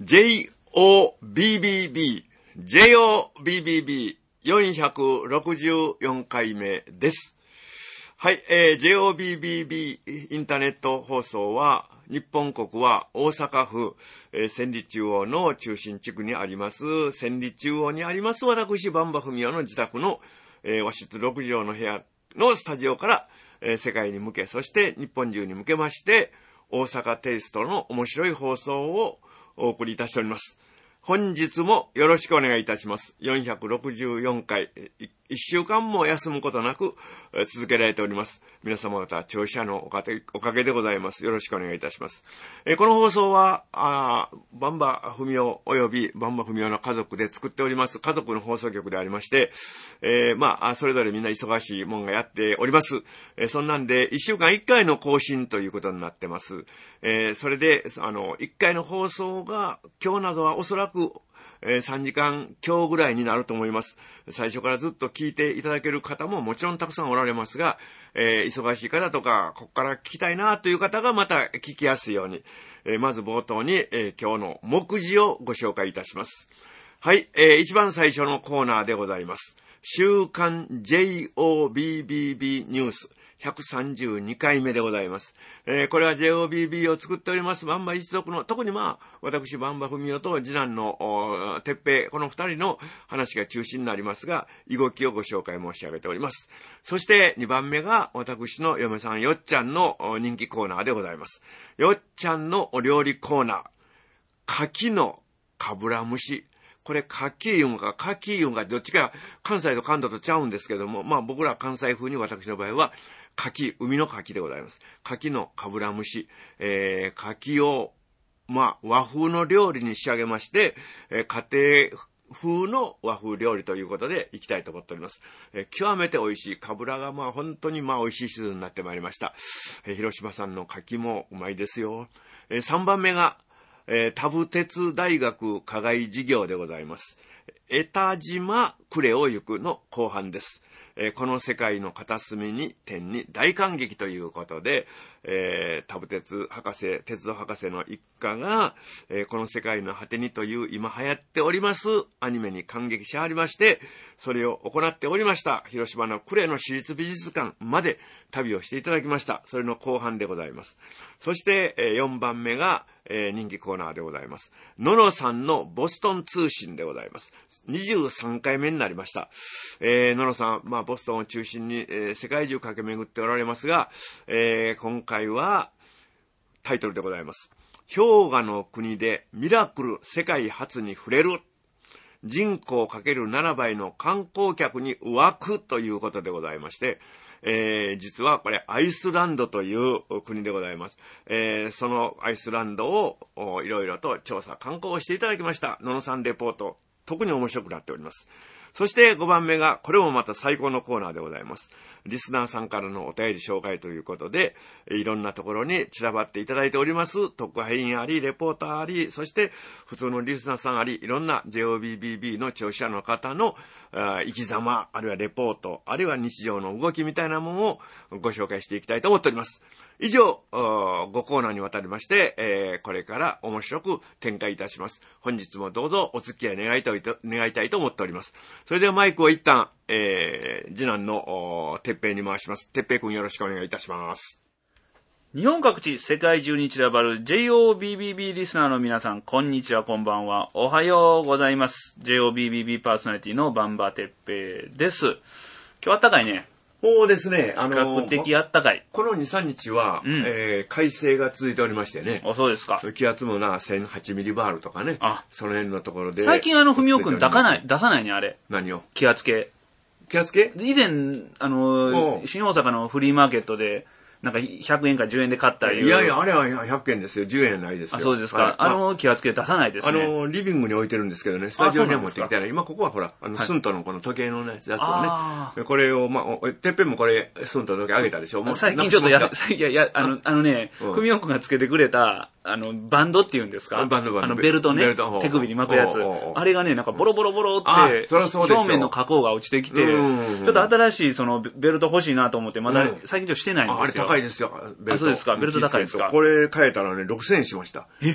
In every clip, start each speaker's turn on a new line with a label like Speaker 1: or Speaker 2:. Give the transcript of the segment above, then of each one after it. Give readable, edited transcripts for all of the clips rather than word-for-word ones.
Speaker 1: JOBBB464 回目です。はい、JOBBB インターネット放送は、日本国は大阪府、千里中央の中心地区にあります、千里中央にあります私、番場文雄の自宅の、和室6畳の部屋のスタジオから、世界に向け、そして日本中に向けまして、大阪テイストの面白い放送をお送りいたしております。本日もよろしくお願いいたします。464回、1週間も休むことなく続けられております。皆様方、聴取者のおかげでございます。よろしくお願いいたします。この放送は、番場文雄及び番場文雄の家族で作っております家族の放送局でありまして、それぞれみんな忙しいもんがやっております。そんなんで、1週間1回の更新ということになってます。それで、1回の放送が、今日などはおそらく、3時間今日ぐらいになると思います。最初からずっと聞いていただける方ももちろんたくさんおられますが、忙しい方とか、ここから聞きたいなという方がまた聞きやすいように、まず冒頭に、今日の目次をご紹介いたします。はい、一番最初のコーナーでございます。週刊 JOBBB ニュース。132回目でございます。これは JOBB を作っております番場一族の、特に私番場文雄と次男の哲平、この二人の話が中心になりますが、囲碁記をご紹介申し上げております。そして2番目が私の嫁さんよっちゃんの人気コーナーでございます。よっちゃんのお料理コーナー、牡蠣のかぶら蒸し。これ、牡蠣言うんか、牡蠣言うんか、どっちか関西と関東とちゃうんですけども、僕ら関西風に私の場合は、海の牡蠣でございます。牡蠣のかぶら蒸し。牡蠣を、和風の料理に仕上げまして、家庭風の和風料理ということでいきたいと思っております。極めて美味しい。かぶらが本当に美味しいシーズンになってまいりました。広島産の牡蠣もうまいですよ。3番目が、田部鉄大学課外事業でございます。江田島呉を行くの後半です。この世界の片隅に天に大感激ということで、田部鉄博士、鉄道博士の一家が、この世界の果てにという今流行っておりますアニメに感激しはりまして、それを行っておりました。広島の呉の市立美術館まで旅をしていただきました。それの後半でございます。そして、4番目が、人気コーナーでございます。ののさんのボストン通信でございます。23回目になりました。ののさん、ボストンを中心に、世界中駆け巡っておられますが、今回はタイトルでございます。氷河の国でミラクル世界初に触れる。人口 ×7 倍の観光客に沸くということでございまして、実はこれアイスランドという国でございます。そのアイスランドをいろいろと調査観光をしていただきました。ののさんレポート、特に面白くなっております。そして5番目が、これもまた最高のコーナーでございます。リスナーさんからのお便り紹介ということで、いろんなところに散らばっていただいております。特派員あり、レポーターあり、そして普通のリスナーさんあり、いろんな JOBBB の聴取者の方の生き様、あるいはレポート、あるいは日常の動きみたいなものをご紹介していきたいと思っております。以上、5コーナーにわたりまして、これから面白く展開いたします。本日もどうぞお付き合い願いたいと思っております。それではマイクを一旦、次男の哲平に回します。哲平君よろしくお願いいたします。
Speaker 2: 日本各地、世界中に散らばる JOBBB リスナーの皆さん、こんにちは、こんばんは。おはようございます。JOBBB パーソナリティのバンバ哲平です。今日あったかいね。
Speaker 1: そうですね。
Speaker 2: 比較的あったかい。
Speaker 1: この2、3日は、快晴が続いておりましてね。
Speaker 2: そうですか。
Speaker 1: 気圧も1008ミリバールとかね。その辺のところで。
Speaker 2: 最近文雄くん出さないね、あれ。
Speaker 1: 何を？
Speaker 2: 気圧計。
Speaker 1: 気圧計？
Speaker 2: 以前、新大阪のフリーマーケットで、なんか100円か10円で買ったり。
Speaker 1: いやいや、あれは100円ですよ。10円ないですよ。
Speaker 2: そうですか。気圧計出さないですね。
Speaker 1: リビングに置いてるんですけどね、スタジオには持ってきてない。今ここはほら、スントのこの時計のやつをね。これを、てっぺんもこれ、スントの時計あげたでしょ。
Speaker 2: 最近ちょっと文雄くんがつけてくれた、バンドっていうんですか？
Speaker 1: バンド。
Speaker 2: ベルトね。手首に巻くやつ。あれがね、なんかボロボロボロって、表面の加工が落ちてきて、ちょっと新しいそのベルト欲しいなと思って、まだ最近ちょっとしてないんですよ。
Speaker 1: あれ高いですよ。
Speaker 2: そうですか。ベルト高いですか。
Speaker 1: これ買えたらね、6000円しました。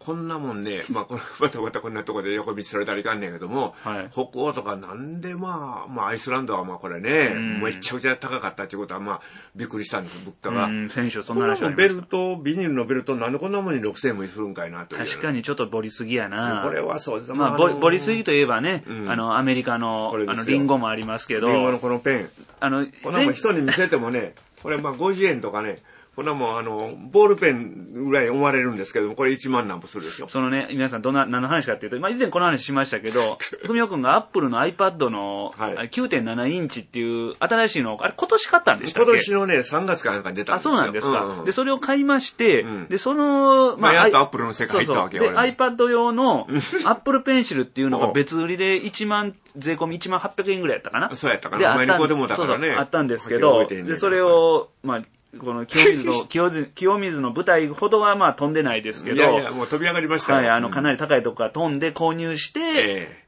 Speaker 1: こんなもんね、またこんなとこで横道それたらいかんねんけども、
Speaker 2: はい、
Speaker 1: 北欧とかなんでアイスランドはこれね、めちゃくちゃ高かったっていうことはびっくりしたんです、物価が。
Speaker 2: 先週そんな話ありました。
Speaker 1: ベルト、ビニールのベルトなんでこんなもんに6000円もするんかいなという。
Speaker 2: 確かにちょっとボリすぎやな。
Speaker 1: これはそうです。
Speaker 2: ボリすぎといえばね、アメリカの、リンゴもありますけど。
Speaker 1: リンゴのこのペン。こんなもん人に見せてもね、これ50円とかね、これはもうボールペンぐらい思われるんですけども、これ1万何歩するでしょ。
Speaker 2: そのね、皆さん何の話かっていうと、以前この話しましたけど、ふみおくんがアップルの iPad の 9.7 インチっていう新しいのを、あれ今年買ったんでしたっけ？
Speaker 1: 今年のね、3月かなんかに出たんですよ。
Speaker 2: そうなんですか。で、それを買いまして、で、やっと
Speaker 1: アップルの世界入ったわけよ。
Speaker 2: で、iPad 用のアップルペンシルっていうのが別売りで税込み1万800円ぐらいやったかな。
Speaker 1: そうやったかな。前にこうでもだからね。
Speaker 2: あったんですけど、で、それを、この清水の舞台ほどは飛んでないですけど。
Speaker 1: いや、もう飛び上がりましたよ。
Speaker 2: はい、かなり高いとこから飛んで購入して、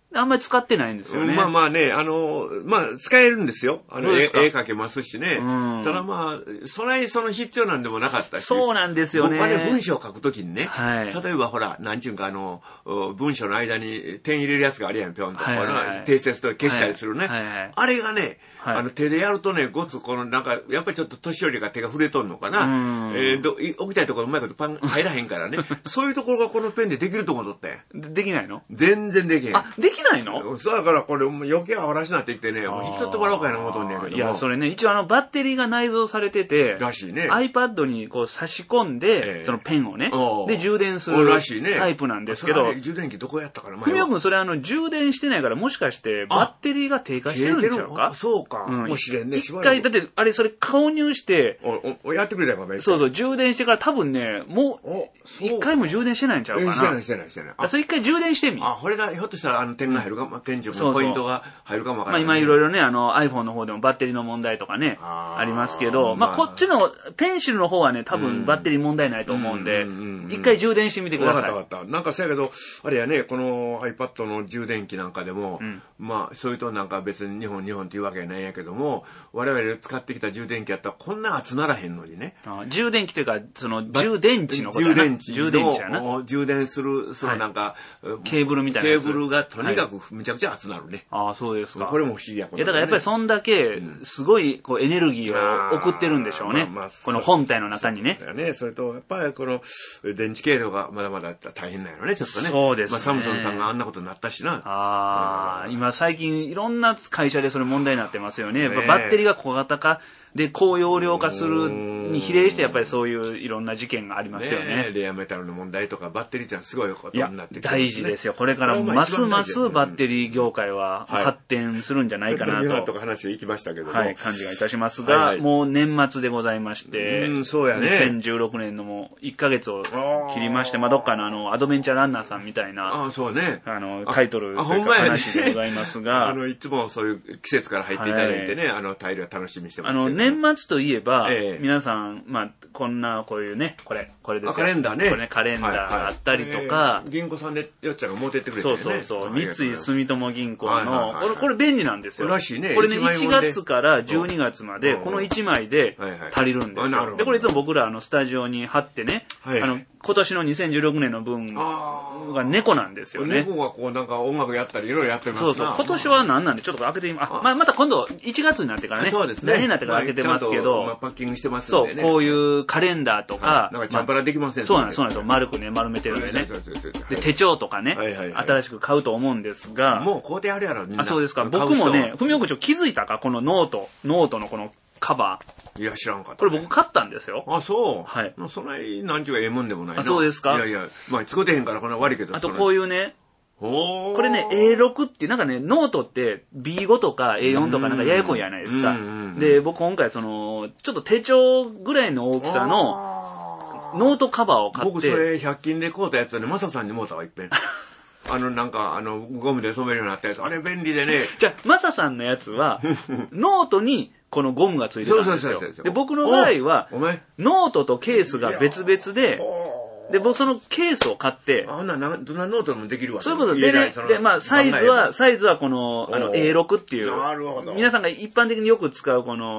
Speaker 2: あんまり使ってないんですよね。
Speaker 1: 使えるんですよ。絵描けますしね。ただその必要なんでもなかったし。
Speaker 2: そうなんですよね。
Speaker 1: 僕はね、文章を書くときにね、例えばほら、なんちゅうか文章の間に点入れるやつがあるやん、ぴょんと。訂正と消したりするね。あれがね、手でやるとね、ごつ、やっぱりちょっと年寄りが手が触れとんのかな。置きたいところうまいことパン入らへんからね。そういうところがこのペンでできると思うとって。
Speaker 2: できないの？
Speaker 1: 全然できへん。
Speaker 2: できないの？
Speaker 1: そうだからこれ余計あらしになってきてね、もう引き取ってもらおうかやな思うとんねんけども。
Speaker 2: いや、それね、一応バッテリーが内蔵されてて、
Speaker 1: らしいね。
Speaker 2: iPad に差し込んで、そのペンをね、で、充電するタイプなんですけど、
Speaker 1: 充電器どこやったかな、
Speaker 2: ふみおくんそれ充電してないから、もしかしてバッテリーが低下してるんちゃうか？
Speaker 1: そうか。もしれんね。
Speaker 2: 一回、だって、それ購入して、
Speaker 1: やってくれたから
Speaker 2: そう、充電してから多分ね、もう、一回も充電してないんちゃうかな。
Speaker 1: してない。
Speaker 2: それ一回充電してみ。
Speaker 1: これが、ひょっとしたら、点が入るか、点中のポイントが入るかもわからない。
Speaker 2: 今いろいろね、iPhone の方でもバッテリーの問題とかね、ありますけど、こっちのペンシルの方はね、多分バッテリー問題ないと思うんで、一回充電してみてください。
Speaker 1: わかった。なんかそうやけど、あれやね、この iPad の充電器なんかでも、それとなんか別に日本っていうわけやないんやけども、我々使ってきた充電器やったらこんな熱ならへんのにね。
Speaker 2: 充電器というか、その充電池のことやな。充電池やな。
Speaker 1: 充電する、なんか、
Speaker 2: ケーブルみたいな
Speaker 1: やつ。ケーブルがとにかくめちゃくちゃ熱なるね。
Speaker 2: そうですか。
Speaker 1: これも不思議やこと。
Speaker 2: だからやっぱりそんだけ、すごいエネルギーを送ってるんでしょうね。この本体の中にね。
Speaker 1: それと、やっぱりこの電池系統がまだまだ大変なのね、ちょっとね。
Speaker 2: そうですね。
Speaker 1: サムソンさんがあんなことになったしな。
Speaker 2: 今最近いろんな会社でそれ問題になってますよね。バッテリーが小型化で高容量化するに比例してやっぱりそういういろんな事件がありますよね。
Speaker 1: レアメタルの問題とかバッテリーってのはすごいことになってきてますね。
Speaker 2: 大事ですよ。これからますますバッテリー業界は発展するんじゃないかなと。
Speaker 1: とか話をいきましたけども。
Speaker 2: 感じがいたしますが、もう年末でございまして、
Speaker 1: そうやね。
Speaker 2: 2016年のもう1ヶ月を切りまして、どっかのアドベンチャーランナーさんみたいな、
Speaker 1: そうね。
Speaker 2: タイトルというか話でございますが、
Speaker 1: いつもそういう季節から入っていただいてね、タイルは楽しみにしてます。
Speaker 2: 年末といえば、皆さん、こういうね、これですよ。
Speaker 1: カレンダーね。
Speaker 2: これね、カレンダーがあったりとか。
Speaker 1: 銀行さんでよっちゃんが持ってってくれてね。
Speaker 2: そう。三井住友銀行の、これ便利なんですよ。
Speaker 1: らしいね。
Speaker 2: これね、1月から12月まで、この1枚で足りるんですよ。で、これいつも僕らスタジオに貼ってね、今年の2016年の分が猫なんですよね。
Speaker 1: 猫がなんか音楽やったりいろいろやってますな。
Speaker 2: そう。今年は何なんでちょっと開けてみます。また今度1月になってからね。
Speaker 1: そうですね。
Speaker 2: 来年になってから開けてますけど。
Speaker 1: パッキングしてますんでね。
Speaker 2: そう、こういうカレンダーとか。
Speaker 1: なんかチャンパラできませんね。
Speaker 2: そうなんですよ。丸くね、丸めてるんでね。で、手帳とかね、新しく買うと思うんですが。
Speaker 1: もう買うてあるやろ、みんな。
Speaker 2: そうですか。僕もね、ふみおくん気づいたかこのノートのこのカバ
Speaker 1: ー。いや、知らんかった。
Speaker 2: これ僕買ったんですよ。
Speaker 1: そう。
Speaker 2: はい。
Speaker 1: そんなになんちゅうかええもんでもないな。
Speaker 2: そうですか。
Speaker 1: いや、使うてへんからこんな悪いけど。
Speaker 2: あとこういうね、これね、A6 ってなんかね、ノートって B5 とか A4 とかなんかややこいじゃないですか。で、僕今回ちょっと手帳ぐらいの大きさのノートカバーを買って。
Speaker 1: 僕それ100均で買うたやつでマサさんにもうたわ、いっぺん。なんか、ゴムで染めるようになったやつ。あれ便利でね。
Speaker 2: じゃあ、マサさんのやつは、ノートにこのゴムがついてたんですよ。で、僕の場合は、ノートとケースが別々で、で、僕そのケースを買って、
Speaker 1: どんなノートでもできるわ。
Speaker 2: そういうことでね、で、サイズはこの、A6 っていう、
Speaker 1: なるほど。
Speaker 2: 皆さんが一般的によく使うこの、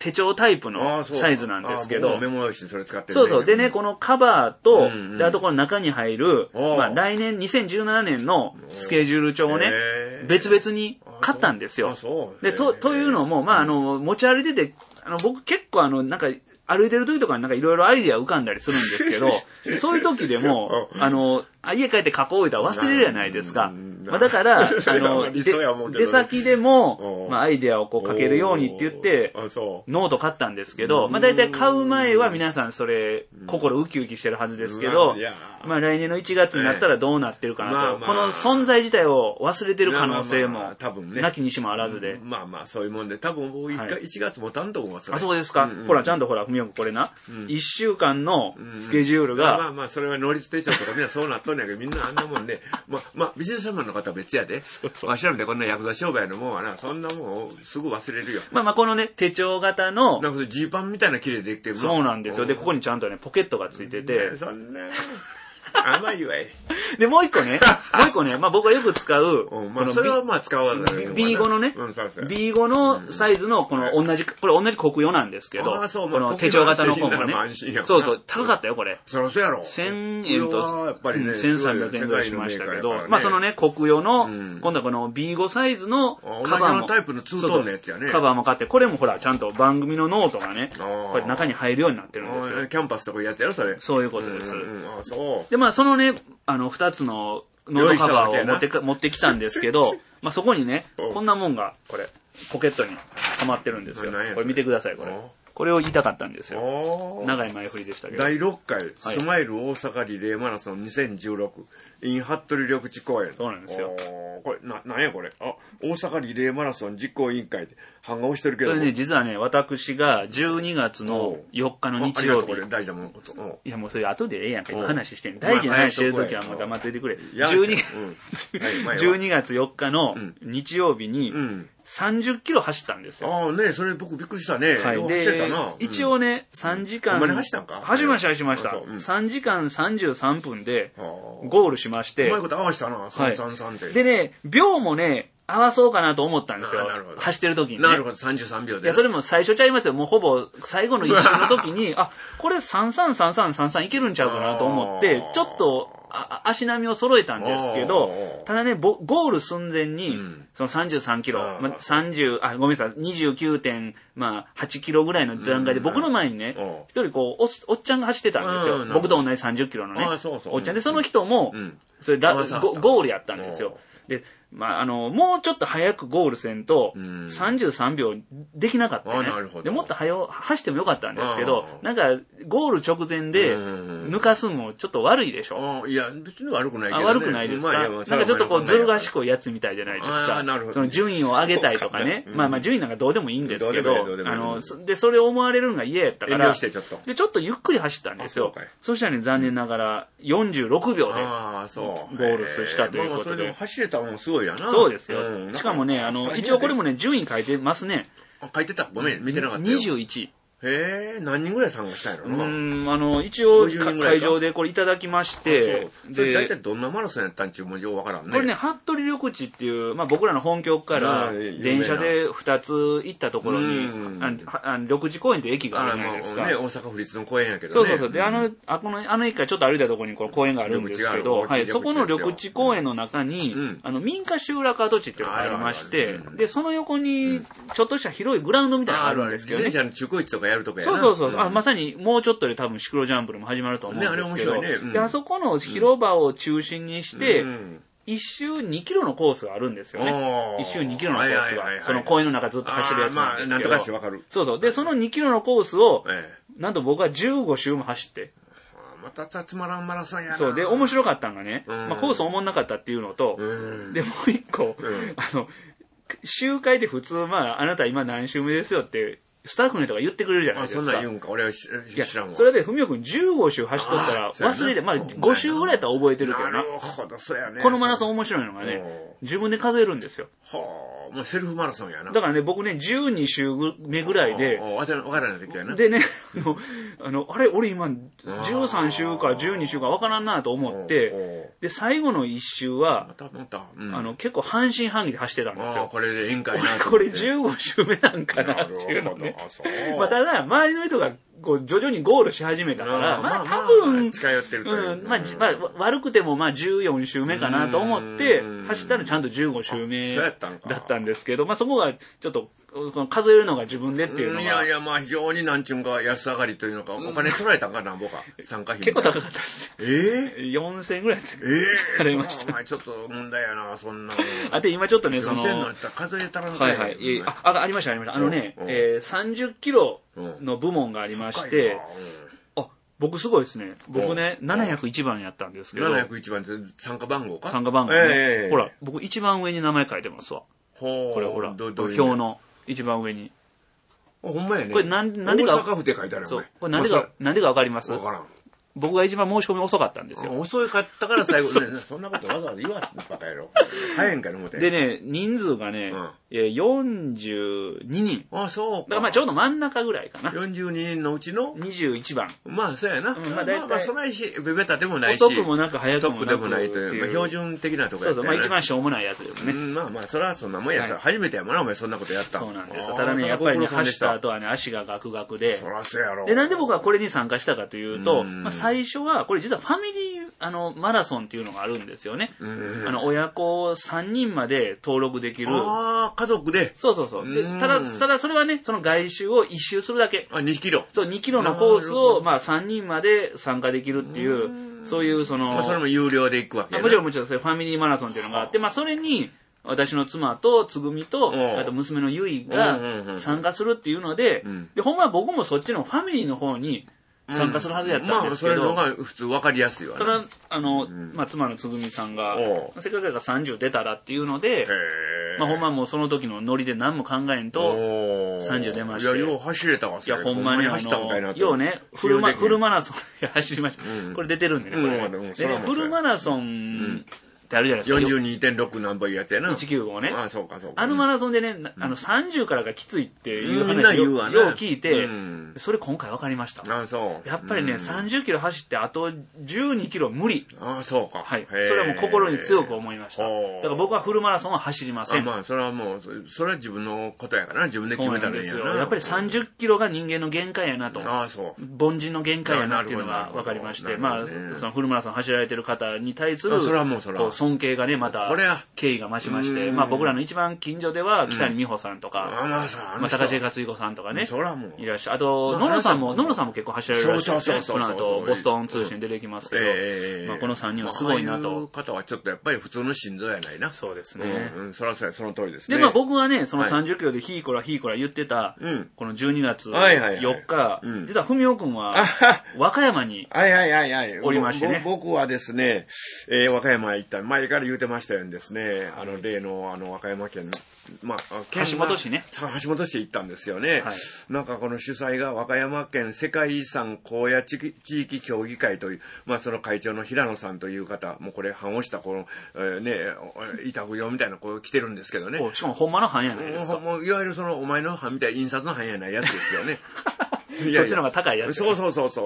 Speaker 2: 手帳タイプのサイズなんですけど。
Speaker 1: メモ用紙にそれ使ってる、
Speaker 2: そうそう。でね、このカバーと、で、あとこの中に入る、来年2017年のスケジュール帳をね、別々に買ったんですよ。で、というのも、持ち歩いてて、僕結構なんか、歩いてる時とかになんかいろいろアイデア浮かんだりするんですけど、そういう時でも、家帰って書こういたら忘れるじゃないですか。だから、出先でも、アイデアをこう書けるようにって言って、ノート買ったんですけど、だいたい買う前は皆さんそれ、心ウキウキしてるはずですけど、来年の1月になったらどうなってるかなと。この存在自体を忘れてる可能性も、なきにしもあらずで。
Speaker 1: そういうもんで、多分1月もたんと思います。
Speaker 2: あ、そうですか。ほら、ちゃんとほら、ふみよくこれな。1週間のスケジュールが。
Speaker 1: それは能率手帳とかみんなそうなっとんねんけど、みんなあんなもんで、ビジネスマンの方は別やで。わしらみたいこんなヤクザ商売のもんはな、そんなもんすぐ忘れるよ。
Speaker 2: このね、手帳型の。
Speaker 1: なんかジーパンみたいな綺麗できてる。
Speaker 2: そうなんですよ。で、ここにちゃんとね、ポケットがついてて。
Speaker 1: そんな。甘いわい。
Speaker 2: で、もう一個ね、僕がよく使う、
Speaker 1: それは使うわけだね。
Speaker 2: B5 のね、B5 のサイズの、これ同じ国用なんですけど、この手帳型の方もね、そうそう、高かったよ、これ。
Speaker 1: そうやろ。
Speaker 2: 1000円と1300円ぐらいしましたけど、そのね、国用の、今度はこの B5 サイズのカバーも、
Speaker 1: タイプのツートンのやつやね。
Speaker 2: カバーも買って、これもほら、ちゃんと番組のノートがね、これ中に入るようになってるんですよ。
Speaker 1: キャンパスとかいうやつやろ、それ。
Speaker 2: そういうことです。
Speaker 1: そう。
Speaker 2: で、そのね、2つのノートカバーを持ってきたんですけど、そこにね、こんなもんが、これ、ポケットにはまってるんですよ。これ見てください、これ。これを言いたかったんですよ。長い前振りでしたけど。
Speaker 1: 第6回、スマイル大阪リレーマラソン2016、in 服部緑地公園。
Speaker 2: そうなんですよ。
Speaker 1: これ、なんやこれ。大阪リレーマラソン実行委員会で、版画をしてるけど。
Speaker 2: それね、実はね、私が12月の4日の日曜日。
Speaker 1: これ大事なもののこと。
Speaker 2: いや、もうそれ後でええやんか、今話してん。大事な話してるときはもう黙っておいてくれ。12月4日の日曜日に、30キロ走ったんですよ。
Speaker 1: それ僕びっくりしたね。
Speaker 2: はい。で、一応ね、3時間。
Speaker 1: お前走ったんか？
Speaker 2: 走りました。3時間33分で、ゴールしまして。
Speaker 1: うまいこと合わせたな、333って。
Speaker 2: でね、秒もね、合わそうかなと思ったんですよ。走ってる時にね。
Speaker 1: なるほど、33秒で。
Speaker 2: いや、それも最初ちゃいますよ。もうほぼ最後の一周の時に、これ3333いけるんちゃうかなと思って、ちょっと、足並みを揃えたんですけど、ただね、ゴール寸前に、その33キロ、ごめんなさい、29.8 キロぐらいの段階で、僕の前にね、一人こう、おっちゃんが走ってたんですよ。僕と同じ30キロのね。おっちゃんで、その人も、それゴールやったんですよ。で、もうちょっと早くゴールせんと、33秒できなかったね。で、もっと走ってもよかったんですけど、なんか、ゴール直前で、抜かすのもちょっと悪いでしょ。
Speaker 1: いや、別に悪くないけどね。
Speaker 2: 悪くないですか。なんかちょっとこう、ずる賢いやつみたいじゃないですか。その順位を上げたいとかね。順位なんかどうでもいいんですけど、で、それを思われるのが嫌やったから、で、ちょっとゆっくり走ったんですよ。そしたらね、残念ながら、46秒で、ゴールしたということで。
Speaker 1: 走れたもんすごいやな。
Speaker 2: そうですよ。しかもね、一応これもね、順位書いてますね。
Speaker 1: 書いてた？ごめん、見てなかったよ。
Speaker 2: 21。
Speaker 1: へえ、何人ぐらい参加したんやろな。
Speaker 2: 一応、会場でこれいただきまして、
Speaker 1: それ大体どんなマラソンやったんちゅうもんようわからんね。
Speaker 2: これね、服部緑地っていう、僕らの本局から電車で2つ行ったところに、緑地公園って駅があるじゃないですか。
Speaker 1: 大阪府立の公園やけどね。
Speaker 2: そう。で、あの駅からちょっと歩いたところにこの公園があるんですけど、そこの緑地公園の中に、民家集落跡地っていうのがありまして、で、その横に、ちょっとした広いグラウンドみたいなのがあるんですけどね。
Speaker 1: 自転車の中古市とかやるとかやな。
Speaker 2: そう。まさにもうちょっとで多分シクロジャンプルも始まると思うんですけど、
Speaker 1: ね、あれ面白いね。
Speaker 2: で、あそこの広場を中心にして、1周2キロのコースがあるんですよね。1周2キロのコースが。その公園の中ずっと走るやつなんですけど。
Speaker 1: なんとかしてわかる。
Speaker 2: そう。で、その2キロのコースを、なんと僕は15周も走って。
Speaker 1: またつまらんマラソンやな。
Speaker 2: そう。で、面白かったのがね、コースおもんなかったっていうのと、で、もう一個、周回で普通、あなた今何周目ですよって、スタッフの人が言ってくれるじゃないですか。
Speaker 1: そんなん言うんか、俺は知らんわ。
Speaker 2: それで、ふみおくん15周走っとったら、忘れて、5周ぐらいやったら覚えてるけどな。
Speaker 1: なるほど、そうやね。
Speaker 2: このマラソン面白いのがね、自分で数えるんですよ。
Speaker 1: もうセルフマラソンやな。
Speaker 2: だからね、僕ね、12週目ぐらいで、
Speaker 1: わからない時やな。
Speaker 2: でね、あれ、俺今、13週か12週かわからんなと思って、で、最後の1週は、結構半信半疑で走ってたんですよ。
Speaker 1: これで宴会な
Speaker 2: これ15週目なんかなっていうのね。まあ、ただ、周りの人が、こう徐々にゴールし始めたから、まあ多分、
Speaker 1: 近寄ってるという。
Speaker 2: まあ悪くてもまあ14週目かなと思って走ったらちゃんと15週目だったんですけど、まあそこがちょっと数えるのが自分でっていうのが。
Speaker 1: いやいや、まあ非常になんちゅうんか安上がりというのか、お金取られたんかな、僕は。参加費。
Speaker 2: 結構高かったです。4000円ぐらいされました。
Speaker 1: ちょっと問題やな、そんな。
Speaker 2: で、今ちょっとね、
Speaker 1: 4000円の数えたらんか。
Speaker 2: はいはい。ありました。30キロの部門がありまして、僕すごいですね。僕ね、701番やったんですけど。
Speaker 1: 701番って参加番号か？
Speaker 2: 参加番号ね。ほら、僕一番上に名前書いてますわ。これほら、表の一番上に。
Speaker 1: ほんまやね。
Speaker 2: これなんでか。
Speaker 1: 大阪府って書いてあるよ。
Speaker 2: そう。これなんでかわかります？
Speaker 1: わからん。
Speaker 2: 僕が一番申し込み遅かったんですよ。
Speaker 1: 遅かったから最後ね、そんなことわざわざ言わすのバカ野郎。早いんかね、思って。
Speaker 2: でね、人数がね、42人。
Speaker 1: あ、そうか。
Speaker 2: だからまあちょうど真ん中ぐらいかな。
Speaker 1: 42人のうちの
Speaker 2: 21番。
Speaker 1: まあそうやな。
Speaker 2: まあ大体。
Speaker 1: そんなにベベタでもないし。
Speaker 2: 遅くもなく早くもなく。
Speaker 1: トップでもないという、標準的なところやった。
Speaker 2: そう、まあ一番しょうもないやつですね。
Speaker 1: まあそれはそんなもんやさ。初めてやもんな、お前そんなことやった
Speaker 2: そうなんですよ。ただね、やっぱりね、走った後はね、足がガクガクで。
Speaker 1: そらそうやろ。
Speaker 2: で、なんで僕はこれに参加したかというと、まあ最初は、これ実はファミリー、マラソンっていうのがあるんですよね。親子3人まで登録できる。
Speaker 1: ああ、家族で。
Speaker 2: そうそうそう。で、ただそれはね、その外周を1周するだけ。
Speaker 1: 2キロ。
Speaker 2: そう、2キロのコースを、まあ3人まで参加できるっていう、そういうその。
Speaker 1: それも有料で行くわけやな。
Speaker 2: もちろん、それファミリーマラソンっていうのがあって、まあそれに、私の妻とつぐみと、あと娘のゆいが参加するっていうので、で、ほんまは僕もそっちのファミリーの方に、参加するはずやったんですけど、
Speaker 1: まあ、それのが普通分かりやすいわね。
Speaker 2: ただ、まあ、妻のつぐみさんが、せっかくやから30出たらっていうので、まあ、ほんまもうその時のノリで何も考えんと、30出まして。
Speaker 1: いや、よう走れたわ、
Speaker 2: いや、ほんまにようね、フルマラソン走りました。これ出てるんでね、これ。フルマラソン、ってあるじゃないですか。
Speaker 1: 42.6 何本いうやつやな。
Speaker 2: 195ね。
Speaker 1: あ、そうかそうか。
Speaker 2: マラソンでね、30からがきついっていう話をよう聞いて、それ今回分かりました。
Speaker 1: あ、そう。
Speaker 2: やっぱりね、30キロ走ってあと12キロ無理。
Speaker 1: あ、そうか。
Speaker 2: はい。それはもう心に強く思いました。だから僕はフルマラソンは走りません。
Speaker 1: まあ、それはもう、それは自分のことやからな。自分で決めたらいいんやな。
Speaker 2: やっぱり30キロが人間の限界やなと。
Speaker 1: あ、そう。
Speaker 2: 凡人の限界やなっていうのが分かりまして、まあ、そのフルマラソン走られてる方に対する、
Speaker 1: それはもうそれは。
Speaker 2: 尊敬がね、また、敬意が増しまして、まあ僕らの一番近所では、北谷美穂さんとか、まあ高重克彦さんとかね、いらっしゃる。あと、野野さんも結構走られるらしいですね。この後、ボストン通信出てきますけど、まあこの3人はすごいなと。
Speaker 1: そういう方はちょっとやっぱり普通の心臓やないな。
Speaker 2: そうですね。
Speaker 1: そらそうや、その通りですね。
Speaker 2: で、まあ僕はね、その30キロでヒーコラ言ってた、この12月4日、実は文雄くんは、和歌山におりましてね。
Speaker 1: 僕はですね、和歌山行った、前から言うてましたようにですね、例の和歌山県、まあ、
Speaker 2: 橋本市ね。
Speaker 1: 橋本市行ったんですよね。なんかこの主催が和歌山県世界遺産荒野地域協議会という、まあその会長の平野さんという方、もうこれ版をしたこの、委託用みたいなこう来てるんですけどね。
Speaker 2: しかもほんまの版やないですか。
Speaker 1: もういわゆるそのお前の版みたいな印刷の版やないやつですよね。
Speaker 2: そっちの方が高いやつ。
Speaker 1: そう。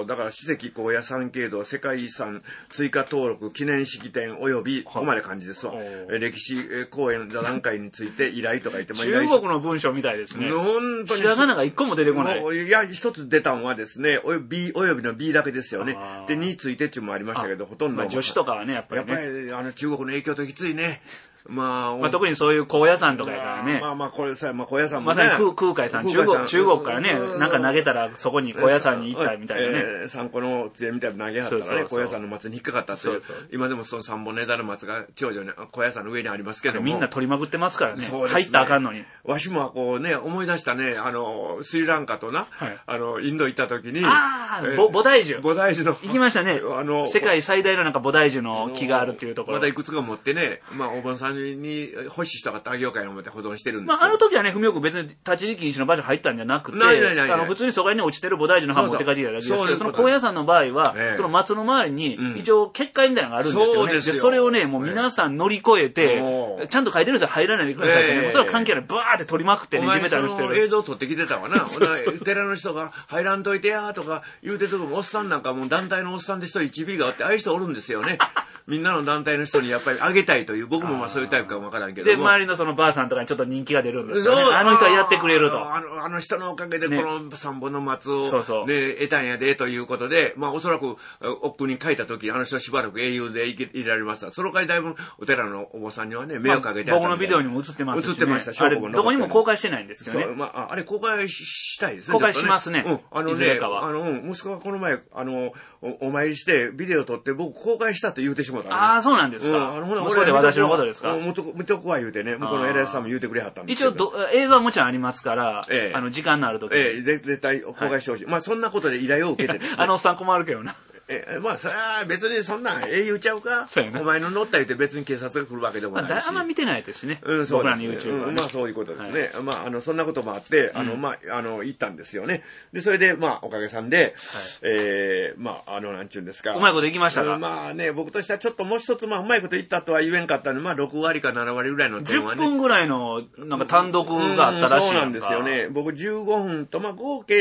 Speaker 1: だから史跡荒野三景道世界遺産追加登録記念式典及び、ここまで感じですわ。歴史公演座談会について依頼とか言っても
Speaker 2: 中国の文章みたいですね。
Speaker 1: 本当に。
Speaker 2: ひらがなが一個も出てこない。
Speaker 1: いや、一つ出たんはですね、及びの B だけですよね。で、についてっていうのもありましたけど、ほとんど。
Speaker 2: 女子とかはね、やっぱりね。
Speaker 1: やっぱり、中国の影響ときついね。ま
Speaker 2: あ特にそういう高野山とかやからね。
Speaker 1: これさ、高野山もね。
Speaker 2: まさに空海さん、中国からね、なんか投げたらそこに高野山に行ったみたいなね。
Speaker 1: 三個の杖みたいな投げはったらね、高野山の松に引っかかったという。今でもその三本の枝の松が長女に高野山の上にありますけども。
Speaker 2: みんな取りまくってますからね。入ったらあかんのに。
Speaker 1: わしもこうね、思い出したね、スリランカとな、インド行った時に。
Speaker 2: 菩提樹。
Speaker 1: 菩提樹の。
Speaker 2: 行きましたね。世界最大のなんか菩提樹の木があるっていうところ。
Speaker 1: またいくつか持ってね、まあお盆さんに欲しい人があげようかな思って保存してるんですよ。
Speaker 2: あの時はね、文雄君別に立ち入り禁止の場所入ったんじゃなくて、
Speaker 1: ない
Speaker 2: 普通にそこに落ちてる菩提樹の葉持って帰ってきただけですけど、その高野山の場合は、その松の周りに、一応結界みたいなのがあるんですよね。でそれをね、もう皆さん乗り越えて、ちゃんと書いてるんですよ、入らないでくださいってね。それは関係ない。バーって取りまくってね、地べたにしてる。
Speaker 1: 映像撮ってきてたわな。寺の人が入らんといてやとか言うてるとこも、おっさんなんかもう団体のおっさんで一人1尾があって、ああいう人おるんですよね。みんなの団体の人にやっぱりあげたいという、僕もまあそういうタイプかもわからんけども。
Speaker 2: で、周りのそのばあさんとかにちょっと人気が出るんですよね。あの人はやってくれると。
Speaker 1: あの人のおかげでこの3本の松を、ね、得たんやでということで、まあおそらく奥に書いた時、あの人しばらく英雄でいられました。その回だいぶお寺のお坊さんにはね、迷惑かけて
Speaker 2: 僕のビデオにも映ってますし、ね。
Speaker 1: 映ってました、
Speaker 2: あれどこにも公開してないんですけどね。
Speaker 1: そう、まあ、あれ公開したいですね。
Speaker 2: 公開しますね。いずれかは。
Speaker 1: 息子がこの前、お参りして、ビデオ撮って僕公開したと言うてしまったね。
Speaker 2: ああ、そうなんですか。それで私のことですか。
Speaker 1: 見とくわ言うてね、向こうの偉いさんも言うてくれはったんです
Speaker 2: けど。一応、映像はもちろんありますから、時間のある時に。
Speaker 1: 絶対公開してほしい。まあ、そんなことで依頼を受けてですね。
Speaker 2: あのおっさん困るけどな。
Speaker 1: まあ、それは別にそんなん英雄ちゃうか。お前の乗った言って別に警察が来るわけでもないし。
Speaker 2: あんま見てないですしね。
Speaker 1: 僕
Speaker 2: らの YouTube は。
Speaker 1: まあ、そういうことですね。まあ、そんなこともあって、行ったんですよね。で、それで、まあ、おかげさんで、まあ、なんちゅうんですか。
Speaker 2: うまいこといきましたか？
Speaker 1: まあね、僕としてはちょっともう一つ、まあ、うまいこと言ったとは言えんかったんで、まあ、6割か7割ぐらいの点はね。
Speaker 2: 10分ぐらいの、なんか単独があったらしい。
Speaker 1: そうなんですよね。僕15分と、まあ、合計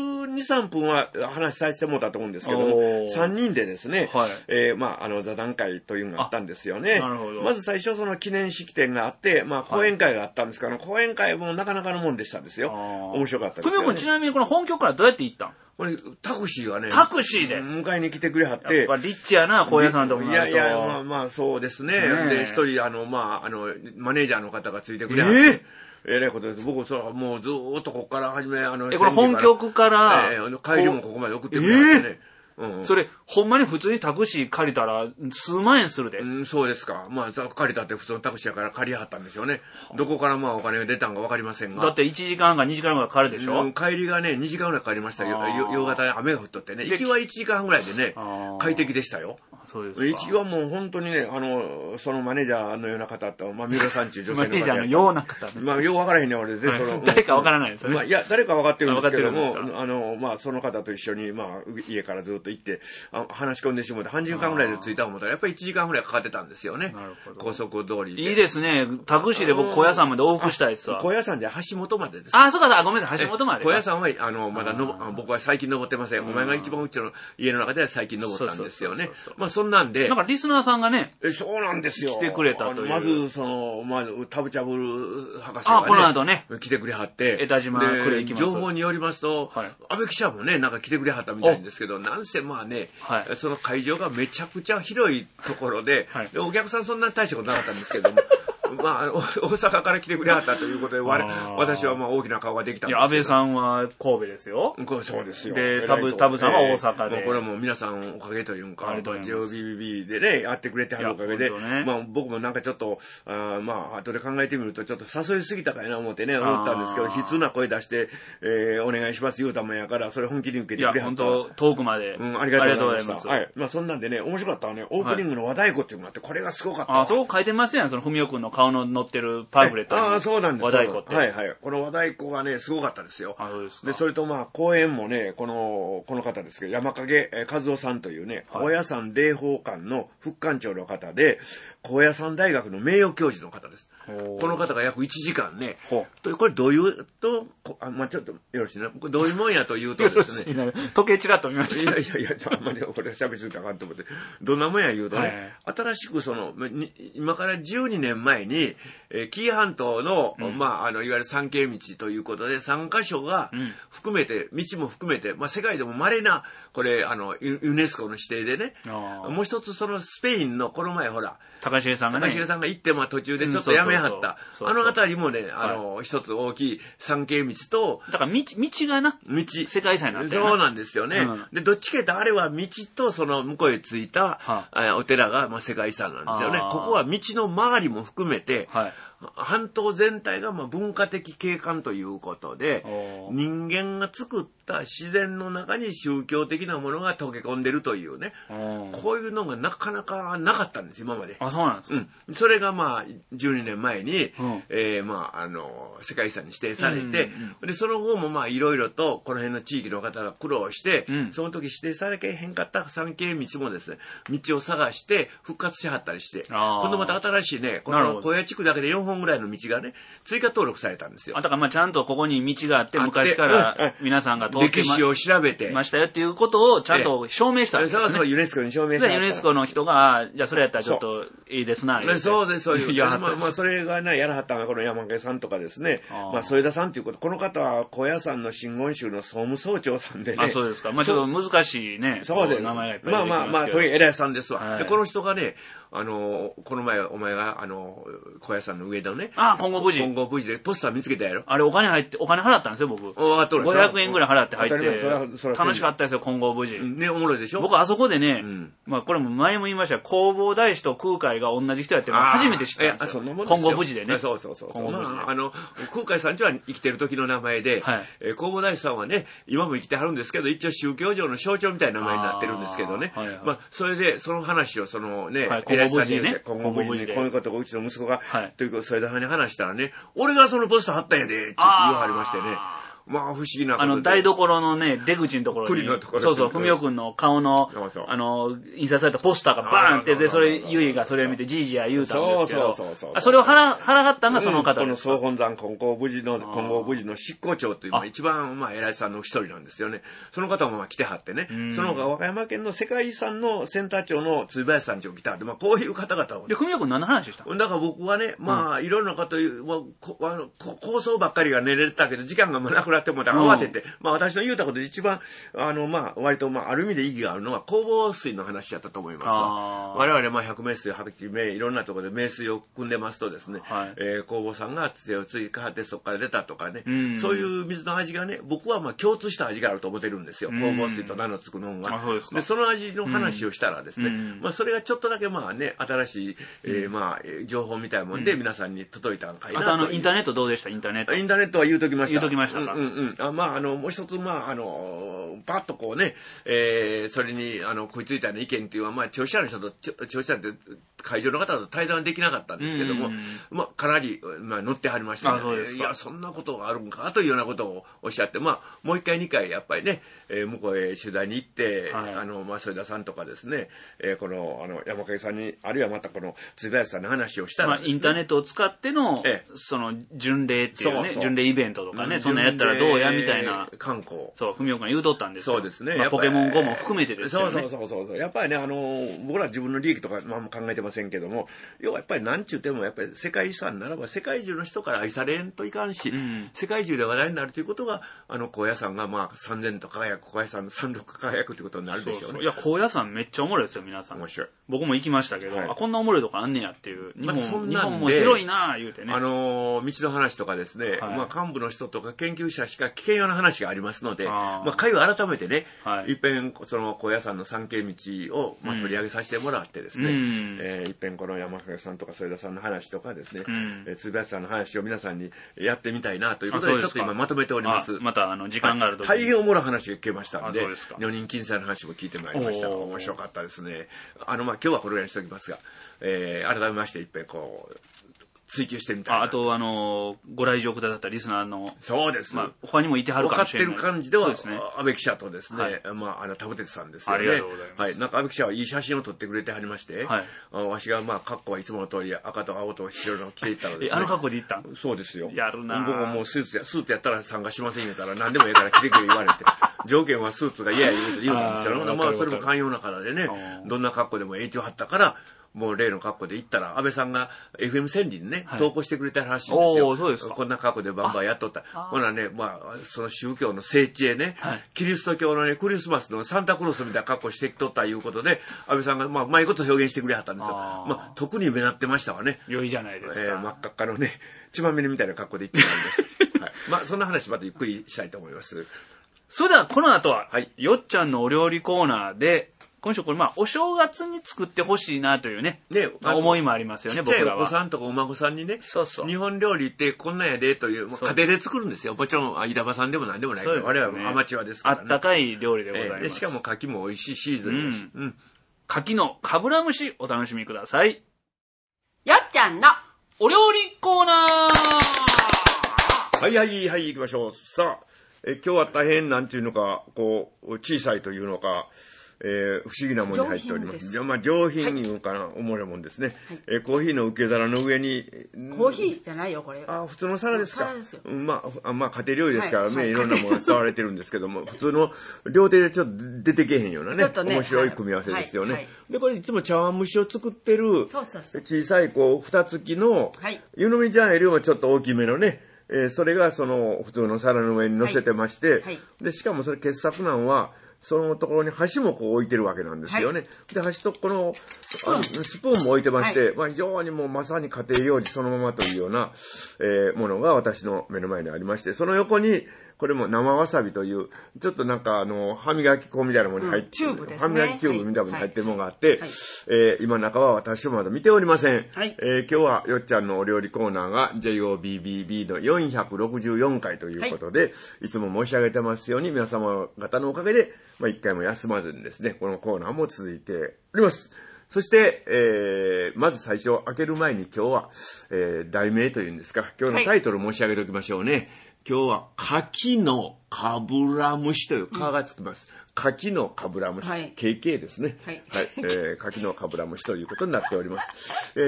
Speaker 1: 22、3分は話させてもらったと思うんですけども、3人でですね、まあ、座談会というのがあったんですよね。まず最初その記念式典があって、まあ、講演会があったんですけど、講演会もなかなかのもんでしたですよ。面白かったですよね。
Speaker 2: 久美子君、ちなみにこの本局からどうやって行ったん？
Speaker 1: これタクシーがね、
Speaker 2: タクシーで
Speaker 1: 迎えに来てくれはって、
Speaker 2: やっぱリッチやな、高野山ともなると。
Speaker 1: いや、まあ、そうですね。で、一人、まあ、マネージャーの方がついてくれはって。えらいことです。僕、もうずーっとここから始め、
Speaker 2: これ本局から、
Speaker 1: 帰りもここまで送ってくれはってね。
Speaker 2: それ、ほんまに普通にタクシー借りたら数万円するで。
Speaker 1: そうですか。まあ、借りたって普通のタクシーやから借りはったんでしょうね。どこからまあお金が出たんかわかりませんが。
Speaker 2: だって1時間か2時間ぐらいかかるでしょ？
Speaker 1: 帰りがね、2時間ぐらいかかりましたよ。夕方雨が降っとってね。行きは1時間ぐらいでね、快適でしたよ。
Speaker 2: そうですか。
Speaker 1: 行きはもう本当にね、そのマネージャーのような方と、まあ、三浦さんちゅう女性の方。
Speaker 2: マネージャーのような方ね。
Speaker 1: まあ、ようわからへんね、俺で。
Speaker 2: 誰かわからないですよね。
Speaker 1: まあ、いや、誰かわかってるんですけども、まあ、その方と一緒に、まあ、家からずっと行って、話し込んでしまって半時間ぐらいで着いた思ったらやっぱり1時間ぐらいかかってたんですよね。
Speaker 2: なるほど。
Speaker 1: 高速通りで。
Speaker 2: いいですね。タクシーで僕高野山まで往復したいですわ。
Speaker 1: 高野山で橋本までです。
Speaker 2: あ、そうか、ごめんなさい、橋本まで。
Speaker 1: 高野山はまだ僕は最近登ってません。お前が一番うちの家の中では最近登ったんですよね。まあそんなんで。
Speaker 2: なんかリスナーさんがね。
Speaker 1: そうなんですよ。
Speaker 2: 来てくれたという。
Speaker 1: まずタブチャブル博士がね。
Speaker 2: この後ね。
Speaker 1: 来てくれはって。
Speaker 2: 江田島来れ行きます。
Speaker 1: 情報によりますと、安倍記者もね、なんか来てくれはったみたいですけど、なんせまあね、その会場がめちゃくちゃ広いところで、お客さんそんなに大したことなかったんですけども、まあ、大阪から来てくれはったということで、私はまあ大きな顔ができたんですけど。
Speaker 2: 安倍さんは神戸ですよ。
Speaker 1: そうですよ。
Speaker 2: で、タブさんは大阪で。
Speaker 1: これはもう皆さんおかげというか、JOBBB でね、やってくれてはるおかげで、まあ僕もなんかちょっと、まあ後で考えてみるとちょっと誘いすぎたかいな思ってね、思ったんですけど、悲痛な声出して、お願いします言うたもんやから、それ本気に受けてくれはった。
Speaker 2: いや、本当遠くまで。
Speaker 1: ありがとうございます。はい。まあそんなんでね、面白かったわね、オープニングの和太鼓っていうのがあって、これがすごかった。
Speaker 2: そう書いてますやん、その文雄くんの顔の載ってるパンフレット。
Speaker 1: そうなんです。
Speaker 2: 和太鼓って。
Speaker 1: はいはい。この和太鼓がね、すごかったですよ。
Speaker 2: そうですか。
Speaker 1: で、それとまあ、講演もね、この方ですけど、山影和夫さんというね、高野山霊宝館の副館長の方で、高野山大学の名誉教授の方です。この方が約1時間ね、これどういうと、まあちょっとよろしいな。これどういうもんやというとですね。
Speaker 2: 時計ちらっと見ました。
Speaker 1: いや、あんまりこれ喋りすぎたらあかんと思って。どんなもんや言うとね、新しく今から12年前に、紀伊半島の、まあ、いわゆる三景道ということで、3カ所が含めて、道も含めて、まあ、世界でも稀な、これ、ユネスコの指定でね、もう一つそのスペインの、この前ほら、
Speaker 2: 高重さんが
Speaker 1: 行って、まあ、途中でちょっとやめはった。あの辺りもね、一つ大きい三景道と、
Speaker 2: だから道がな、世界遺産になってる。
Speaker 1: そうなんですよね。で、どっちかというと、あれは道とその向こうへ着いた、お寺が、まあ、世界遺産なんですよね。ここは道の周りも含めて、半島全体がまあ文化的景観ということで、人間が作っった自然の中に宗教的なものが溶け込んでるというね、こういうのがなかなかなかったんです、今まで。
Speaker 2: あ、そうなんですか。
Speaker 1: それがまあ、12年前に、まあ、世界遺産に指定されて、で、その後もまあ、いろいろと、この辺の地域の方が苦労して、その時指定されへんかった参詣道もですね、道を探して復活しはったりして、今度また新しいね、この小屋地区だけで4本ぐらいの道がね、追加登録されたんですよ。
Speaker 2: だからまあちゃんとここに道があって、昔から皆さんが通って
Speaker 1: 歴史を調べて
Speaker 2: ましたよっていうことをちゃんと証明したんですね。
Speaker 1: そう、ユネスコに証明した。
Speaker 2: ユネスコの人が、じゃあそれやったらちょっといいですな。
Speaker 1: そうです、そういう。まあ、それがね、やらはったのがこの山家さんとかですね、まあ、添田さんということ、この方は高野山の真言宗の総務総長さんでね。
Speaker 2: あ、そうですか。まあちょっと難しいね。
Speaker 1: そうです。
Speaker 2: 名前がいっぱい出てきますけど。
Speaker 1: まあ、とにかく偉いさんですわ。で、この人がね、この前、お前が、小屋さんの上のね。
Speaker 2: 金剛無事。
Speaker 1: 金剛無事でポスター見つけたやろ。
Speaker 2: あれお金払ったんですよ、僕。500円ぐらい払って入って。楽しかったですよ、金剛無事。
Speaker 1: ね、おもろいでしょ。
Speaker 2: 僕あそこでね、まあこれも前も言いました、弘法大師と空海が同じ人やって初めて知ったんですよ。金剛無事でね。
Speaker 1: そう。空海さんちは生きてる時の名前で、弘法大師さんはね、今も生きてはるんですけど、一応宗教上の象徴みたいな名前になってるんですけどね。まあ、それで、その話をね、
Speaker 2: 金剛無事ね。
Speaker 1: 金剛無事でこういうことがうちの息子が、ということ添田さんに話したらね、俺がそのポスター貼ったんやで、って言わはりましてね。まあ不思議なことで。
Speaker 2: 台所のね、出口のところに。そう、ふみおくんの顔の、印刷されたポスターがバーンって、で、それ、ゆいがそれを見てじいじや言うたんですけど。そう。それを腹ったんがその方です。
Speaker 1: この総本山金剛無事の執行長というのが一番、まあ偉いさんの一人なんですよね。その方もまあ来てはってね。その他和歌山県の世界遺産のセンター長の辻林さんちを来たはって、まあこういう方々を。
Speaker 2: で、ふみおくん何の話でした？
Speaker 1: だから僕はね、まあいろんなこと構想ばっかりが練れたけど、時間がなくなっても慌てて、まあ私の言うたことで一番、まあ割とまあある意味で意義があるのは弘法水の話やったと思いますわ。我々まあ百名水、八名、いろんなところで名水を汲んでますとですね、弘法さんが杖をついかはってそこから出たとかね、そういう水の味がね、僕はまあ共通した味があると思ってるんですよ。弘法水と名の付くのが。で、その味の話をしたらですね、まあそれがちょっとだけまあね、新しい、まあ情報みたいなもんで皆さんに届いたんかいなと。
Speaker 2: あとインターネットどうでした？インターネット
Speaker 1: は言うときました。
Speaker 2: 言うときましたか。
Speaker 1: まあ、もう一つ、まあ、パッとこうね、それに、食いついたような意見っていうのは、まあ、聴取者の人と、聴取者って会場の方と対談できなかったんですけども、まあ、かなり、まあ、乗ってはりましたね。いや、そんなことがあるんか、というようなことをおっしゃって、まあ、もう一回、二回、やっぱりね、向こうへ取材に行って、まあ、添田さんとかですね、この、山影さんに、あるいはまたこの、辻林さんの話をしたら、
Speaker 2: まあ、インターネットを使っての、その、巡礼っていうね、巡礼イベントとかね、そんなやったらどうやみたいな。
Speaker 1: 観光。
Speaker 2: そう、ふみおくんが言うとったんですよ。
Speaker 1: そうですね。
Speaker 2: まあ、ポケモン GO も含めてですよね。
Speaker 1: そう。やっぱりね、僕ら自分の利益とかまあ考えてませんけども、要はやっぱりなんちゅうても、やっぱり世界遺産ならば世界中の人から愛されんといかんし、世界中で話題になるということが、高野山がまあ3000と輝く、高野山の36輝くということになるでしょうね。
Speaker 2: いや、高野山めっちゃおもろいですよ、皆さん。
Speaker 1: 面白い。
Speaker 2: 僕も行きましたけど、こんなおもろいとこあんねやっていう。日本も広いなぁ、言うてね。
Speaker 1: 道の話とかですね、まあ幹部の人とか研究者しか聞けんような話がありますので、まあ会を改めてね、いっぺんその高野山の参詣道をまあ取り上げさせてもらってですね、いっぺんこの山影さんとか添田さんの話とかですね、辻林さんの話を皆さんにやってみたいなということで、ちょっと今まとめております。
Speaker 2: また時間があるとき
Speaker 1: 大変おもろい話が聞けましたんで、女人禁制の話も聞いてまいりました。面白かったですね。まあ今日はこれぐらいにしておきますが、改めましていっぺんこう、追求してみたいな。
Speaker 2: あと、ご来場くださったリスナーの。
Speaker 1: そうです。
Speaker 2: まあ、他にもいてはるかもしれない。
Speaker 1: 分かってる感じでは、安倍記者とですね、まあ、田舩さんですよね。
Speaker 2: ありがとうございます。
Speaker 1: はい。なんか安倍記者はいい写真を撮ってくれてはりまして、わしがまあ、格好はいつもの通り赤と青と白の着ていったのですね。
Speaker 2: 格好で行ったん？
Speaker 1: そうですよ。
Speaker 2: やるな。
Speaker 1: 僕ももうスーツやったら参加しません言うたら何でもええから着てくれ言われて、条件はスーツが嫌や言うたんですよ。まあ、それも寛容な方でね、どんな格好でも影響はったから、もう例の格好で行ったら、安倍さんが FM 千里にね、投稿してくれたらしいんですよ。
Speaker 2: そうですか。
Speaker 1: こんな格好でバンバンやっとった。ほなね、まあ、その宗教の聖地へね、キリスト教のね、クリスマスのサンタクロースみたいな格好してきとったいうことで、安倍さんが、まあ、うまいこと表現してくれはったんですよ。まあ、特に目立ってましたわね。
Speaker 2: 良いじゃないですか。
Speaker 1: 真っ赤っかのね、血まみれみたいな格好で行ってまいりました。はい。まあ、そんな話またゆっくりしたいと思います。
Speaker 2: それでは、この後は、よっちゃんのお料理コーナーで、 今週これお正月に作ってほしいなというね、思いもありますよね、僕らは。
Speaker 1: ちっちゃいお子さんとかお孫さんにね、
Speaker 2: そうそう。
Speaker 1: 日本料理ってこんなんやでという、家庭で作るんですよ。もちろん、板場さんでも何でもないけど、我々はアマチュアですからね。
Speaker 2: あったかい料理でございます。
Speaker 1: でしかも牡蠣も美味しいシーズンです。
Speaker 2: 牡蠣のかぶら蒸しお楽しみください。
Speaker 3: よっちゃんの
Speaker 2: お料理コーナー。
Speaker 1: はい、行きましょう。さあ、今日は大変なんていうのか、こう、小さいというのか、不思議なものに入っております。上品に言うかな、思うもんですね。コーヒーの受け皿の上に。
Speaker 3: コーヒーじゃないよ、これ。
Speaker 1: 普通の皿ですか。
Speaker 3: 皿ですよ。
Speaker 1: 家庭料理ですからね、いろんなものが使われてるんですけども、普通の料亭でちょっと出てけへんようなね、面白い組み合わせですよね。で、これいつも茶碗蒸しを作ってる、小さい蓋付きの、湯飲み茶碗よりもちょっと大きめのね、それがその普通の皿の上に乗せてまして、で、しかもそれ傑作なんは、そのところに箸もこう置いてるわけなんですよね。で、箸とこのスプーンも置いてまして、非常にもうまさに家庭料理そのままというような、ものが私の目の前にありまして、その横に、これも生わさびという、ちょっとなんか歯磨き粉みたいなものに入って、歯磨きチューブみたいなものに入ってるものがあって、今中は私はまだ見ておりません。今日はよっちゃんのお料理コーナーが JOBBB の464回ということで、いつも申し上げてますように皆様方のおかげで、一回も休まずにですね、このコーナーも続いております。そして、まず最初開ける前に今日は、題名というんですか、今日のタイトル申し上げておきましょうね。今日は牡蠣のかぶら蒸しという「か」がつきます。牡蠣のかぶら蒸し、KK ですね。牡蠣のかぶら蒸しということになっております。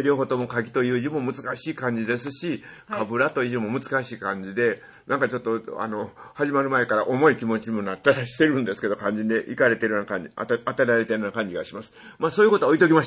Speaker 1: 両方とも牡蠣という字も難しい漢字ですし、かぶらという字も難しい漢字で、なんかちょっと始まる前から重い気持ちにもなったりしてるんですけど、漢字でいかれてるような感じ、当てられてるような感じがします。そういうことは置いときまして、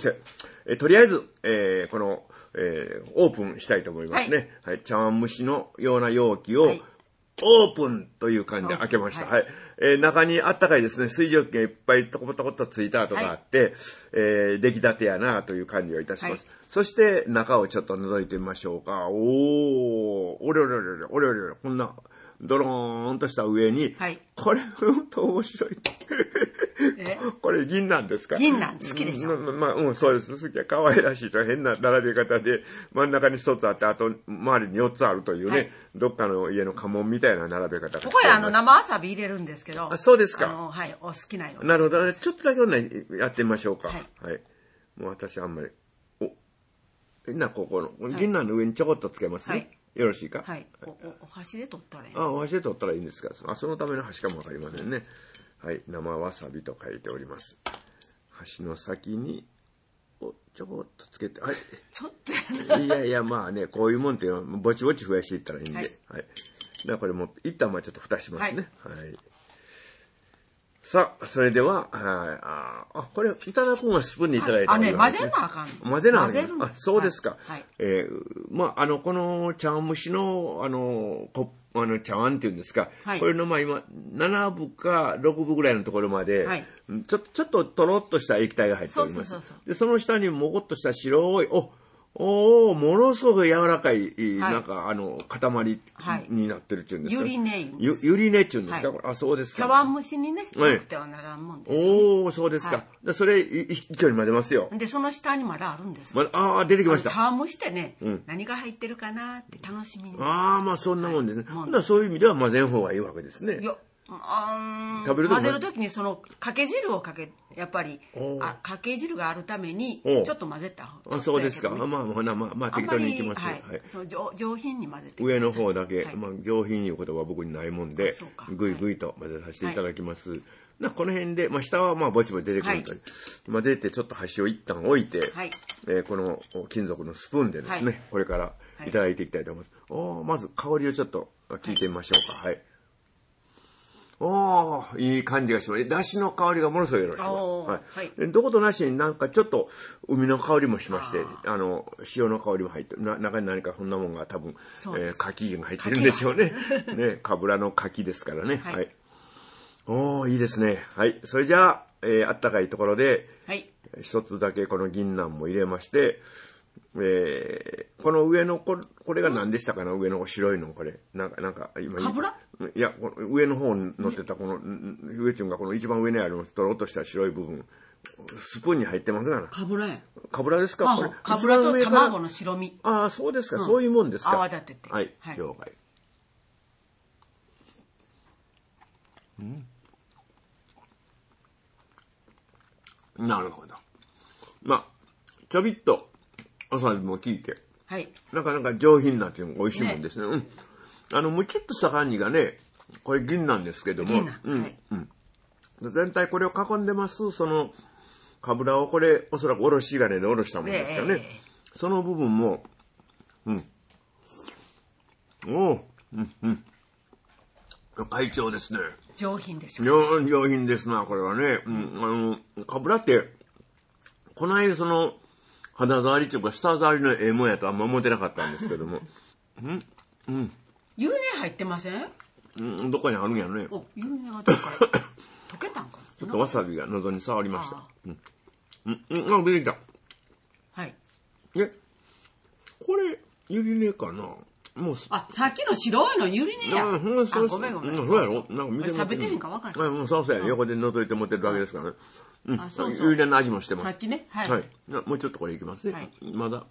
Speaker 1: とりあえず、この、オープンしたいと思いますね。茶碗蒸しのような容器を、オープンという感じで開けました。中にあったかいですね、水蒸気がいっぱいトコトコとついた跡があって、出来たてやなという感じがいたします。そして中をちょっと覗いてみましょうか。おれおれ、こんなドローンとした上に、これ本当面白い。これ銀なんですか？
Speaker 3: 銀なん好きでしょ。
Speaker 1: そうです。好きは可愛らしいと変な並べ方で、真ん中に一つあって、あと周りに4つあるというね、どっかの家の家紋みたいな並べ方が。
Speaker 3: ここへ生わさび入れるんですけど。
Speaker 1: そうですか。
Speaker 3: お好きなように。
Speaker 1: なるほどね。ちょっとだけやってみましょうか。もう私あんまり。ここの銀杏の上にちょこっとつけますね。よろしいか？
Speaker 3: お箸で取ったらいい。
Speaker 1: お箸で取ったらいいんですか？そのための箸かもわかりませんね。生わさびと書いております。箸の先にちょこっとつけて、
Speaker 3: ちょっと
Speaker 1: いやこういうもんっていうのはぼちぼち増やしていったらいいんで、だからこれも一旦ちょっと蓋しますね。さあ、それでは、これ、いただくのはスプーンにいただいた
Speaker 3: 混ぜなあかん。
Speaker 1: 混ぜなあかん。そうですか。この茶碗蒸しの、茶碗っていうんですか。これの、今、7分か6分ぐらいのところまで、ちょっととろっとした液体が入っております。で、その下にもこっとした白い、ものすごく柔らかい、なんか、塊になってるっていうんですか。
Speaker 3: ゆりね。
Speaker 1: ゆりねっていうんですか。そうですか。
Speaker 3: 茶碗蒸しにね、なくてはならんもんです。
Speaker 1: そうですか。それ、一挙に混ぜますよ。
Speaker 3: で、その下にまだあるんです。
Speaker 1: 出てきました。
Speaker 3: 茶碗蒸してね、何が入ってるかなって楽しみに。
Speaker 1: そんなもんですね。そういう意味では混ぜん方がいいわけですね。
Speaker 3: 混ぜるときにかけ汁をやっぱりかけ汁があるためにちょっと混ぜた方が
Speaker 1: そうですか。適当にいきます
Speaker 3: よ。上品に混ぜて
Speaker 1: 上の方だけ、上品いうことは僕にないもんでぐいぐいと混ぜさせていただきます。この辺で下はぼちぼち出てくると混ぜてちょっと箸を一旦置いてこの金属のスプーンでですねこれからいただいていきたいと思います。まず香りをちょっと聞いてみましょうか。いい感じがします。だしの香りがものすごいよろしい。どことなしになんかちょっと海の香りもしまして、塩の香りも入って、中に何かそんなもんが多分、牡蠣が入ってるんでしょうね。かぶらの牡蠣ですからね。いいですね。それじゃあ、あったかいところで、一つだけこの銀杏も入れまして、この上のこれが何でしたかな、上の白いのこれなんか今
Speaker 3: かぶら？
Speaker 1: いや上の方に乗ってたこの上中がこの一番上にあるとろっとした白い部分スプーンに入ってますがな。
Speaker 3: かぶらや。
Speaker 1: かぶらですか？これ
Speaker 3: かぶらと卵の白身。
Speaker 1: ああ、そうですか。そういうもんですか。
Speaker 3: 泡立てて。
Speaker 1: はい。了解。なるほど。まあ、ちょびっとわさびも効いて、
Speaker 3: はい。
Speaker 1: なかなか上品なっていうのが美味しいもんですね。もうちょっとした感じがね、これ銀なんですけども、全体これを囲んでます、その、かぶらをこれ、おそらくおろし金でおろしたもんですかね。その部分も、会長ですね。
Speaker 3: 上品でしょ。
Speaker 1: 上品ですな、これはね。かぶらって、この間その、肌触りというか、舌触りのもんやとあんま思ってなかったんですけども。
Speaker 3: ゆるね入ってません？
Speaker 1: どこにあるんやろね。
Speaker 3: ゆるねがどっから溶けたんかな。
Speaker 1: ちょっとわさびが喉に触りました。出てきた。
Speaker 3: はい。
Speaker 1: これ、ゆりねかな。もう
Speaker 3: さっきの白いのゆりねや。ごめん。
Speaker 1: そうやろ。なんか見て
Speaker 3: 食べてへんか分からん。
Speaker 1: そうや。横で覗いて持ってるだけですからね。ゆりねの味もしてます。
Speaker 3: さっきね。はい。
Speaker 1: もうちょっとこれいきますね。まだ。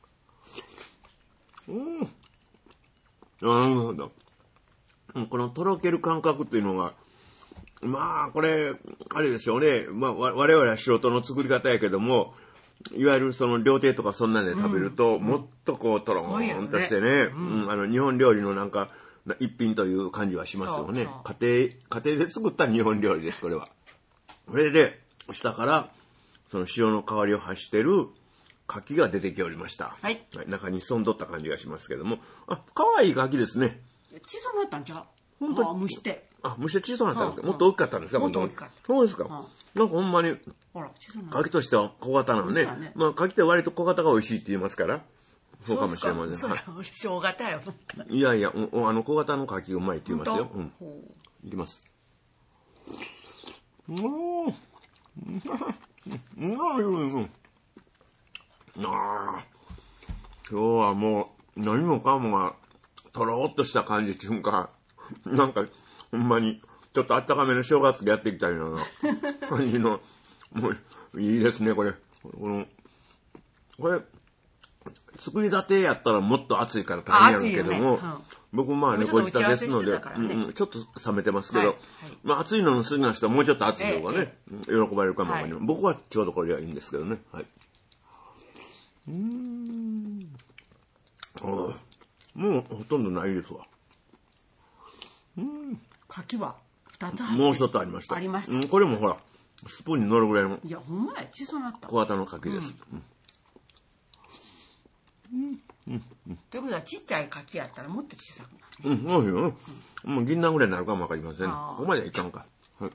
Speaker 1: なるほど。このとろける感覚っていうのが、まあ、これ、あれでしょうね。まあ、我々は素人の作り方やけども、いわゆるその料亭とかそんなんで食べると、もっとこう、とろーんとしてね、日本料理のなんか、一品という感じはしますよね。家庭で作った日本料理です、これは。これで、下から、その塩の香りを発してる、牡蠣が出てきおりました。はい。中に潜んどった感じがしますけども。可愛い牡蠣ですね。
Speaker 3: 小さくなったんちゃう？
Speaker 1: 本当に。
Speaker 3: 蒸して。
Speaker 1: 蒸して小さくなったんですか？もっと大きかったんですか？
Speaker 3: もっと大きかった。
Speaker 1: そうですか。なんかほんまに、牡蠣としては小型なのね。まあ、牡蠣って割と小型が美味しいって言いますから。そうかもしれません。
Speaker 3: そう小型よ。
Speaker 1: いやいや、小型の牡蠣うまいって言いますよ。いきます。今日はもう何もかもがとろっとした感じっていうか、なんかほんまにちょっとあったかめの正月でやってきたような感じの、もういいですね、これ。これ、作りたてやったらもっと熱いから大変やるけども、僕まあね、ご自宅ですので、ちょっと冷めてますけど、まあ熱いのの好きな人はもうちょっと熱い方がね、喜ばれるかもわかりません。僕はちょうどこれはいいんですけどね。はい。もうほとんどないですわ。
Speaker 3: 牡蠣は2つ入って
Speaker 1: もう一つありました。
Speaker 3: ありました。
Speaker 1: これもほら、スプーンに乗るぐらいの。
Speaker 3: いや、ほんまや、小さなった。
Speaker 1: 小型の牡蠣です。
Speaker 3: ということは、ちっちゃい牡蠣やったらもっと小さくなる。
Speaker 1: そうよ。もう銀杏ぐらいになるかもわかりません。ここまではいかんか。はい。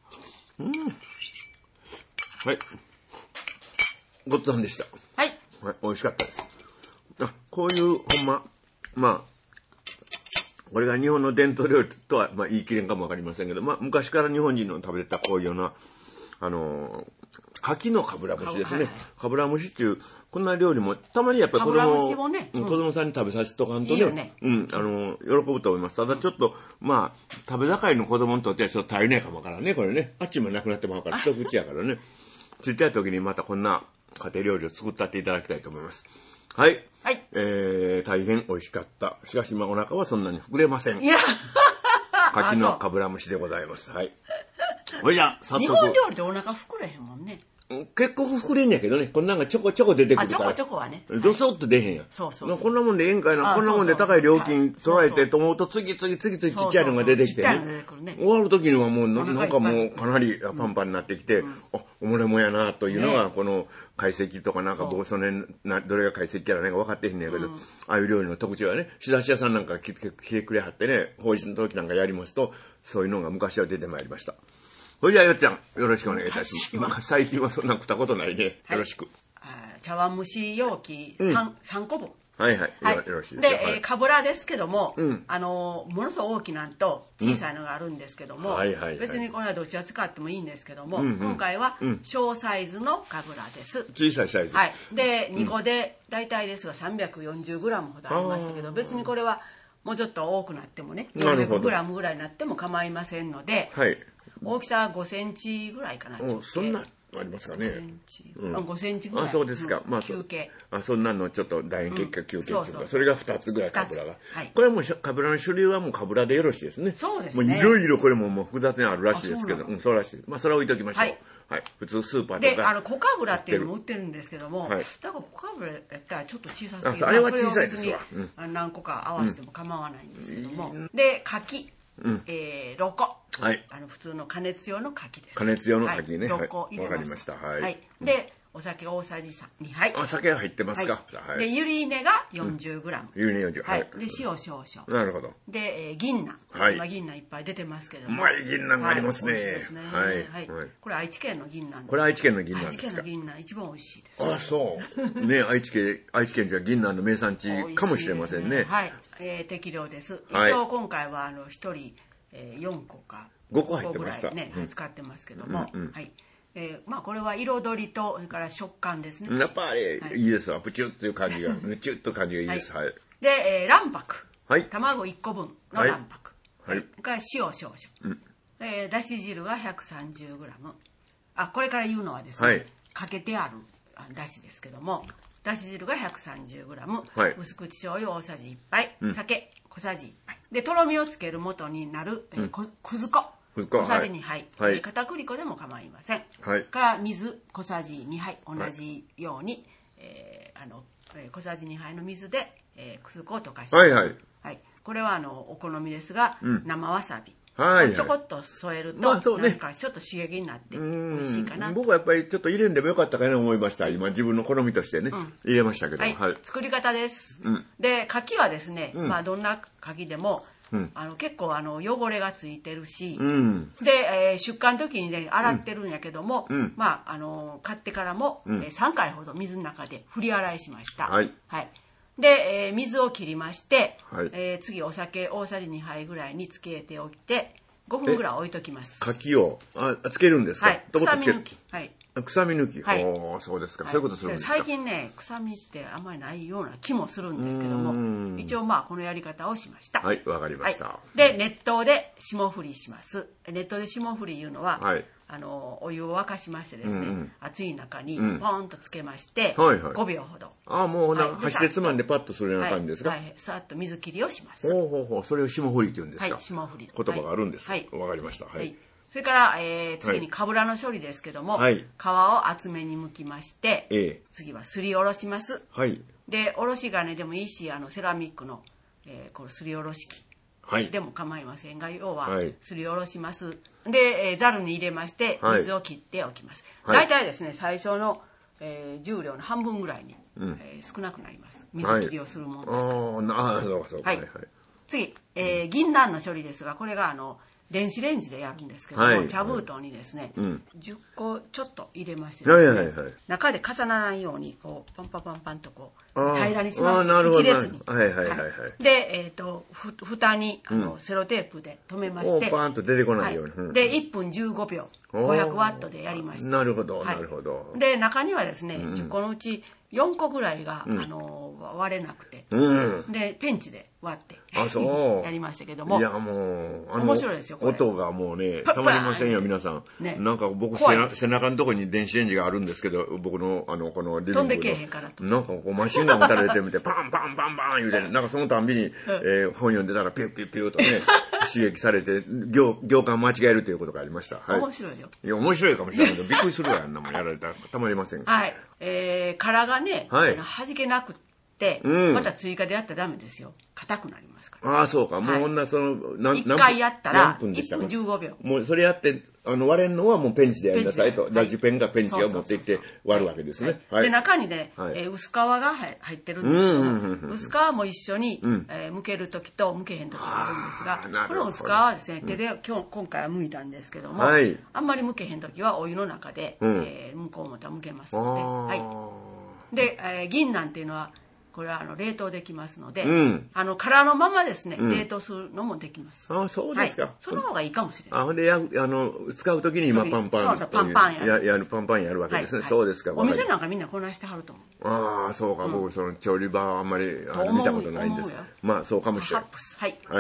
Speaker 1: はい。ごっつぁんでした。
Speaker 3: はい。
Speaker 1: 美味しかったです。こういうほんまあこれが日本の伝統料理とは言い切れんかもわかりませんけど、昔から日本人の食べてたこういうような牡蠣のかぶら蒸しですね。かぶら蒸しっていうこんな料理もたまにやっぱり子供さんに食べさせとかんとね、喜ぶと思います。ただちょっと食べ盛りの子供にとってはちょっと足りないかもわからんね、これね。あっちもなくなってもらうから一口やからね。ついた時にまたこんな家庭料理を作ったっていただきたいと思います。はい。はい。大変美味しかった。しかしお腹はそんなに膨れません。いや。牡蠣のかぶら蒸しでございます。はい。これじゃ早速。日
Speaker 3: 本料理でお腹膨れへんもんね。
Speaker 1: 結構膨れんやけどね。こんなんがちょこちょこ出てくるから。
Speaker 3: ちょこはね。
Speaker 1: ドソッと出へんやん。
Speaker 3: そう。
Speaker 1: こんなもんでええんかいな。こんなもんで高い料金取られてと思うと次々ちっちゃいのが出てきてね。終わる時にはもうなんかもうかなりパンパンになってきて、おもれもやなというのがこの懐石とかなんか僕そのどれが懐石やらね分かってへんねんやけど、ああいう料理の特徴はね、仕出し屋さんなんか来てくれはってね、法事の時なんかやりますと、そういうのが昔は出てまいりました。それじゃあよっちゃんよろしくお願いいたします。最近はそんな食ったことないね。よろしく。
Speaker 3: 茶碗蒸し容器3個分。
Speaker 1: はい。よろしいです
Speaker 3: で、かぶらですけども、ものすごく大きなんと小さいのがあるんですけども、別にこれはどちら使ってもいいんですけども、今回は小サイズのかぶらです。
Speaker 1: 小さいサイズ。
Speaker 3: はい。で、2個で大体ですが 340g ほどありましたけど、別にこれはもうちょっと多くなってもね、400g ぐらいになっても構いませんので、大きさは5センチぐらいかな。
Speaker 1: そんなありますかね。
Speaker 3: 5センチぐらい。
Speaker 1: そうですか。
Speaker 3: 球形。
Speaker 1: そんなのちょっと楕円形か球形っていうか、それが2つぐらいかぶらが。これはもうかぶらの種類はもうかぶらでよろしいですね。
Speaker 3: そうですね。
Speaker 1: もういろいろこれも複雑にあるらしいですけど、そうらしい。それは置いときましょう。はい。普通スーパーとか。
Speaker 3: で、コカブラっていうのも売ってるんですけども、だからコカブラやったらちょっと小さすぎる。
Speaker 1: あれは小さいですわ。
Speaker 3: 何個か合わせても構わないんですけども。で、柿。6個。普通の加熱用の柿です。
Speaker 1: 加熱用の柿ね。
Speaker 3: 6個入れました。
Speaker 1: わかりました。はい。
Speaker 3: で、お酒大さじ2杯。
Speaker 1: お酒が入ってますか。
Speaker 3: で、ゆり根が 40g。
Speaker 1: ゆり根40。
Speaker 3: はい。で、塩少々。
Speaker 1: なるほど。
Speaker 3: で、銀杏。今銀杏いっぱい出てますけども。
Speaker 1: うまい銀杏がありますね。
Speaker 3: はい。これ愛知県の銀杏。
Speaker 1: これ愛知県の銀杏ですか。
Speaker 3: 愛知県の銀杏一番美味しいです。
Speaker 1: あ、そう。ね、愛知県じゃ銀杏の名産地かもしれませんね。
Speaker 3: はい。適量です。一応今回は1人4個か
Speaker 1: 5個入ってました。
Speaker 3: ね、使ってますけども。はい。これは彩りとそれから食感ですね。
Speaker 1: やっぱりいいですわ。プチュッという感じが、プチュッと感じがいいです。はい。
Speaker 3: で、卵白。
Speaker 1: はい。
Speaker 3: 卵1個分の卵白。
Speaker 1: はい。
Speaker 3: から塩少々。だし汁が 130g。これから言うのはですね、かけてあるだしですけども、だし汁が 130g。薄口醤油大さじ1杯。酒小さじ1杯。で、とろみをつける元になるくず粉。小さじ2杯。片栗粉でも構いません。から水小さじ2杯。同じように、小さじ2杯の水でくず粉を溶かします。はい。これはお好みですが、生わさび。ちょこっと添えると、なんかちょっと刺激になって美味しいかな。
Speaker 1: 僕はやっぱりちょっと入れんでもよかったかなと思いました。今自分の好みとしてね、入れましたけど。
Speaker 3: はい。作り方です。で、牡蠣はですね、どんな牡蠣でも、結構汚れがついてるし、で、出荷の時にね洗ってるんやけども、買ってからも3回ほど水の中で振り洗いしました。で、水を切りまして、次お酒大さじ2杯ぐらいにつけておいて5分ぐらい置いときます。
Speaker 1: 牡蠣をつけるんですか。
Speaker 3: 臭み抜き。
Speaker 1: 臭み抜き。そうですか。そういうことするんですか。
Speaker 3: 最近ね、臭みってあんまりないような気もするんですけども、一応このやり方をしました。
Speaker 1: はい、わかりました。
Speaker 3: で、熱湯で霜降りします。熱湯で霜降りいうのは、お湯を沸かしましてですね、熱い中にポンとつけまして、5秒ほど。
Speaker 1: もう箸でつまんでパッとするような感じですか。
Speaker 3: さっと水切りをします。
Speaker 1: それを霜降りって言うんですか。
Speaker 3: 霜降り。
Speaker 1: 言葉があるんです。わかりました。
Speaker 3: それから、次にかぶらの処理ですけども、皮を厚めに剥きまして、次はすりおろします。で、おろし金でもいいし、セラミックの、このすりおろし器でも構いませんが、要はすりおろします。で、ざるに入れまして水を切っておきます。大体ですね、最初の、重量の半分ぐらいに、少なくなります。水切りをするものですから。次、銀杏の処理ですが、これが電子レンジでやるんですけども、茶封筒にですね、10個ちょっと入れましてですね、中で重ならないようにこうパンパンパンパンとこう平らにします。一列に。で、蓋にセロテープで留めまして、
Speaker 1: パンと出てこないように。
Speaker 3: で、1分15秒、500ワットでやりました。
Speaker 1: なるほど、なるほど。
Speaker 3: で、中にはですね、10個のうち4個ぐらいが割れなくて、でペンチで割ってやりましたけども、
Speaker 1: いやもう
Speaker 3: 面白いですよ。
Speaker 1: 音がもうねたまりませんよ皆さん。なんか僕背中のところに電子レンジがあるんですけど、僕のこのリビングの
Speaker 3: 飛んでけえへんからと、
Speaker 1: なんかこうマシンガン持たれてみてパンパンパンパン言うて、なんかそのたんびに本読んでたらピュッピュッピュッとね刺激されて行間間違えるということがありました。
Speaker 3: 面白いよ。
Speaker 1: いや面白いかもしれないけどびっくりするわ、あんなもんやられたらたまりません。
Speaker 3: 殻がね弾けなくってまた追加でやったらダメですよ。硬くなりますから。
Speaker 1: そうか。もう女
Speaker 3: 1回やったら1分15秒。
Speaker 1: もうそれやって割れるのはもうペンチでやりなさいと、ラジペンかペンチを持ってきて割るわけですね。
Speaker 3: で中にね薄皮が入ってるんですけど、薄皮も一緒に剥ける時と剥けへん時があるんですが、この薄皮はですね手で今回は剥いたんですけども、あんまり剥けへん時はお湯の中で剥こう思ったら剥けますので。で銀杏っていうのはこれは冷凍できますので、殻のままですね冷凍するのもできます。
Speaker 1: そうですか。
Speaker 3: その方がいいかもしれない。
Speaker 1: ほんで使う時に今パンパン
Speaker 3: パンパン
Speaker 1: やるわけですね。そうですか。
Speaker 3: お店なんかみんなこなしてはると思う。
Speaker 1: そうか。僕その調理場はあんまり見たことないんです。そうかもしれない。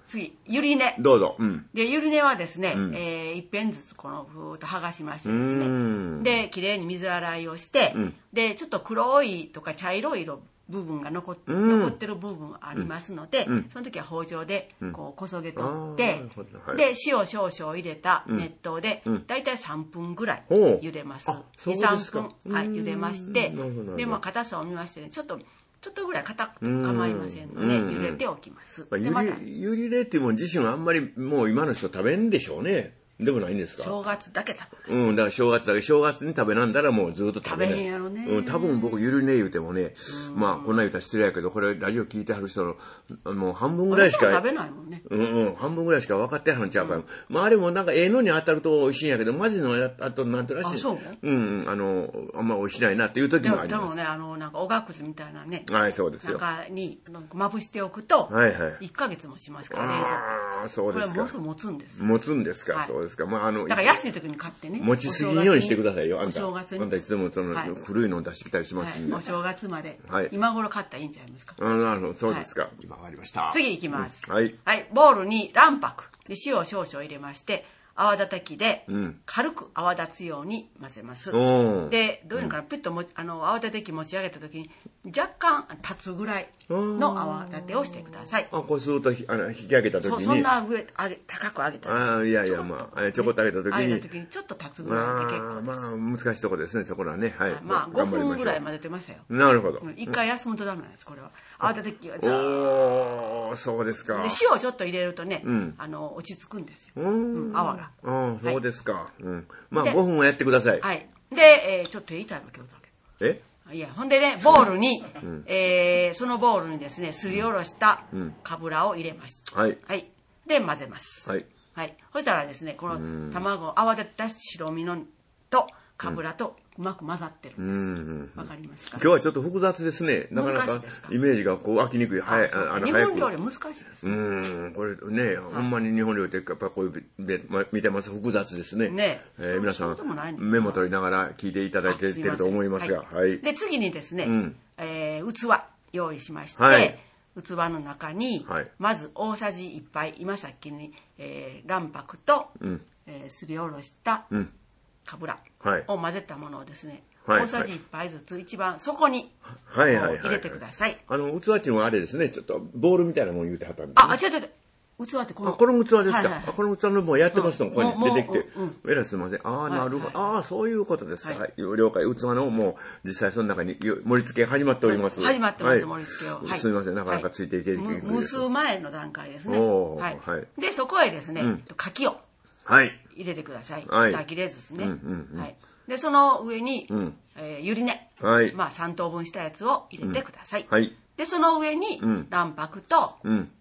Speaker 3: 次、ゆり根。
Speaker 1: どうぞ。
Speaker 3: で、ゆり根はですね、一遍ずつこのふーっと剥がしましてですね。で、きれいに水洗いをして、で、ちょっと黒いとか茶色い色、部分が残ってる部分ありますので、その時は包丁でこうこそげ取って、で塩少々入れた熱湯でだいたい3分ぐらい茹でます。23分、茹でまして、で硬さを見ましてね、ちょっとぐらい硬くても構いませんので茹でておきます。
Speaker 1: ゆり根っていうもの自身はあんまりもう今の人食べんでしょうね。でもないんですか。
Speaker 3: 正月だけ食べます。
Speaker 1: だから正月に食べなんだらもうずっと食べない。
Speaker 3: 食べへんやろね。
Speaker 1: 多分僕ゆり根言うてもね、まあこんな言うたら失礼やけど、これラジオ聞いてはる人のもう半分ぐらいしか
Speaker 3: 食べないもんね。
Speaker 1: 半分ぐらいしか分かってはるんちゃうから。まああれもなんかのに当たると美味しいんやけど、マジのあとなんとなし。
Speaker 3: あ、そう？
Speaker 1: あんま美味しないなっていう時もあります。
Speaker 3: でもねなんかおがくずみたいなね。
Speaker 1: はい、そうですよ。
Speaker 3: 中にまぶしておくと1ヶ月もしますから冷蔵庫。
Speaker 1: ああ、そうですか。
Speaker 3: これもうすぐ持つんです。
Speaker 1: 持つんですか。そうですか。まあだ
Speaker 3: から安い時に買ってね。
Speaker 1: 持ちすぎんようにしてくださいよ。あんたいつも古いの出してきたりしますんで。
Speaker 3: お正月まで。今頃買ったらいいんじゃないですか。
Speaker 1: なるほど、そうですか。今終わりました。
Speaker 3: 次いきます。
Speaker 1: はい。
Speaker 3: ボウルに卵白で塩を少々入れまして、泡立て器で軽く泡立つように混ぜます。で、どういうのかな、ピュッと泡立て器持ち上げた時に若干立つぐらいの泡立てをしてください。
Speaker 1: こうすると引き上げた時に。
Speaker 3: そんな高く上げた時。
Speaker 1: いやまあちょこっと上げた時に。
Speaker 3: ちょっと立つぐらいで結構です。
Speaker 1: まあ難しいとこですね、そこらね。はい。
Speaker 3: まあ5分ぐらい混ぜてましたよ。
Speaker 1: なるほど。
Speaker 3: 一回休むとダメなんです、これは。泡立て器はず
Speaker 1: そうですか。
Speaker 3: で、塩をちょっと入れるとね、落ち着くんですよ。泡が。
Speaker 1: そうですか。まあ5分はやってください。
Speaker 3: はい。で、ちょっと言いたいわけだけ。いや、ほんでね、ボウルに、そのボウルにですね、すりおろしたかぶらを入れます。はい。で、混ぜます。はい。そしたらですね、この卵、泡立った白身のとかぶらとうまく混ざってるんです。わかりますか？
Speaker 1: 今日はちょっと複雑ですね。なかなかイメージがこう湧きにくい。
Speaker 3: 日本料理難しいですね。
Speaker 1: これね、ほんまに日本料理ってやっぱこういう見てます複雑ですね。皆さんメモ取りながら聞いていただけてると思いますが。
Speaker 3: で、次にですね、器用意しまして、器の中にまず大さじ1杯、今さっきに卵白とすりおろしたかぶらを混ぜたものをですね、大さじ1杯ずつ一番底に入れてください。
Speaker 1: 器っていうのはあれですね、ちょっとボールみたいなもん言うてはったんですね。
Speaker 3: 違う。器ってこの
Speaker 1: 器ですか。この器のもうやってますの、ここに出てきて。えらいすみません。なるほど。そういうことですか。了解。器のもう実際その中に盛り付け始まっております。
Speaker 3: 始まってます、盛り付けを。
Speaker 1: すみません。なかなかついていけない。
Speaker 3: 蒸す前の段階ですね。で、そこへですね、柿を入れてください。2切れずつね。で、その上にゆり根、まあ3等分したやつを入れてください。で、その上に卵白と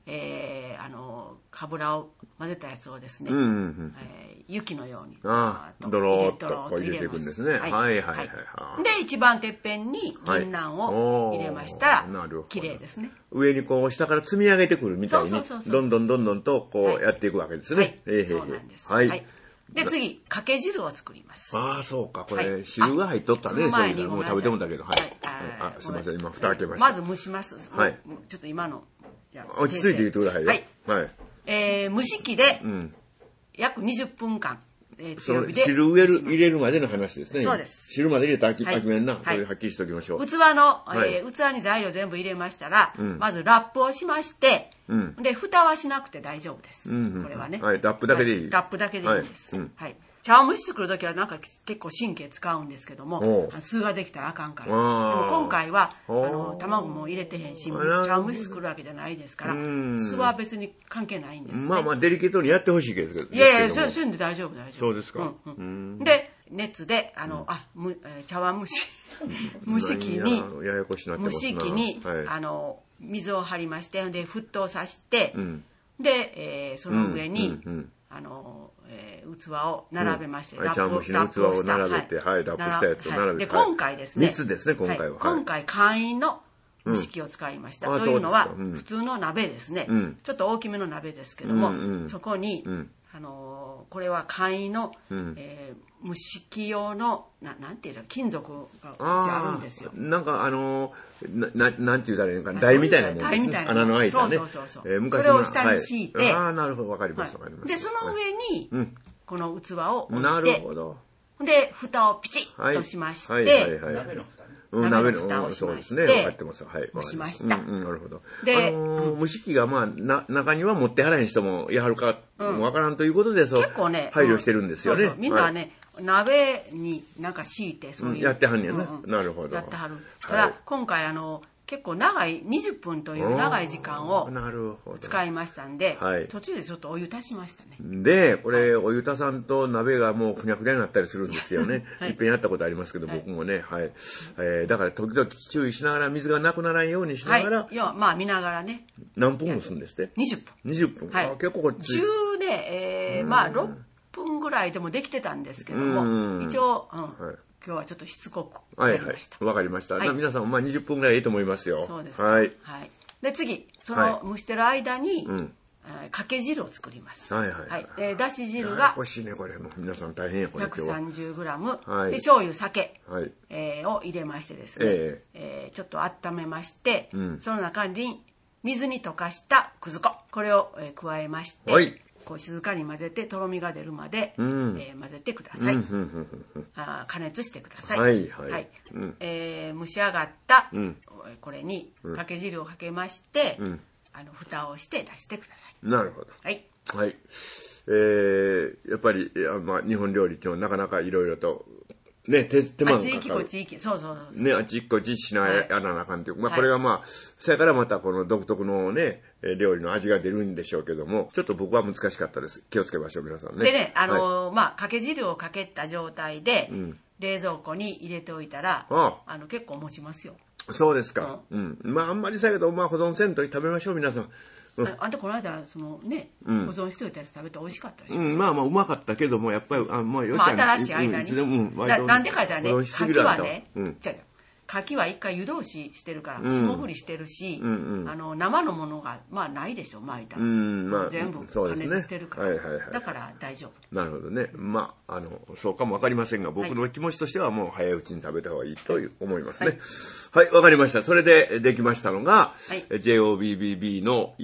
Speaker 3: かぶらを混ぜたやつをですね、雪のように
Speaker 1: ドローっと入れていくんですね。
Speaker 3: で、一番てっぺんに銀杏を入れましたら綺麗ですね。
Speaker 1: 上にこう下から積み上げてくるみたいにどんどんとこうやっていくわけですね。
Speaker 3: そうなんです。で、次、かけ汁を作ります。
Speaker 1: そうか。これ、汁が入っとったね。そういうの。もう食べてもだけど。すみません。今、蓋開けました。
Speaker 3: まず蒸します。ちょっと今の。
Speaker 1: 落ち着いて言ってくださいよ。
Speaker 3: 蒸し器で、約20分間、
Speaker 1: 強火で。汁入れるまでの話ですね。
Speaker 3: そうです。
Speaker 1: 汁まで入れたらあきめんな。それはっきりしておきましょう。
Speaker 3: 器に材料全部入れましたら、まずラップをしまして、で、蓋はしなくて大丈夫です。これはね。
Speaker 1: ラップだけでいい。
Speaker 3: ラップだけでいいんです。茶碗蒸し作るときはなんか結構神経使うんですけども、酢ができたらあかんから。でも今回は卵も入れてへんし、茶碗蒸し作るわけじゃないですから、酢は別に関係ないんですね。
Speaker 1: まあデリケートにやってほしいけど。
Speaker 3: いやそういうんで大丈夫。
Speaker 1: そうですか。
Speaker 3: で、熱で茶碗蒸し蒸し器に水を張りまして、で沸騰させて、でその上に器を並べまして、
Speaker 1: 茶碗蒸しの器を並べて、ラップしたやつを並べて。
Speaker 3: で、今回ですね、
Speaker 1: 3つですね、今回は。
Speaker 3: 今回簡易の蒸し器を使いました。というのは普通の鍋ですね、ちょっと大きめの鍋ですけども、そこにこれは簡易の、蒸し器用のなんていうの金属があるんですよ。
Speaker 1: なんかなんていうたらいいのかな、台みたいなもんですね。穴の開いたね。
Speaker 3: そう。それを下に敷いて、
Speaker 1: なるほど、わかりますわかります。
Speaker 3: でその上にこの器を置いて、
Speaker 1: なるほど。
Speaker 3: で蓋をピチッとしまして、
Speaker 2: 鍋の蓋ね。
Speaker 3: 鍋の蓋をしまして、蒸しました。
Speaker 1: なるほど。で、蒸し器が中には持ってはらへん人もやはるかわからんということで、
Speaker 3: 結構ね
Speaker 1: 配慮してるんですよね。
Speaker 3: みんなね、鍋になんか敷いてそういう
Speaker 1: やってはんねやな。なるほど。
Speaker 3: やってはる。ただ今回結構長い20分という長い時間を使いましたんで、途中でちょっとお湯足しましたね。
Speaker 1: でこれお湯足さんと鍋がもうふにゃふにゃになったりするんですよね。いっぺんやったことありますけど、僕もね、だから時々注意しながら、水がなくならんようにしながら、
Speaker 3: 見ながらね。
Speaker 1: 何分蒸すんですって？20分。結構こっち
Speaker 3: 10で6分ぐらいでもできてたんですけども、一応今日はちょっとしつこくやりました。
Speaker 1: わかりました。皆さん20分ぐらいいいと思いますよ。
Speaker 3: そうです。はい。で次その蒸してる間にかけ汁を作ります。だし汁が
Speaker 1: 欲しいね、これも皆さん大変やこれ。
Speaker 3: 130g で醤油酒を入れましてですね、ちょっと温めまして、その中に水に溶かしたくず粉、これを加えまして、こう静かに混ぜてとろみが出るまで混ぜてください。加熱してください。蒸し上がったこれにかけ汁をかけまして、蓋をして出してください。
Speaker 1: なるほど。はい。やっぱり日本料理っていうのはなかなかいろいろとね、手間がかかる。あっちこっちそうね、あっちこっちしなやらなあかんっていう。これがそやからまたこの独特のね、料理の味が出るんでしょうけども、ちょっと僕は難しかったです。気をつけましょう、皆さんね。
Speaker 3: でね、かけ汁をかけた状態で、冷蔵庫に入れておいたら、結構持ちますよ。
Speaker 1: そうですか。あんまりさやけど、保存せんと食べましょう、皆さん。
Speaker 3: あんたこの間保存しておいたやつ食べて美味しかったでしょ。
Speaker 1: うまかったけども、やっぱり
Speaker 3: 新しい間になんでか言ったらね、柿はね、柿は一回湯通ししてるから霜降りしてるし、生のものがないでしょ、巻いたら全部加熱してるから、だから大丈夫。
Speaker 1: なるほどね。そうかもわかりませんが、僕の気持ちとしてはもう早いうちに食べた方がいいと思いますね。はい、わかりました。それでできましたのが JOBBB の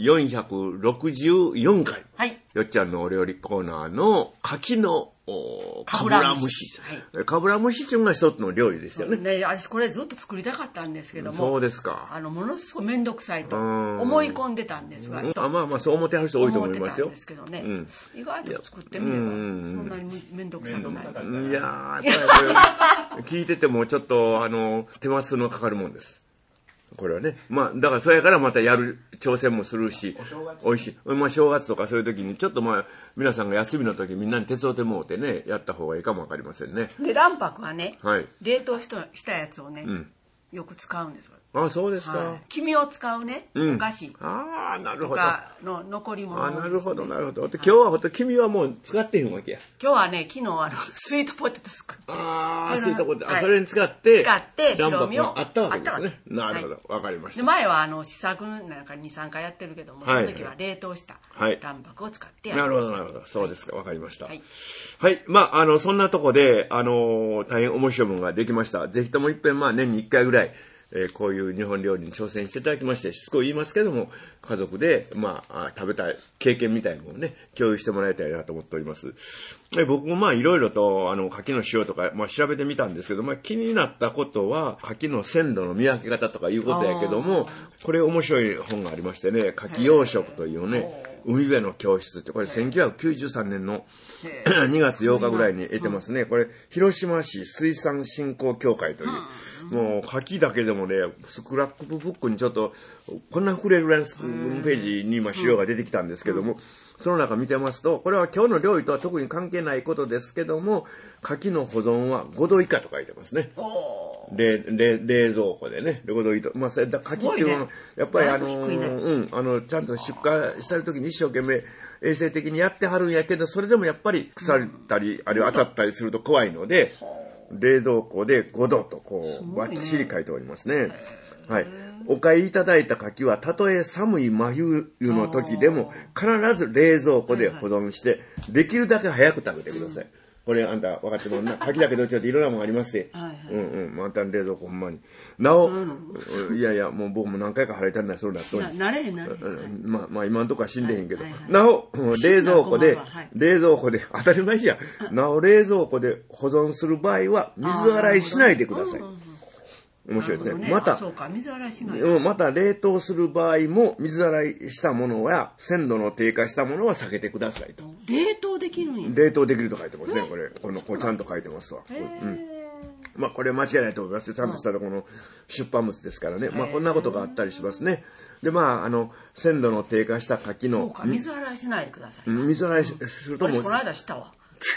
Speaker 1: 464回、よっちゃんのお料理コーナーの柿のかぶら蒸し。かぶら蒸しっていうのが一つの料理ですよね。
Speaker 3: 私これずっと作りたかったんですけども。
Speaker 1: そうですか。
Speaker 3: ものすごい面倒くさいと思い込んでたんですが。
Speaker 1: そう思ってはる人多いと思いますよ。
Speaker 3: 思ってたんですけどね。意外と作ってみれば、そんなに面倒くさくない。
Speaker 1: いやー、聞いててもちょっと、手間数のかかるもんです。これはね。だからそれやからまたやる挑戦もするし、美味しい。正月とかそういう時に、ちょっと皆さんが休みの時みんなに手伝ってもうてね、やった方がいいかもわかりませんね。
Speaker 3: で、卵白はね、冷凍したやつをね、よく使うんですよ。
Speaker 1: そうですか。
Speaker 3: 黄身を使うね、お菓子
Speaker 1: なるほど。
Speaker 3: とかの残り物。
Speaker 1: なるほど、なるほど。今日はほんと黄身はもう使ってへんわけや。
Speaker 3: 今日はね、昨日スイートポテト作って。
Speaker 1: スイートポテト。それに使って、
Speaker 3: 白身を
Speaker 1: あったわけですね。なるほど、わかりました。
Speaker 3: 前は試作なんか2、3回やってるけども、その時は冷凍した卵白を使ってやりました。
Speaker 1: なるほど、なるほど。そうですか、わかりました。はい。そんなとこで、大変面白いものができました。ぜひとも一遍、年に1回ぐらい、こういう日本料理に挑戦していただきまして、しつこい言いますけども、家族で、食べたい経験みたいなのをね、共有してもらいたいなと思っております。僕もいろいろと、牡蠣の塩とか、調べてみたんですけど、気になったことは、牡蠣の鮮度の見分け方とかいうことやけども、これ面白い本がありましてね、牡蠣養殖というね、海辺の教室って、これ1993年の2月8日ぐらいに得てますね。これ、広島市水産振興協会という、もう牡蠣だけでもね、スクラップブックにちょっと、こんな膨れるぐらいのページに資料が出てきたんですけども、その中見てますと、これは今日の料理とは特に関係ないことですけども、牡蠣の保存は5度以下と書いてますね。冷蔵庫でね、5度以下。牡蠣っていうのは、やっぱりちゃんと出荷した時に一生懸命衛生的にやってはるんやけど、それでもやっぱり腐ったり、あるいは当たったりすると怖いので、冷蔵庫で5度とこう、バッチリ書いておりますね。 はい。お買いいただいた柿は、たとえ寒い真冬の時でも、必ず冷蔵庫で保存して、できるだけ早く食べてください。これあんた分かってもんな。柿だけどちょっといろんなもんありますよ。あんたの冷蔵庫ほんまに。なお、いやいや、もう僕も何回か払いたんだそうだと。
Speaker 3: なれへん。
Speaker 1: まあ今んとこは死んでへんけど。なお、冷蔵庫で、当たり前じゃん。なお、冷蔵庫で保存する場合は、水洗いしないでください。面白いですね。また、また冷凍する場合も、水洗いしたものや、鮮度の低下したものは避けてくださいと。
Speaker 3: 冷凍できるんや。
Speaker 1: 冷凍できると書いてますね、これ。これちゃんと書いてますわ。まあ、これ間違いないと思いますよ。ちゃんとしたこの出版物ですからね。まあ、こんなことがあったりしますね。で、まあ、鮮度の低下した柿の。
Speaker 3: そうか、水洗いしないでください。
Speaker 1: 水洗いするともう。
Speaker 3: この間したわ。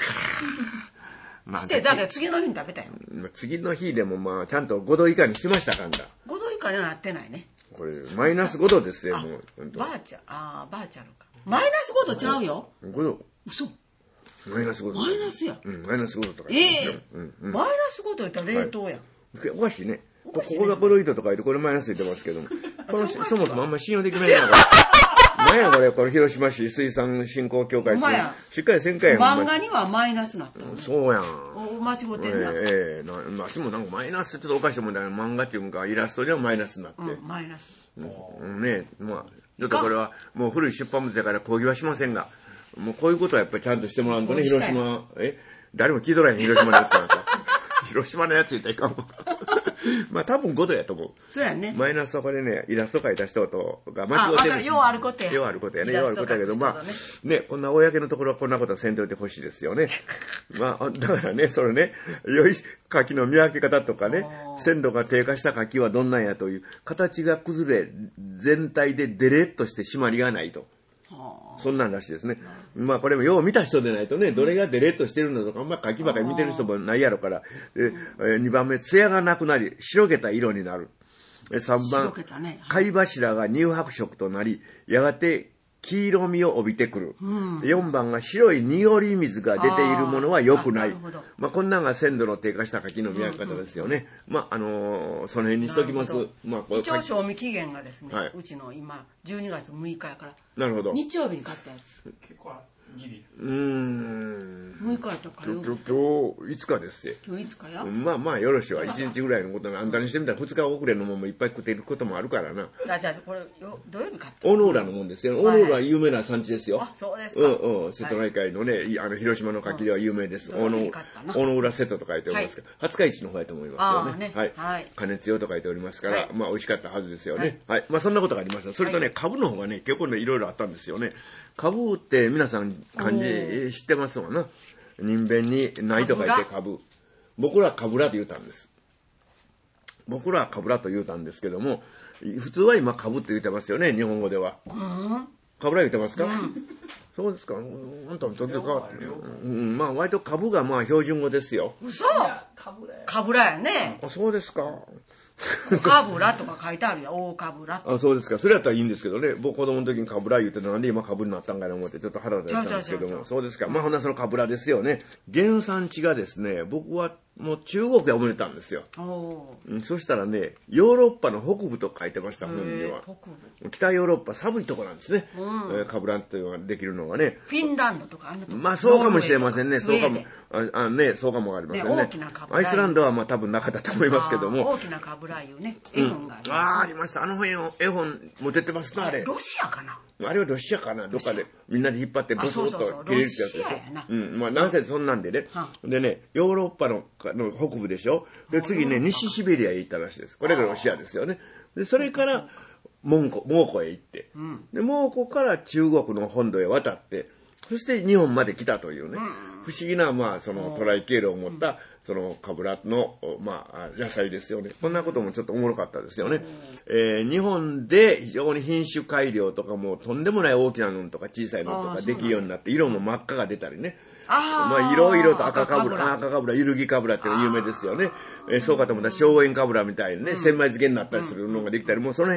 Speaker 3: して、だけど次の日に食べたよ。
Speaker 1: 次の日でもまあ、ちゃんと5度以下にしてましたかんだ。
Speaker 3: 5度以下にはなってないね。
Speaker 1: これ、マイナス5度ですよ、もう。
Speaker 3: バーチャルか。マイナス5度ちゃうよ。
Speaker 1: 5度。
Speaker 3: 嘘。
Speaker 1: マイナス5度。
Speaker 3: マイナスや。
Speaker 1: マイナス5度とか。
Speaker 3: マイナス5度言ったら冷凍やん。
Speaker 1: おかしいね。ここが5度以下とか言って、これマイナス言ってますけども。そもそもあんまり信用できないな、これ。何やこれ広島市水産振興協会ってしっかりせんかやん。
Speaker 3: 漫画にはマイナスなった。
Speaker 1: そうやん。
Speaker 3: 間違ってんな。
Speaker 1: 私もなんかマイナスってちょっとおかしいもんだよ。漫画っていうかイラストではマイナスになって。
Speaker 3: マイナス。
Speaker 1: ねまあ、ちょっとこれはもう古い出版物だから抗議はしませんが、もうこういうことはやっぱりちゃんとしてもらうとね、広島、誰も聞いとらへん、広島のやつなんか。広島のやつ言ったらいかんもん。まあ多分5度やと思う。
Speaker 3: そうやね。
Speaker 1: マイナスはこれね、イラスト描いた人とが間違ってる。
Speaker 3: ようあることや。
Speaker 1: ようあることやね。ようあることやけど、まあ、ね、こんな公のところはこんなことはせんといてほしいですよね。まあ、だからね、それね、良い柿の見分け方とかね、鮮度が低下した柿はどんなんやという、形が崩れ、全体でデレッとして締まりがないと。そんなんらしいですね。まあこれもよう見た人でないとね、どれがデレッとしてるのとか、あんまり柿ばかり見てる人もないやろから。2番目、艶がなくなり、白けた色になる。3番、貝柱が乳白色となり、やがて黄色みを帯びてくる。4番が白い濁り水が出ているものは良くない。まあこんなんが鮮度の低下した柿の見分け方ですよね。まあその辺にしときます。
Speaker 3: 一応賞味期限がですね、うちの今12月6日やから。
Speaker 1: なるほど。
Speaker 3: 日曜日に買ったやつ。
Speaker 2: 結構ギリ。
Speaker 3: 6日やったから。
Speaker 1: 今日5日ですよ。
Speaker 3: 今日5日や。
Speaker 1: まあよろしいわ。1日ぐらいのことあんたにしてみたら2日遅れのもんもいっぱい食っていることもあるからな。
Speaker 3: じゃあこれどういうの買った？
Speaker 1: 大野浦のもんですよ。大野浦は有名な産地ですよ。
Speaker 3: あ、そうですか。
Speaker 1: 瀬戸内海のね、広島の柿では有名です。大野浦瀬戸と書いておりますけど、廿日市の方やと思いますよね。はい。加熱用と書いておりますから、まあ美味しかったはずですよね。はい。まあそんなことがありました。それとね、株の方がね、結構ね、いろいろあったんですよね。株って皆さん漢字知ってますわな。人弁にないと書いて株。僕らはかぶらと言うたんです。僕らはかぶらと言うたんですけども、普通は今株って言ってますよね、日本語では。かぶら言ってますか？そうですか。あんたも時々変わってる。まあ割と株がまあ標準語ですよ。
Speaker 3: 嘘？かぶらやね。
Speaker 1: あ、そうですか。
Speaker 3: かぶらとか書いてあるよ。大かぶら。
Speaker 1: あ、そうですか。それやったらいいんですけどね。僕子供の時にかぶら言ってたので今かぶになったんかな思ってちょっと腹立ったんですけども。そうですか。まあほんなそのかぶらですよね。原産地がですね、僕はもう中国で覚えたんですよ。そしたらね、ヨーロッパの北部と書いてました、本には。北ヨーロッパ、寒いとこなんですね。かぶらというのができるのがね。
Speaker 3: フィンランドとかあんなとこ。
Speaker 1: まあそうかもしれませんね。そうかも。そうかもありませんね。アイスランドはまあ多分なかったと思いますけども。
Speaker 3: 大きなかぶらいうね、絵本があります。
Speaker 1: ありました。あの絵本持ってってますな、あれ。
Speaker 3: ロシアかな？
Speaker 1: あれはロシアかな、どっかでみんなで引っ張ってブスッと切れるってやつでしょ。まあなんせそんなんでね。でね、ヨーロッパの北部でしょ。で次ね、西シベリアへ行ったらしいです。これがロシアですよね。でそれから蒙古へ行って、で蒙古から中国の本土へ渡って、そして日本まで来たというね、不思議なまあその渡来経路を持ったそのかぶらのまあ野菜ですよね。こんなこともちょっとおもろかったですよね。日本で非常に品種改良とかもとんでもない大きなのとか小さいのとかできるようになって、色も真っ赤が出たりね。まあいろいろと赤かぶら、ゆるぎかぶらっていうのが有名ですよね。そうかと思ったら荘園かぶらみたいにね、千枚漬けになったりするのができたり、もうその辺は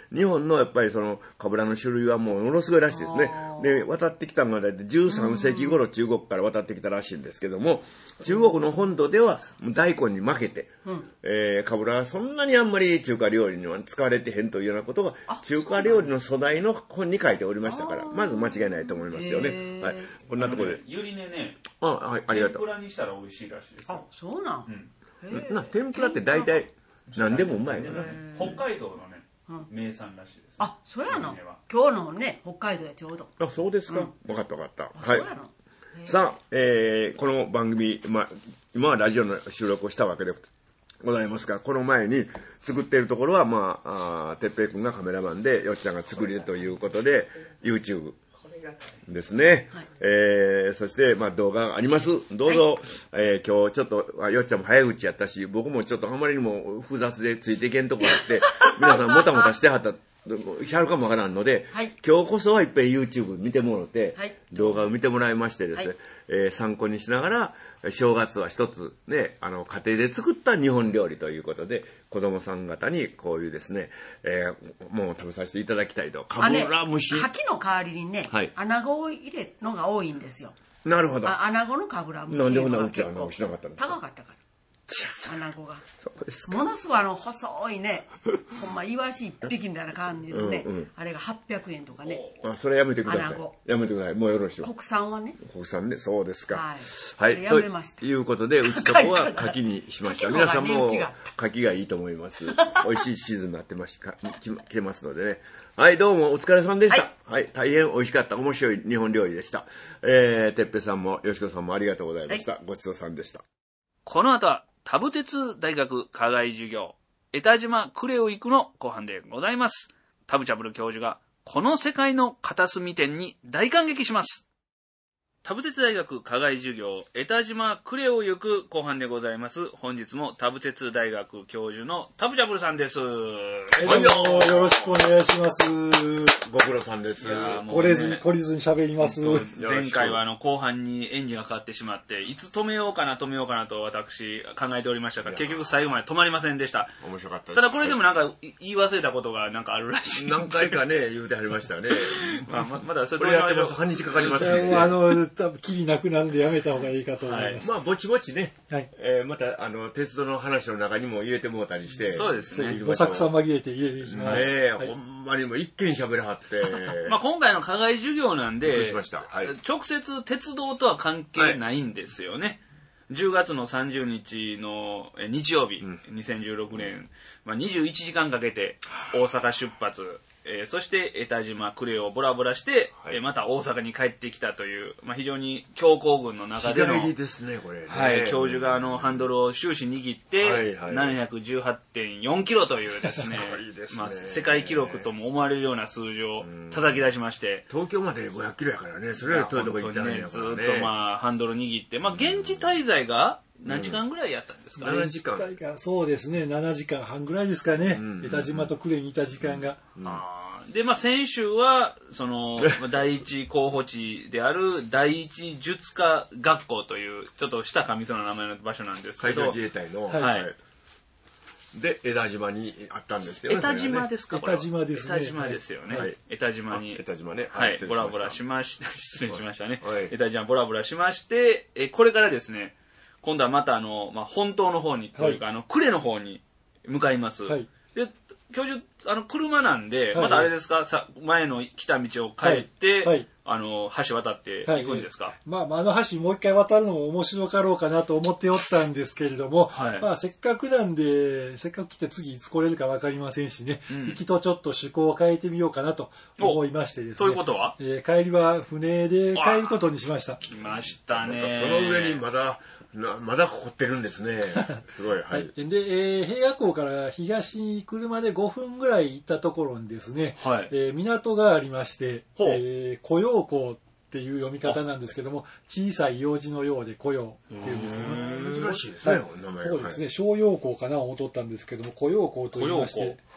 Speaker 1: 日本のやっぱりそのカブラの種類はものすごいらしいですね。で、渡ってきたのが大体13世紀頃中国から渡ってきたらしいんですけども、中国の本土では大根に負けて、カブラはそんなにあんまり中華料理には使われてへんというようなことが中華料理の素材の本に書いておりましたから、まず間違いないと思いますよね。はい、こんなところで。
Speaker 2: ゆりね、
Speaker 1: はい、ありがとう。
Speaker 2: 天ぷらにしたら美味しいらしいですよ。
Speaker 3: そうなん。
Speaker 1: 天ぷらって大体何でもうまいよな。
Speaker 2: 北海道のね、名産らしいです。
Speaker 3: そうやの。今日のね、北海道やちょうど。
Speaker 1: そうですか。分かった。はい。さあ、この番組、今はラジオの収録をしたわけでございますが、この前に作っているところは、てっぺいくんがカメラマンで、よっちゃんが作りということで、YouTube。ですね。そして、動画があります。どうぞ、今日ちょっと、よっちゃんも早口やったし、僕もちょっとあまりにも複雑でついていけんとこあって、皆さんもたもたしてはった、しはるかもわからんので、今日こそはいっぺん YouTube 見てもらって、動画を見てもらいましてですね、参考にしながら、正月は一つね、家庭で作った日本料理ということで、子供さん方にこういうですね、もう食べさせていただきたいと。かぶら蒸し。
Speaker 3: 牡蠣の代わりにね、穴子を入れるのが多いんですよ。
Speaker 1: なるほど。
Speaker 3: 穴子のかぶら蒸し。
Speaker 1: なんでこんなうち穴子しなかったんですか？
Speaker 3: 高かったから。穴子が。ものすごい細いね、ほんまイワシ一匹みたいな感じのね、あれが800円とかね。
Speaker 1: それやめてください。やめてください。もうよろしい。
Speaker 3: 国産はね。
Speaker 1: 国産ね、そうですか。
Speaker 3: はい。やめました。
Speaker 1: ということで、うちとこは牡蠣にしました。皆さんも牡蠣がいいと思います。美味しいシーズンになってきてますのでね。はい、どうもお疲れ様でした。はい、大変美味しかった。面白い日本料理でした。てっぺさんも、よしこさんもありがとうございました。ごちそうさんでした。
Speaker 2: この後は、タブ鉄大学課外授業、江田島クレオ行くの後半でございます。タブチャブル教授が、この世界の片隅店に大感激します。タブ鉄大学課外授業、江田島クレオ行く後半でございます。本日もタブ鉄大学教授のタブチャブルさんです。
Speaker 4: はい、よろしくお願いします。
Speaker 1: ご苦労さんです。
Speaker 4: 懲りずに喋ります。
Speaker 2: 前回は後半にエンジンがかかってしまって、いつ止めようかなと私考えておりましたが、結局最後まで止まりませんでした。
Speaker 1: 面白かったです。
Speaker 2: ただこれでも言い忘れたことがあるらしい。
Speaker 1: 何回かね、言うてはりましたね。
Speaker 2: まだそれ
Speaker 1: どうしましょう。半日かかりますね。
Speaker 4: 多分キリなくなるんでやめた方がいいかと思います。
Speaker 1: ぼちぼちね。また鉄道の話の中にも入れてもうたりして。
Speaker 2: そうですね。
Speaker 4: どさくさ紛れて入れていきます。
Speaker 1: ほんまにもう一気に喋らはって。
Speaker 2: 今回の課外授業なんで、
Speaker 1: 直
Speaker 2: 接鉄道とは関係ないんですよね。10月の30日の日曜日、2016年、21時間かけて大阪出発、そして江田島クレオをボラボラして、また大阪に帰ってきたという、非常に強行軍の中での、
Speaker 1: 日帰りですね、これね。
Speaker 2: 教授がハンドルを終始握って、718.4 キロというですね、世界記録とも思われるような数字を叩き出しまして、
Speaker 1: 東京まで500キロやからね、それより遠いとこ行ってないんやからね。
Speaker 2: ずっとハンドル握って、現地滞在が何時間ぐらいやったんですか
Speaker 1: ？7時間。
Speaker 4: そうですね、7時間半ぐらいですかね。江田島とクレにいた時間が。
Speaker 2: で、先週は、第一候補地である第一術科学校という、ちょっと下上その名前の場所なんですけど。
Speaker 1: 海上自衛隊の。で、江田島にあったんですよね。
Speaker 2: 江田島ですか？
Speaker 4: 江田島ですね。
Speaker 2: 江田島ですよね。江田島に。
Speaker 1: 江田島ね。
Speaker 2: はい、ボラボラしました。失礼しましたね。江田島ボラボラしまして、これからですね、今度はまた本島の方に、というか、呉の方に向かいます。で、教授、車なんで、またあれですか、前の来た道を帰って、橋渡って行くんですか？
Speaker 4: あの橋もう一回渡るのも面白かろうかなと思っておったんですけれども、せっかくなんで、せっかく来て次いつ来れるか分かりませんしね、行きとちょっと趣向を変えてみようかなと思いましてですね。
Speaker 2: そういうことは？
Speaker 4: 帰りは船で帰ることにしました。
Speaker 2: 来ましたね。
Speaker 1: その上にまだ凝ってるんですね。すごい。はい。
Speaker 4: で、平野港から東に車で5分ぐらい行ったところにですね、港がありまして、古陽港っていう読み方なんですけども、小さい用事のようで古陽っていうんですよね。
Speaker 1: 難しいですね、名前。
Speaker 4: そうですね、商陽港かな思っとったんですけども、古陽港と言いまして、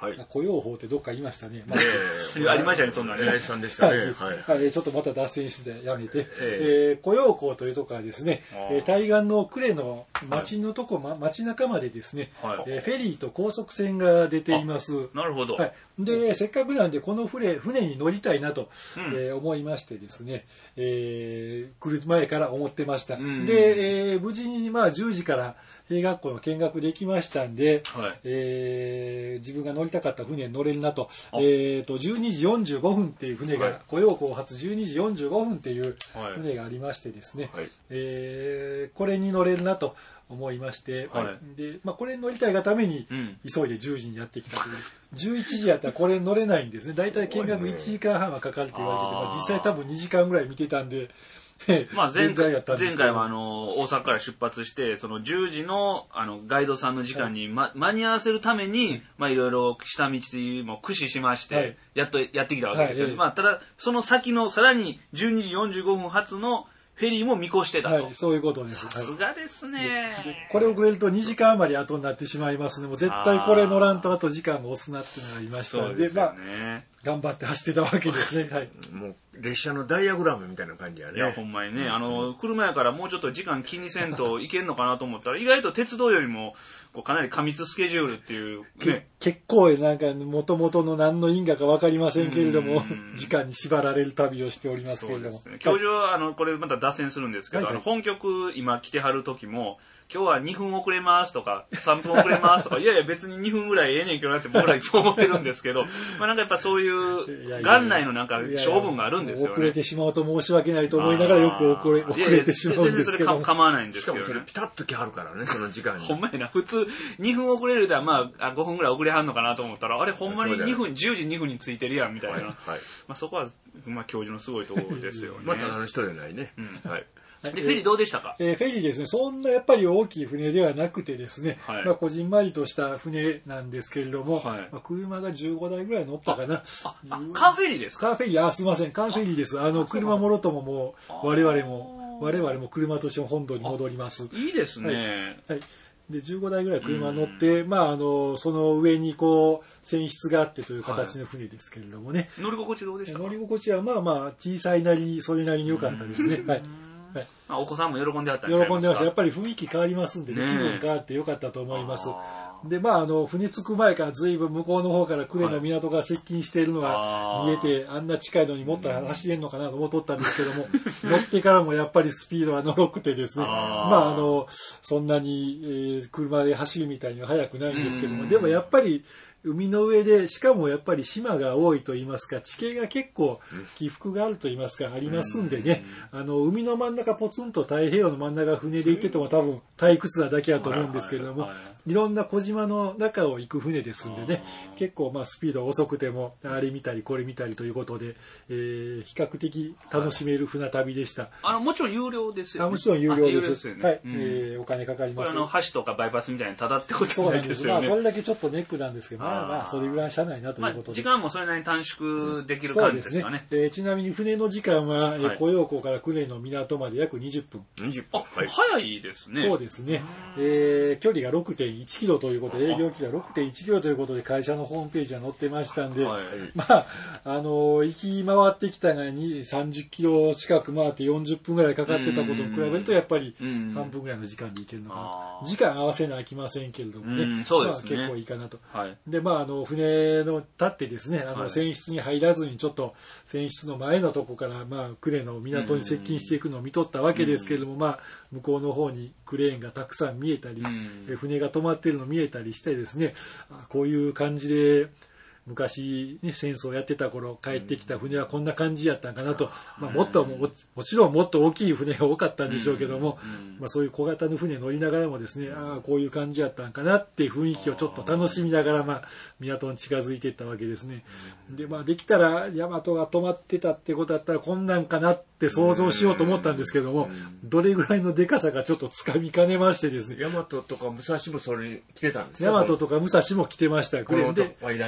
Speaker 4: 雇用法ってどっか言いましたね。
Speaker 2: ありましたね、そんなね。
Speaker 1: さんでしたね。
Speaker 4: ちょっとまた脱線してやめて、雇用港というところはですね、対岸の呉の町のとこ、町中までですね、フェリーと高速船が出ています。
Speaker 2: なるほど。
Speaker 4: で、せっかくなんでこの船に乗りたいなと、思いましてですね、来る前から思ってました。で、無事に10時から兵学校の見学できましたんで、自分が乗りたかった船に乗れるなと、12時45分っていう船が、雇用港発12時45分っていう船がありましてですね、これに乗れるなと思いまして、でこれに乗りたいがために急いで10時にやってきたという。11時やったらこれに乗れないんですね。だいたい見学1時間半はかかるって言われてて、実際多分2時間ぐらい見てたんで、
Speaker 2: 前回は大阪から出発して、その10時のガイドさんの時間に間に合わせるために、いろいろ下道も駆使しまして、やっとやってきたわけですよね。ただ、その先のさらに12時45分発のフェリーも見越してたと。
Speaker 4: そういうことです。
Speaker 2: さすがですね。
Speaker 4: これ遅れると2時間余り後になってしまいますので、もう絶対これ乗らんとあと時間が押すなっていうのがありましたので、頑張って走ってたわけですね。
Speaker 1: もう列車のダイアグラムみたいな感じやね。
Speaker 2: いや、ほんまにね、車やからもうちょっと時間気にせんといけんのかなと思ったら、意外と鉄道よりもかなり過密スケジュールっていうね。
Speaker 4: 結構なんか元々の何の因果か分かりませんけれども、時間に縛られる旅をしておりますけれども。
Speaker 2: 教授はこれまた脱線するんですけど、本局今来てはる時も、今日は2分遅れますとか3分遅れますとかいやいや別に2分ぐらいええねんけどなって僕らいつも思ってるんですけどなんかやっぱそういう元来のなんか性分があるんですよね。
Speaker 4: 遅れてしまうと申し訳ないと思いながらよく遅れてしまうんですけど、
Speaker 2: それ構わないんですけど、ね、
Speaker 1: しかもそれピタッと来はるからね、その時間に。
Speaker 2: ほんまやな、普通2分遅れるでは5分ぐらい遅れはんのかなと思ったら、あれほんまに10時2分についてるやんみたいな、そこは教授のすごいところですよね。
Speaker 1: また人じゃないね。
Speaker 2: でフェリーどうでしたか？
Speaker 4: フェリーですね、そんなやっぱり大きい船ではなくてですね、こじんまりとした船なんですけれども、車が15台ぐらい乗ったかな。
Speaker 2: カーフェリーですか？
Speaker 4: カーフェリー、すいません、カーフェリーです。車もろとももう我々も車として本土に戻ります。
Speaker 2: いいですね。
Speaker 4: で15台ぐらい車乗って、その上に船室があってという形の船ですけれどもね。
Speaker 2: 乗り心地どうでしたか？
Speaker 4: 乗り心地は小さいなりそれなりに良かったですね。
Speaker 2: お子さんも喜んであったん
Speaker 4: じゃないですか？喜んでました。やっぱり雰囲気変わりますんでね、気分変わって良かったと思います。で船着く前から随分向こうの方から呉の港が接近しているのが見えて、あんな近いのにもっと走れんのかなと思っとったんですけども乗ってからもやっぱりスピードはのろくてですね、そんなに、車で走るみたいには速くないんですけども、でもやっぱり海の上で、しかもやっぱり島が多いと言いますか、地形が結構起伏があると言いますか、ありますんでね、海の真ん中ポツンと太平洋の真ん中船で行ってても多分退屈なだけだと思うんですけれども、いろんな小島の中を行く船ですんでね、結構スピード遅くてもあれ見たりこれ見たりということで、比較的楽しめる船旅でした。
Speaker 2: もちろん有料ですよね。
Speaker 4: もちろん有料です。お金かかります。
Speaker 2: これ橋とかバイパスみたいにただってことじゃないですよね。
Speaker 4: それだけちょっとネックなんですけど、それぐらいしゃないなということで。
Speaker 2: 時間もそれなりに短縮できる感じですよね。
Speaker 4: ちなみに船の時間は、雇用港から呉の港まで約20分。
Speaker 2: 早いですね。
Speaker 4: そうですね。距離が 6.1 キロということで、営業距離は 6.1 キロということで会社のホームページは載ってましたんで、行き回ってきたのに30キロ近く回って40分ぐらいかかってたことに比べると、やっぱり半分ぐらいの時間で行けるのかな。時間合わせなあきませんけれどもね。結構いいかなと。で、船の立ってですね、船室に入らずにちょっと船室の前のとこから呉の港に接近していくのを見とったわけですけれども、向こうの方にクレーンがたくさん見えたり、船が止まっているの見えたりしてですね、こういう感じで昔、戦争やってた頃帰ってきた船はこんな感じやったんかなと、もちろんもっと大きい船が多かったんでしょうけども、そういう小型の船乗りながらもですね、こういう感じやったんかなっていう雰囲気をちょっと楽しみながら、港に近づいていったわけですね。で、できたら大和が止まってたってことだったらこんなんかなって想像しようと思ったんですけども、どれぐらいのでかさかちょっとつかみかねましてですね。
Speaker 1: 大和とか武蔵もそれに来てたんですか？
Speaker 4: 大和とか武蔵も来てました。
Speaker 1: この間の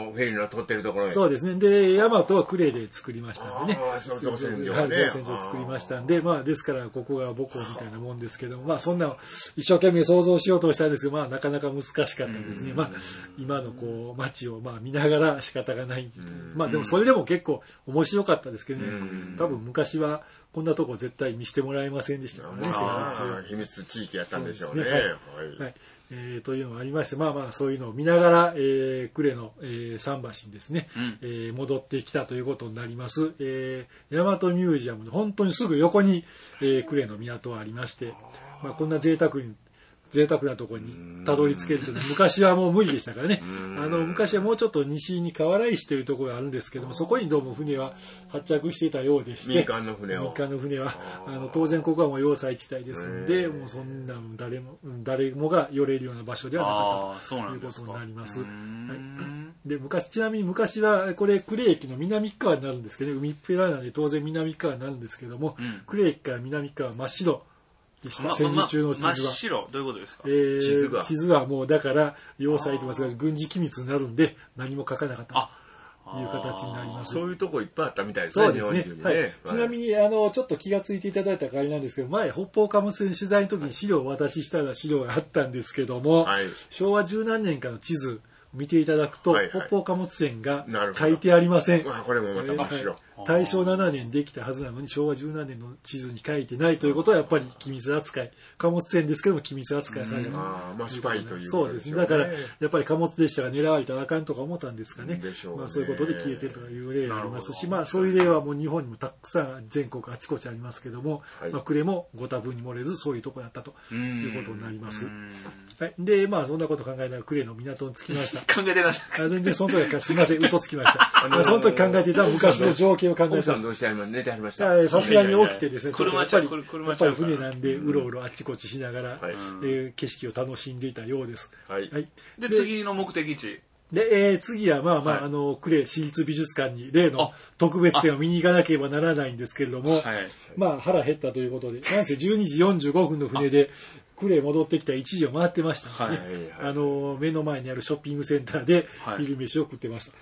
Speaker 1: フェリーの通ってるところへ。
Speaker 4: そうですね。で、大和は呉で作りましたんでね。
Speaker 1: 造船所
Speaker 4: ね。造船所作りましたんで、まあ、ですから、ここが母港みたいなもんですけども、まあ、そんな、一生懸命想像しようとしたんですけど、まあ、なかなか難しかったですね。まあ、今のこう、街を、まあ、見ながら仕方がない。まあ、でも、それでも結構面白かったですけどね。多分、昔は、こんなとこ絶対見せてもらえませんでしたからね、
Speaker 1: 秘密地域やったんでしょうね。
Speaker 4: はいというのがありまして、まあまあそういうのを見ながら、呉の、桟橋にですね、戻ってきたということになります。大和ミュージアムの本当にすぐ横に、呉の港はありまして、まあ、こんな贅沢なところにたどり着けるというのは昔はもう無理でしたからね。昔はもうちょっと西に河原石というところがあるんですけども、そこにどうも船は発着していたようでして、
Speaker 1: 民間の船
Speaker 4: は当然ここはもう要塞地帯ですので、もうそんな誰もが寄れるような場所ではなかったということになります。で、ちなみに昔はこれ呉駅の南側になるんですけどね、海っぺらなんで当然南側になるんですけども、呉駅から南側は真っ白でした。戦時中の地図は。
Speaker 2: 真っ白どういうことですか？
Speaker 4: 地図はもうだから要塞と言いますが軍事機密になるんで何も書かなかったという形になります。
Speaker 1: そういうとこいっぱいあったみたいですね。
Speaker 4: そうですね。はい。ちなみにちょっと気がついていただいた代わりなんですけど、前北方貨物船取材の時に資料をお渡しした資料があったんですけども、昭和十何年かの地図見ていただくと、北方貨物船が書いてありません。
Speaker 1: これもまた真っ白。
Speaker 4: 大正7年できたはずなのに昭和17年の地図に書いてないということはやっぱり機密扱い、貨物船ですけども機密扱いされた。
Speaker 1: まあスパイという。
Speaker 4: そうですね。だからやっぱり貨物列車が狙われたらあかんとか思ったんですかね。まあそういうことで消えてるという例がありますし、まあそういう例はもう日本にもたくさん全国あちこちありますけども、まあ呉もご多分に漏れずそういうところだったということになります。はい。でまあそんなこと考えながら呉の港に着きました。
Speaker 2: 考えてました。
Speaker 4: 全然その時からすみません嘘つきました。その時考えていた昔の情景を考えてました。
Speaker 1: 寝てはりました。
Speaker 4: さすがに起きてですね、やっぱり船なんで
Speaker 2: う
Speaker 4: ろうろあっちこっちしながら、景色を楽しんでいたようです。
Speaker 2: で次の目的地。
Speaker 4: で、次は呉市立美術館に例の特別展を見に行かなければならないんですけれども、まあ腹減ったということで、なんせ12時45分の船で呉戻ってきた1時を回ってましたので、目の前にあるショッピングセンターで昼飯を食ってました。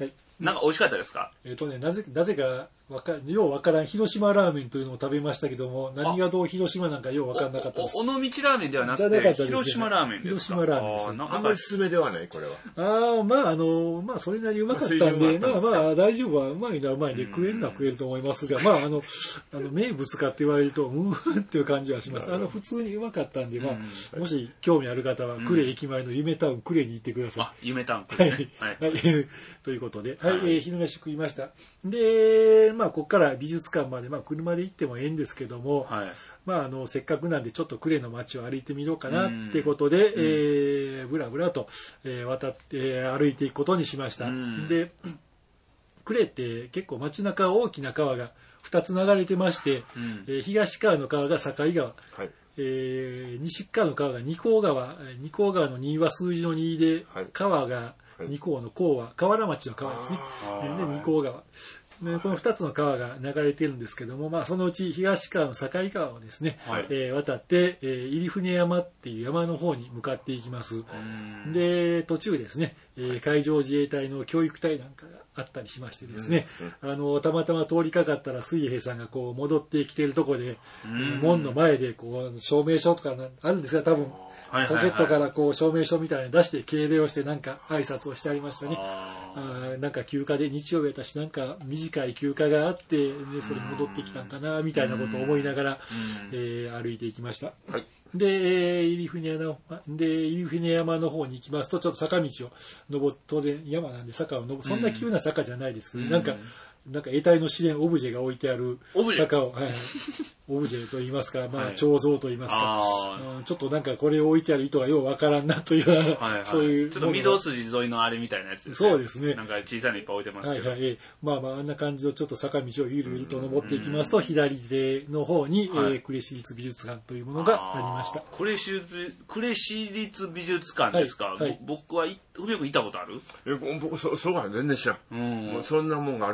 Speaker 2: なんか美味しかったですか？
Speaker 4: なぜかようわからん広島ラーメンというのを食べましたけども、何がどう広島なんかようわからなかったです。
Speaker 2: 尾道ラーメンではなくて広島ラーメンですか？
Speaker 4: 広島ラーメンです。
Speaker 1: あんまりおすすめではないこれは。
Speaker 4: まあそれなりうまかったんで、まあ大丈夫はうまいのはうまいで食えるのは食えると思いますが、まあ名物かって言われるとっていう感じはします。普通にうまかったんで、まあもし興味ある方は呉駅前の夢タウン呉に行ってください。
Speaker 2: 夢タウン。
Speaker 4: はい。ということで、昼飯食いました。で、まあここから美術館まで車で行ってもええんですけども、せっかくなんでちょっと呉の街を歩いてみようかなってことで、ぶらぶらと渡って歩いていくことにしました。で、呉って結構街中大きな川が2つ流れてまして、東側の川が境川、西側の川が二甲川の2は数字の2で、川が二甲の甲は河原町の川ですね。で二甲川。この2つの川が流れてるんですけども、そのうち東川の境川をですね、渡って、入船山っていう山の方に向かっていきます。で、途中ですね、海上自衛隊の教育隊なんかがあったりしましてですね、たまたま通りかかったら水兵さんがこう戻ってきてるとこで、門の前でこう証明書とかあるんですが、多分ポケットからこう証明書みたいなの出して敬礼をしてなんか挨拶をしてありましたね。なんか休暇で日曜日やったしなんか短い休暇があって、それ戻ってきたんかなみたいなことを思いながら、歩いていきました。で、入船山の方に行きますとちょっと坂道を登って、当然山なんで坂を登る、そんな急な坂じゃないですけど、なんか得体の知れんオブジェが置いてある坂を、オブジェと言いますか、彫像と言いますか、ちょっとなんかこれを置いてある意図がようわからんなという、そういう
Speaker 2: ちょっと御堂筋沿いのあれみたいなやつですね。
Speaker 4: そうですね。
Speaker 2: なんか小さいのいっぱい置いてますけど、
Speaker 4: あんな感じのちょっと坂道をゆるゆると登っていきますと、左手の方に呉市立美術館というものがありました。
Speaker 2: 呉市立美術館ですか？僕は文くん行ったことある？
Speaker 1: 僕そうは全然知らん。そんなもんがあるもん知らん。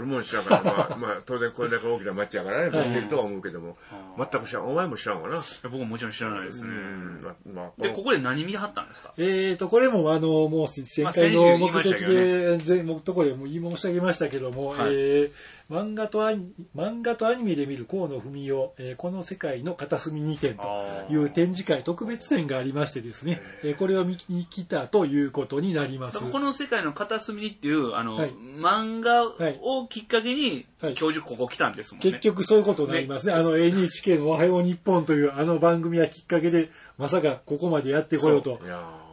Speaker 1: から、まあ、当然これだけ大きな町やからね、持ってるとは思うけども、全く知らん。お前も知らんわな。
Speaker 2: 僕ももちろん知らないですね。で、ここで何見はったんですか？
Speaker 4: これも、もう、前回の目的で、ところでも申し上げましたけども、漫画とアニメで見る河野文雄、この世界の片隅2点という展示会、特別展がありましてですね、これを見に来たということになります。
Speaker 2: この世界の片隅っていう、漫画をきっかけに、教授ここ来たんですもんね。
Speaker 4: 結局そういうことになりますね。NHK のおはよう日本という番組はきっかけで、まさかここまでやってこようと。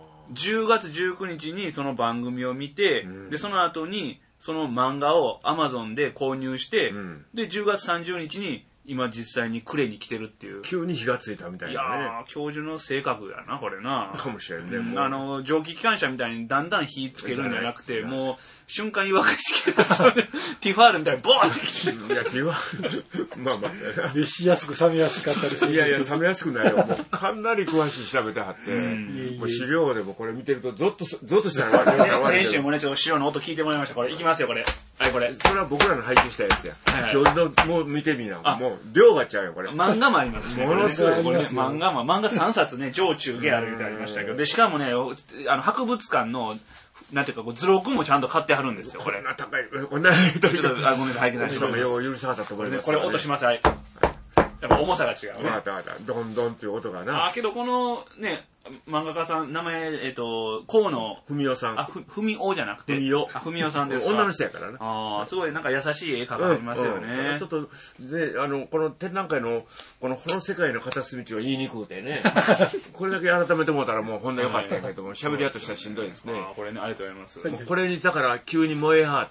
Speaker 2: 10月19日にその番組を見て、で、その後に、その漫画を Amazon で購入して、で、10月30日に今実際に呉に来てるっていう。
Speaker 1: 急に火がついたみたいなね。
Speaker 2: いやー、教授の性格やな、これな。
Speaker 1: かもしれんね。
Speaker 2: 蒸気機関車みたいにだんだん火つけるんじゃなくて、もう、瞬間湯沸かし系で、ティファールみたいにボーンって来て。
Speaker 1: いや、ティファール、まあまあ。
Speaker 4: 熱しやすく冷めやすかったりする。
Speaker 1: いやいや、冷めやすくないよ。もう、かなり詳しい調べてはって、もう資料でもこれ見てると、ゾッとしたら
Speaker 2: 先週もね、ちょっと資料の音聞いてもらいました。これ、いきますよ、これ。はい、これ。
Speaker 1: それは僕らの配給したやつや。教授の、もう見てみな。もう、量が違うよ、これ。
Speaker 2: 漫画もありますね。
Speaker 1: ものすごい。
Speaker 2: 漫画3冊ね、上中下あるみたいにありましたけど。で、しかもね、博物館の、なんていうか、図録もちゃんと買ってはるんですよ、これ。
Speaker 1: こんな高い、こんな、ちょっと、
Speaker 2: ごめんなさい、拝見
Speaker 1: さい。許さなかったと思います。
Speaker 2: これ音します、はい。やっぱ重さが違うね。
Speaker 1: わかった。ドンドンっていう音がな。
Speaker 2: けどこのね、漫画家さん、名前、河野
Speaker 1: 文雄さん。
Speaker 2: 文雄じゃなくて。文雄さんですか。
Speaker 1: 女の人やからな。
Speaker 2: すごいなんか優しい絵描かれますよね。
Speaker 1: ちょっと、で、この展覧会の、この世界の片隅地は言いにくくてね。これだけ改めてもうたらもうほんのよかったんやけども、喋りやとしたらしんどいですね。
Speaker 2: これね、ありがとうございます。
Speaker 1: これに、だから急に燃えはって、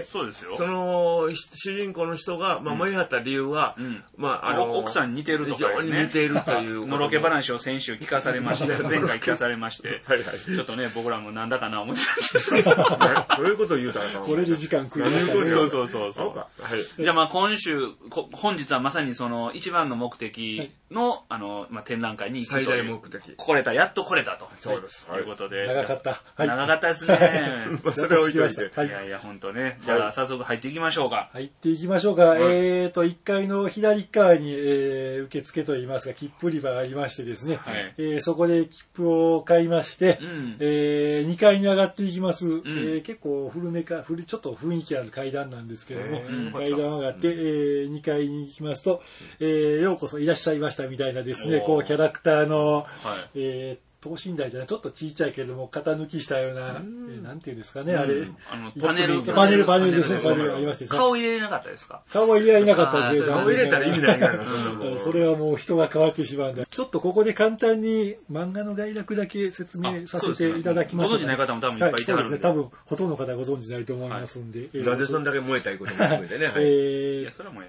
Speaker 2: そうですよ。
Speaker 1: その、主人公の人が、燃えはった理由は、
Speaker 2: 奥さんに似てるとか、
Speaker 1: 非常に似ているという。
Speaker 2: のろけ話を先週聞かされまして、前回聞かされまして、ちょっとね、僕らもなんだかな思ってたんですけど。
Speaker 1: そういうことを言うたら
Speaker 4: これで時間食いましたね。
Speaker 2: そう。じゃあ本日はまさにその一番の目的の、展覧会に
Speaker 1: 最大目的。
Speaker 2: やっと来れたと。
Speaker 1: そうです。
Speaker 2: ということで。
Speaker 4: 長かった。
Speaker 2: 長かったですね。
Speaker 1: それを置いといて。
Speaker 2: いやいや、本当ね。じゃあ早速入っていきましょうか。
Speaker 4: 入っていきましょうか。1階の左側に受付といいますか、切符売り場がありましてですね。そこで切符を買いまして、2階に上がっていきます。結構ちょっと雰囲気ある階段なんですけども、階段上がって、2階に行きますと、ようこそいらっしゃいましたみたいなですね、こうキャラクターの、等身大じゃない、ちょっとちっちゃいけれども、型抜きしたような、なんていうんですかね、あれ。
Speaker 2: パネル
Speaker 4: ですね、パネルありまして。
Speaker 2: 顔入れれなかったですか？
Speaker 4: 顔入れられなかったですね。
Speaker 1: 顔入れたら意味ないから、
Speaker 4: それはもう人が変わってしまうんで。ちょっとここで簡単に漫画の概略だけ説明させていただきましょう。
Speaker 2: ご存知ない方も多分いっぱいいてはるんで。
Speaker 4: 多分、ほとんどの方ご存知ないと思いますんで。
Speaker 1: なぜそんだけ燃えたいことも含めてね。
Speaker 2: いや、それはもう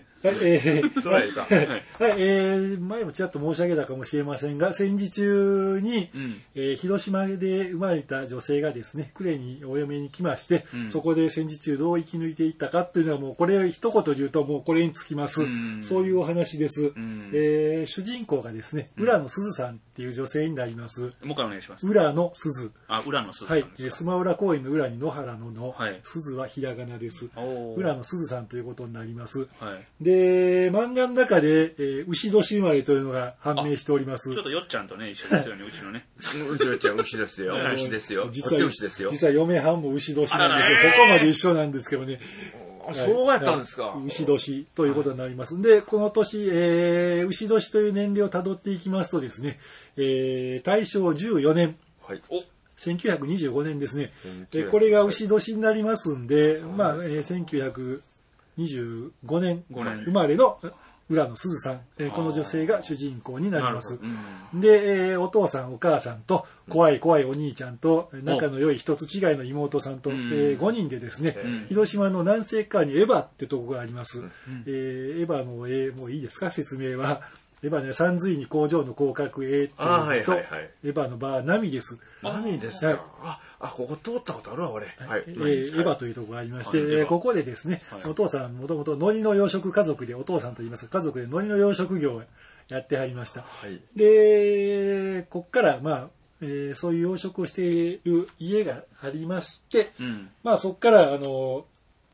Speaker 4: 前もちらっと申し上げたかもしれませんが、戦時中に、広島で生まれた女性がですね、呉にお嫁に来まして、そこで戦時中どう生き抜いていったかというのはもうこれを一言で言うともうこれにつきます。そういうお話です。主人公がですね、浦野すずさんっていう女性になります。
Speaker 2: もう一回お願いします。
Speaker 4: 浦野すず。
Speaker 2: 浦野すずさんですか。
Speaker 4: はい。スマウラ公園の裏に野原のすずはひらがなです。浦野すずさんということになります。で、漫画の中で、牛年生まれというのが判明しております。
Speaker 2: ちょっとよっちゃんとね、一緒ですよね、うちのね。
Speaker 1: うちのちゃん牛ですよ。牛ですよ。
Speaker 4: 実は嫁はんも牛年なんですよ。そこまで一緒なんですけどね。
Speaker 1: そうやったんですか。
Speaker 4: 牛年ということになります。で、この年、牛年という年齢をたどっていきますとですね、大正14年。1925年ですね。これが牛年になりますんで、1925年生まれの浦野すずさん、この女性が主人公になります。で、お父さんお母さんと怖いお兄ちゃんと仲の良い一つ違いの妹さんと、5人でですね、広島の南西側にエヴァってとこがあります。エヴァの絵もういいですか、説明は。エヴァね、三髄に工場の広角 A っていう字と、エヴァの場は波です。
Speaker 1: 波ですか。ここ通ったことあるわ、俺。
Speaker 4: エヴァというところがありまして、ここでですね、お父さん、もともと海苔の養殖家族で、お父さんと言います家族で海苔の養殖業をやってはりました。で、こっから、そういう養殖をしている家がありまして、そこから、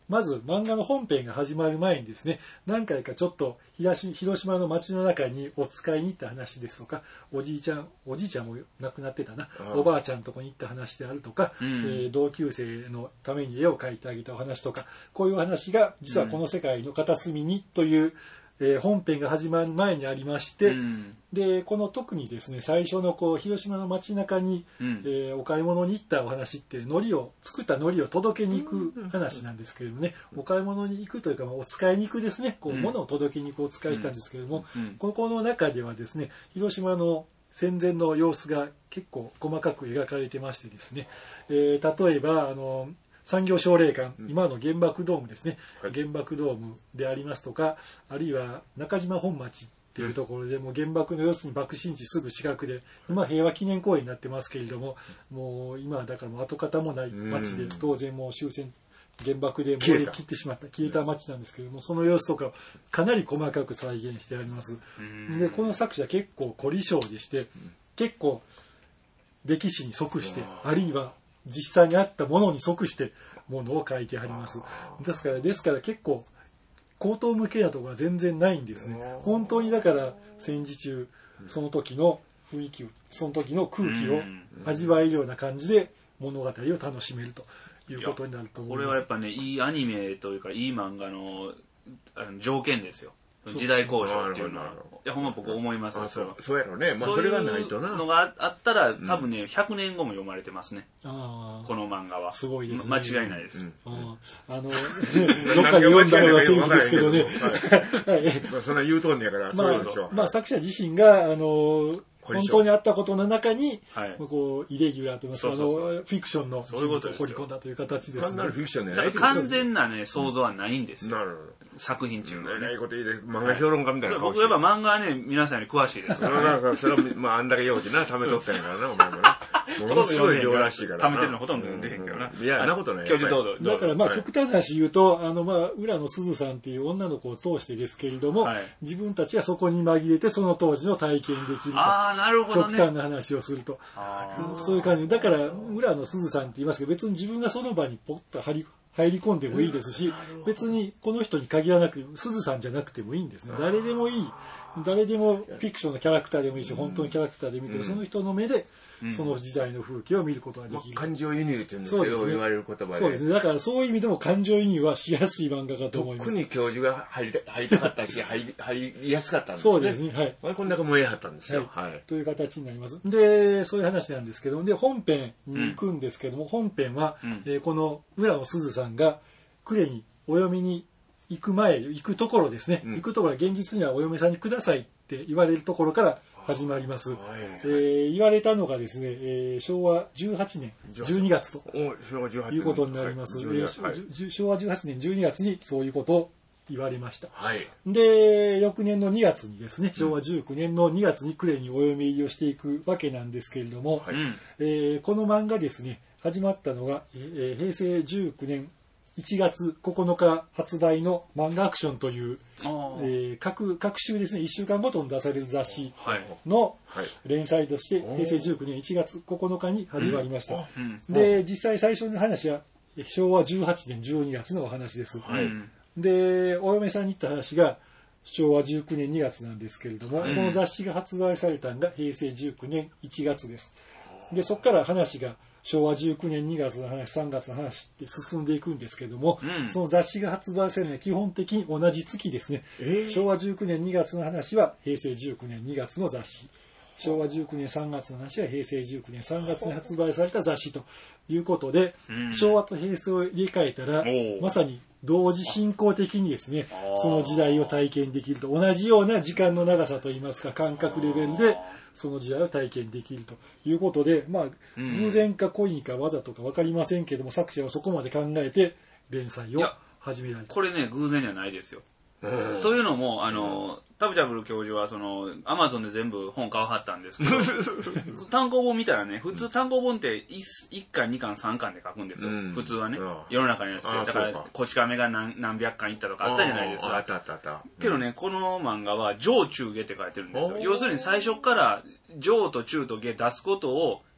Speaker 4: まず漫画の本編が始まる前にですね、何回かちょっと広島の街の中にお使いに行った話ですとか、おじいちゃんも亡くなってたな、おばあちゃんとこに行った話であるとか、同級生のために絵を描いてあげたお話とか、こういう話が実はこの世界の片隅にという、本編が始まる前にありまして、でこの特にですね最初の広島の街中に、お買い物に行ったお話って作った海苔を届けに行く話なんですけれどもね、お買い物に行くというか、お使いに行くですね、物を届けに行くお使いしたんですけれども、ここの中ではですね広島の戦前の様子が結構細かく描かれてましてですね、例えば産業奨励館、今の原爆ドームですね、原爆ドームでありますとか、あるいは中島本町っていうところでもう原爆の要するに爆心地すぐ近くで、今平和記念公園になってますけれども、もう今だからもう跡形もない町で、当然もう終戦原爆で燃え切ってしまった消えた町なんですけれども、その様子とかをかなり細かく再現してあります。でこの作者結構凝り性でして、結構歴史に即して、あるいは実際にあったものに即してものを書いてあります。ですから結構口頭向けなところは全然ないんですね。本当にだから戦時中その時の雰囲気を、その時の空気を味わえるような感じで物語を楽しめるということになると思います。
Speaker 2: これはやっぱね、いいアニメというかいい漫画の条件ですよ。時代交渉っていうのは。いやほんま僕思います。
Speaker 1: そうやろね。まあそれがないとな。
Speaker 2: そういうのがあったら多分ね、100年後も読まれてますね。この漫画は。
Speaker 4: すごいです
Speaker 2: ね。間違いないです。
Speaker 4: どっかで読んだのが正義ですけどね。
Speaker 1: そんな言うとんねやから、そうでしょう。
Speaker 4: まあ作者自身が本当にあったことの中に、イレギュラーといいますか、フィクションの人物を掘り込んだという形ですね。
Speaker 1: 単なるフィクションでない。
Speaker 2: 完全なね、想像はないんですよ。作品中のね。
Speaker 1: ないこと言うて、漫画評論家みたいな顔して。
Speaker 2: 僕やっぱ漫画はね、皆さんより詳しいです。
Speaker 1: それは、まあ、あんだけ用事な、貯めとったんやからな、お前もな。ものすごい量らしいから。
Speaker 2: 貯めてるのほとんど読んでへんけどな。
Speaker 1: いや、なことない。
Speaker 2: 教授どうぞ。
Speaker 4: だからまあ、極端な話言うと、浦野すずさんっていう女の子を通してですけれども、自分たちはそこに紛れて、その当時の体験できると。
Speaker 2: なるほどね。
Speaker 4: 極端な話をすると。そういう感じ。だから、浦野すずさんって言いますけど、別に自分がその場にポッと入り込んでもいいですし、別にこの人に限らなく、すずさんじゃなくてもいいんですね。誰でもいい。誰でもフィクションのキャラクターでもいいし、本当のキャラクターで見ても、その人の目で、その時代の風景を見ることができる。
Speaker 1: 感情移入って言うんですけど、言われる言葉で。
Speaker 4: そうですね。だからそういう意味でも感情移入はしやすい漫画かと思います。
Speaker 1: 特に教授が入りたかったし、入りやすかったんですね。
Speaker 4: そうですね。はい。
Speaker 1: こんな燃えはったんですよ。
Speaker 4: はい。という形になります。で、そういう話なんですけども、で、本編に行くんですけども、本編は、この浦野すずさんが、呉にお嫁に行くところですね。行くところは現実にはお嫁さんにくださいって言われるところから始まります。言われたのがですね、昭和18年12月ということになります。昭和18年12月にそういうことを言われました。で、翌年の2月にですね、昭和19年の2月に呉にお嫁入りをしていくわけなんですけれども、この漫画ですね、始まったのが、平成19年1月9日発売の漫画アクションという、各週ですね、1週間ごとに出される雑誌の連載として、平成19年1月9日に始まりました。で、実際最初の話は昭和18年12月のお話です。で、お嫁さんに行った話が昭和19年2月なんですけれども、その雑誌が発売されたのが平成19年1月です。で、そこから話が昭和19年2月の話、3月の話って進んでいくんですけども、その雑誌が発売されるのは基本的に同じ月ですね。昭和19年2月の話は平成19年2月の雑誌。昭和19年3月の話は平成19年3月に発売された雑誌ということで、昭和と平成を入れ替えたら、まさに同時進行的にですね、その時代を体験できると、同じような時間の長さといいますか、感覚レベルでその時代を体験できるということで、まあ、偶然か故意かわざとか分かりませんけども、作者はそこまで考えて連載を始められた。
Speaker 2: これね、偶然じゃないですよ。というのも、タブチャブル教授はアマゾンで全部本買わはったんですけど単行本見たらね、普通単行本って 1巻2巻3巻で書くんですよ、普通はね、世の中のやつで。だからこち亀が何百巻いったとかあったじゃないですか。
Speaker 1: あった。
Speaker 2: けどね、この漫画は上中下って書いてるんですよ。要するに最初から上と中と下出すことを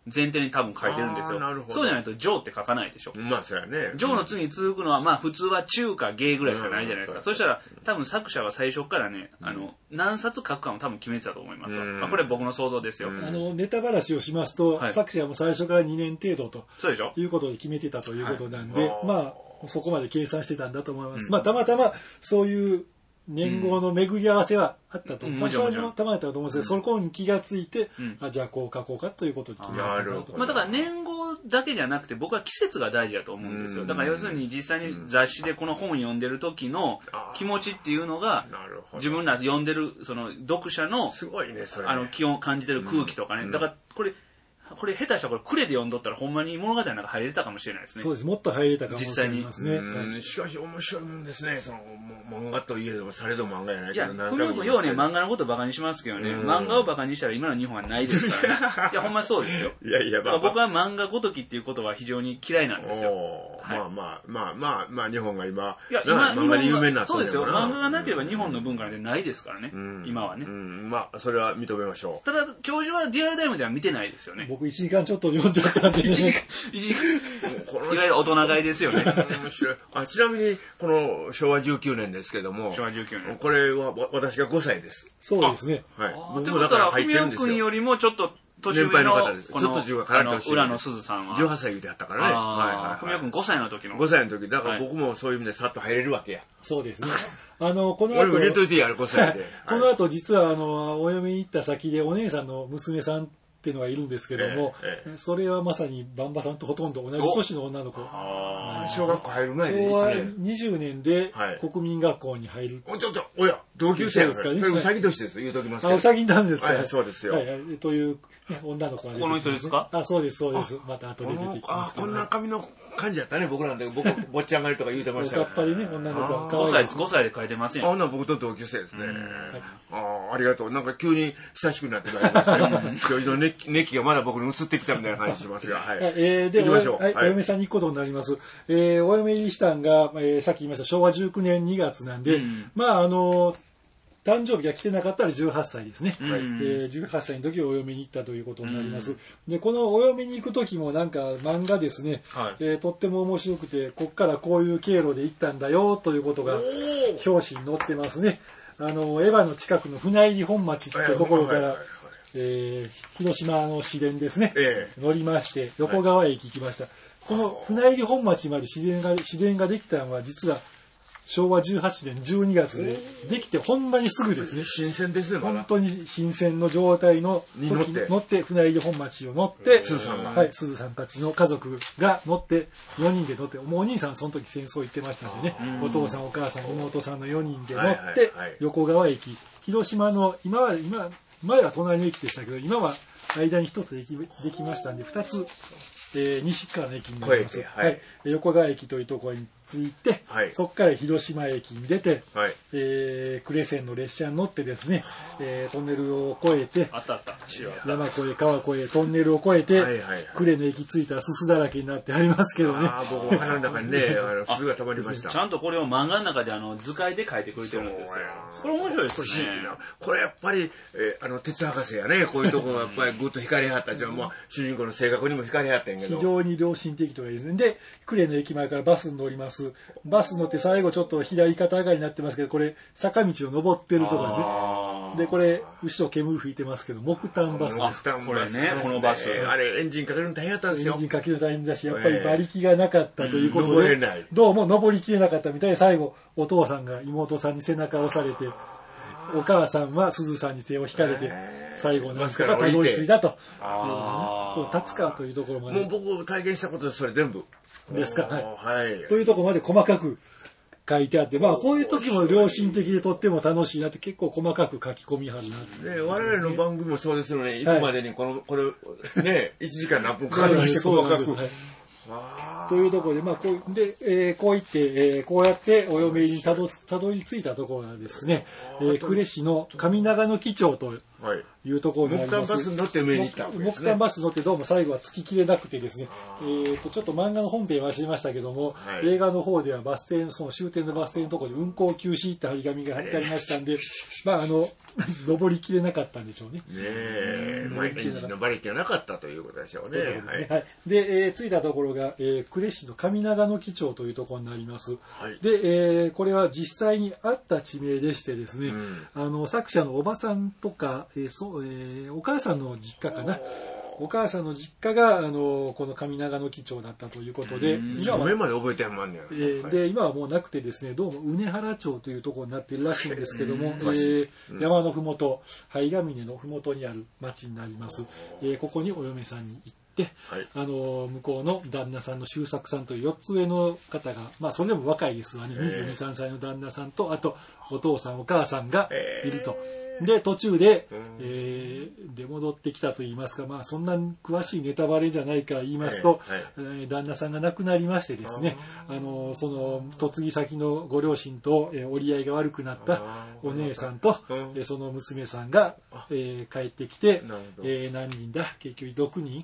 Speaker 2: 前提に多分書いてるんですよ。そうじゃないとジョーって書かないでしょ。
Speaker 1: まあそうやね。
Speaker 2: ジョーの次に続くのはまあ普通は中かゲイぐらいしかないじゃないですか。そしたら多分作者は最初からね、何冊書くかも多分決めてたと思います。まあこれ僕の想像ですよ。
Speaker 4: ネタ話をしますと、作者も最初から2年程度ということで決めてたということなんで、まあそこまで計算してたんだと思います。まあたまたまそういう年号の巡り合わせはあったと。多少のたまだったと思うんですけど、そこに気がついて、じゃあこう書こうかということで決めたと思います。
Speaker 2: まあだから年号だけじゃなくて僕は季節が大事だと思うんですよ。だから要するに実際に雑誌でこの本を読んでる時の気持ちっていうのが、自分ら読んでるその読者の気温感じてる空気とかね。だからこれ下手したらクレで読んどったらほんまに物語の中入れたかもしれないですね。
Speaker 4: そうです。もっと入れたかもしれないですね。
Speaker 1: しかし面白いもんですね。その漫画といえどもされど漫画やないけど。
Speaker 2: いや、文君ようね、漫画のことバカにしますけどね、漫画をバカにしたら今の日本はないですからね。いや、ほんまそうですよ。
Speaker 1: いやいや、
Speaker 2: だから僕は漫画ごときっていうことは非常に嫌いなんですよ。
Speaker 1: まあ、日本が今、
Speaker 2: 漫
Speaker 1: 画で有名になったんだよな。
Speaker 2: そうですよ。漫画がなければ日本の文化なんてないですからね。今はね。
Speaker 1: まあ、それは認めましょう。
Speaker 2: ただ、教授はリアルタイムでは見てないですよね。
Speaker 4: 僕1時間ちょっと読んじゃったんで。1時間。
Speaker 2: いわゆる大人買いですよね。
Speaker 1: 面白い。ちなみに、この昭和19年ですけども、
Speaker 2: 昭和19年。
Speaker 1: これは私が5歳です。
Speaker 4: そうですね。
Speaker 1: はい。
Speaker 2: ということは、文雄君よりもちょっと、年上の方です。ちょっと浦野すずさんは
Speaker 1: 18歳であったからね。は
Speaker 2: い。文雄君5歳の時の。
Speaker 1: 5歳の時。だから僕もそういう意味でさっと入れるわけや。
Speaker 4: そうですね。この後。
Speaker 1: 俺も入れといてやる、5歳で。
Speaker 4: この後、実は、お嫁に行った先でお姉さんの娘さんっていうのがいるんですけども、それはまさにバンバさんとほとんど同じ年の女の子。
Speaker 1: 小学校入る前で
Speaker 4: 昭和20年で国民学校に入る。
Speaker 1: おや、同級生ですかね。うさぎ年です。言うときますけど。
Speaker 4: うさぎなんですか。
Speaker 1: そうですよ。
Speaker 4: という女の子が出てきます。
Speaker 2: この人ですか？
Speaker 4: そうです、そうです。また後で出てきます。
Speaker 1: こんな髪の感じやったね、僕なんで。僕、ぼっちゃんがりとか言うてました。
Speaker 4: おかっぱりね、女の子は可
Speaker 2: 愛い。5歳で書いてますよ。
Speaker 1: 僕と同級生ですね。ありがとう。なんか急に親しくなってまいりましたね。教授の熱気がまだ僕に移ってきたみたいな感じしますが。
Speaker 4: で、お嫁さんに行くことになります。お嫁入りしたんが、さっき言いました昭和19年2月なんで、まあ誕生日が来てなかったら18歳ですね。18歳の時お嫁に行ったということになります。で、このお嫁に行く時もなんか漫画ですね、とっても面白くて、こっからこういう経路で行ったんだよということが表紙に載ってますね。エヴァの近くの船入本町っていうところから、広島の市電ですね、乗りまして横川駅行きました。この船入本町まで市電ができたのは実は昭和18年12月でできてほんまにすぐですね。
Speaker 1: 新鮮ですね。
Speaker 4: 本当に新鮮の状態の時乗って船入本町を乗ってすずさんたちの家族が乗って4人で乗って、もうお兄さんその時戦争行ってましたんでね、お父さんお母さん妹さんの4人で乗って横川駅、広島の前は隣の駅でしたけど今は間に1つ駅できましたんで2つ西側の駅になります。横川駅というところに着いて、そこから広島駅に出て、呉線の列車に乗ってですね、トンネルを越えて、山越え、川越え、トンネルを越えて、呉の駅着いたらすすだらけになってありますけどね。
Speaker 1: 僕、鼻の中にね、すが溜まりました。
Speaker 2: ちゃんとこれを漫画の中で図解で書いてくれてるんですよ。これ面白いですね。
Speaker 1: これやっぱり、鉄博士やね、こういうところがやっぱりぐっと惹かれはった。主人公の性格にも惹かれはったんやけど。
Speaker 4: 非常に良心的とかですね。で、呉の駅前からバスに乗ります。バス乗って最後ちょっと左肩上がりになってますけど、これ坂道を登ってるとこですね。で、これ後ろ煙吹いてますけど、木炭バスです。
Speaker 2: これね、このバス。
Speaker 1: あれエンジンかけるの大変だったんですよ。
Speaker 4: エンジンかけるの大変だし、やっぱり馬力がなかったということで、どうも登りきれなかったみたいで、最後お父さんが妹さんに背中を押されて、お母さんはすずさんに手を引かれて、最後なんとかたどり着いたと。立川というところまで。
Speaker 1: もう僕体験したことでそれ全部。
Speaker 4: ですか。というところまで細かく書いてあって、まあこういう時も良心的でとっても楽しいなって、結構細かく書き込みはるなって。
Speaker 1: 我々の番組もそうですよね。行くまでにこれね、1時間何分かかりまして細かく。
Speaker 4: というところで、まあこういって、こうやってお嫁にたどり着いたところがですね、呉市の上長野木町というところになります。
Speaker 1: 木炭バス乗って見に行ったわけですね。
Speaker 4: 木炭バス乗ってどうも最後はつききれなくてですね、ちょっと漫画の本編忘れましたけども、はい、映画の方ではバス停、その終点のバス停のところに運行休止って張り紙が貼ってありましたんで、まあ登りきれなかったんでしょうね。
Speaker 1: エンジンの馬力がなかったということでしょうね。
Speaker 4: はい。で、着いたところが、呉市の上長野木町というところになります。はい、で、これは実際にあった地名でしてですね、作者のおばさんとか、お母さんの実家かな。お母さんの実家がこの上長野木町だったということで、
Speaker 1: 今はまで覚えてまんね
Speaker 4: や。で今はもうなくてですね、どうも畝原町というところになっているらしいんですけども、山のふもと、灰ヶ峰のふもとにある町になります。ここにお嫁さんに行って。はい、向こうの旦那さんの周作さんという4つ上の方が、まあそれでも若いですわね、22、3歳の旦那さんと、あとお父さんお母さんがいると。で途中で、で戻ってきたと言いますか、まあそんな詳しいネタバレじゃないから言いますと、旦那さんが亡くなりましてですね、その嫁ぎ先のご両親と、折り合いが悪くなったお姉さんと、その娘さんが、帰ってきて、何人だ結局6人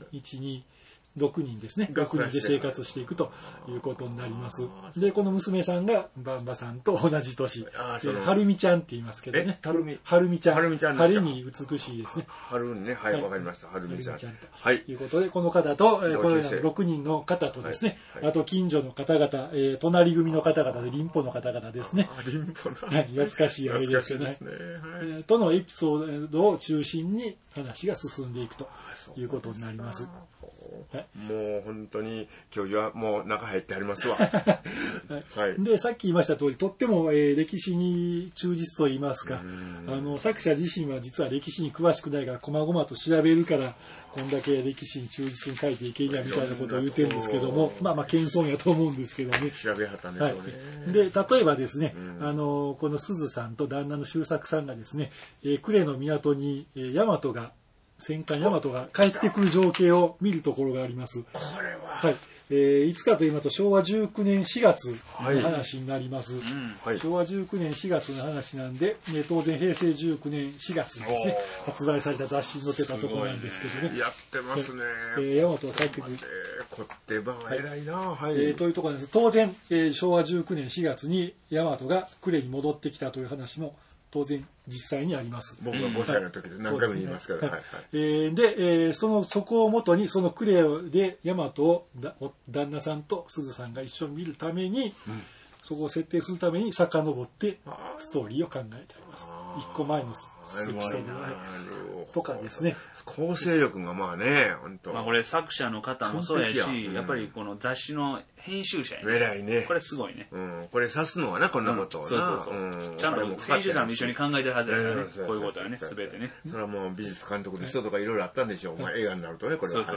Speaker 4: 6人ですね。6人で生活していくということになります。で、この娘さんがバンバさんと同じ年。はるみちゃんって言いますけどね。はるみちゃん。春に美しいですね。
Speaker 1: 春にね、はい、わかりました。はるみちゃん。と
Speaker 4: いうことで、この方と、この6人の方とですね、あと近所の方々、隣組の方々で、林歩の方々ですね。
Speaker 1: 林歩の。
Speaker 4: はい、懐かしいあれですけどね。とのエピソードを中心に話が進んでいくということになります。
Speaker 1: もう本当に教授はもう中入ってありますわ。
Speaker 4: はい、でさっき言いました通りとっても、歴史に忠実と言いますか作者自身は実は歴史に詳しくないから細々と調べるからこんだけ歴史に忠実に書いていけんやみたいなことを言ってるんですけどもまあ謙遜やと思うんですけどね。
Speaker 1: 調べはったんでしょうね。
Speaker 4: はい、で例えばですねこの鈴さんと旦那の周作さんがですね呉の港に大和が戦艦大和が帰ってくる情景を見るところがあります。
Speaker 1: これは、
Speaker 4: はいいつかと言いますと昭和19年4月の話になります。昭和19年4月の話なんで、当然平成19年4月にですね発売された雑誌に載ってたところなんですけどね。
Speaker 1: やってますね。
Speaker 4: 大和が帰ってくる。
Speaker 1: こってばは偉いな。
Speaker 4: というところです。当然、昭和19年4月に大和が呉に戻ってきたという話も当然実際にあります。
Speaker 1: 僕が5歳の時で何回も言いますから。
Speaker 4: で、そこをもとにその呉で大和を旦那さんと鈴さんが一緒に見るために、そこを設定するために遡ってストーリーを考えてあります。一個前のエピソードとかですね。
Speaker 1: 構成力がまあね、本当。
Speaker 2: まあこれ作者の方もそうやし、やっぱりこの雑誌の編集者やね。
Speaker 1: 偉いね。
Speaker 2: これすごいね。
Speaker 1: これ指すのはなこんなことをな。
Speaker 2: そう。ちゃんと編集者も一緒に考えてるはずだからね。こういうことはね、すべてね。
Speaker 1: それはもう美術監督の人とかいろいろあったんでしょう。まあ映画になるとね、これは。
Speaker 2: そう。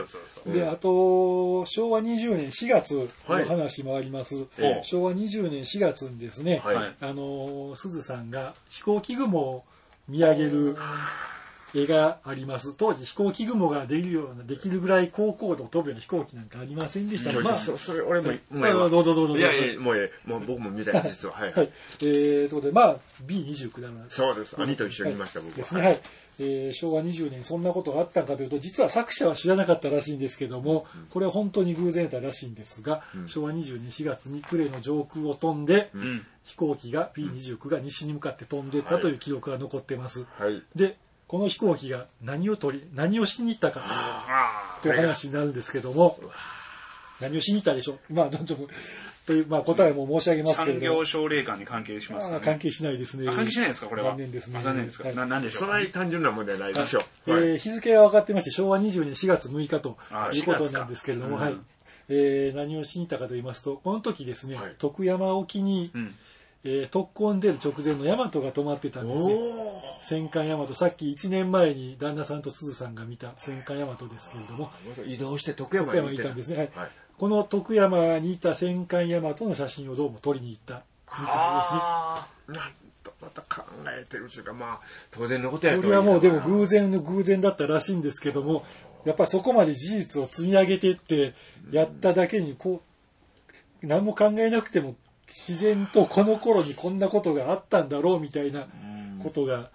Speaker 4: で、あと昭和20年4月の話もあります。昭和20年4月にですね、鈴さんが飛行機雲を見上げる絵があります。当時飛行機雲ができるぐらい高高度を飛ぶような飛行機なんかありませんでした。
Speaker 1: それ俺も
Speaker 4: どうぞ。
Speaker 1: いやもう僕も見たいですよ。はい。
Speaker 4: ということでB29だな。
Speaker 1: そうです。兄と一緒にいました僕は。
Speaker 4: ですね。はい。昭和20年そんなことがあったかというと実は作者は知らなかったらしいんですけども、これは本当に偶然だったらしいんですが、昭和20年4月に呉の上空を飛んで、飛行機が B29 が西に向かって飛んでいったという記録が残ってます。でこの飛行機が何をしに行ったかという話になるんですけども、何をしに行ったでしょう。という答えも申し上げますけれども、
Speaker 2: 産業奨励館に関係しますかね。
Speaker 4: 関係しないですね。
Speaker 2: 関係しないですかこれは。
Speaker 4: 残念ですね。
Speaker 2: 残念ですか。なんでしょう。
Speaker 1: そんなに単純なもんではないでしょう。
Speaker 4: 日付は分かってまして昭和20年4月6日ということなんですけれども、何をしに行ったかと言いますと、この時ですね徳山沖に特攻に出る直前の大和が止まってたんですね。戦艦大和、さっき1年前に旦那さんと鈴さんが見た戦艦大和ですけれども、
Speaker 1: 移動して徳山にいたんですね。
Speaker 4: この徳山にいた戦艦大和の写真をどうも撮りに行ったみたいですね。
Speaker 1: なんとまた考えてるというか当然のことやと。
Speaker 4: これはもうでも偶然だったらしいんですけども、やっぱりそこまで事実を積み上げていってやっただけに何も考えなくても自然とこの頃にこんなことがあったんだろうみたいなことが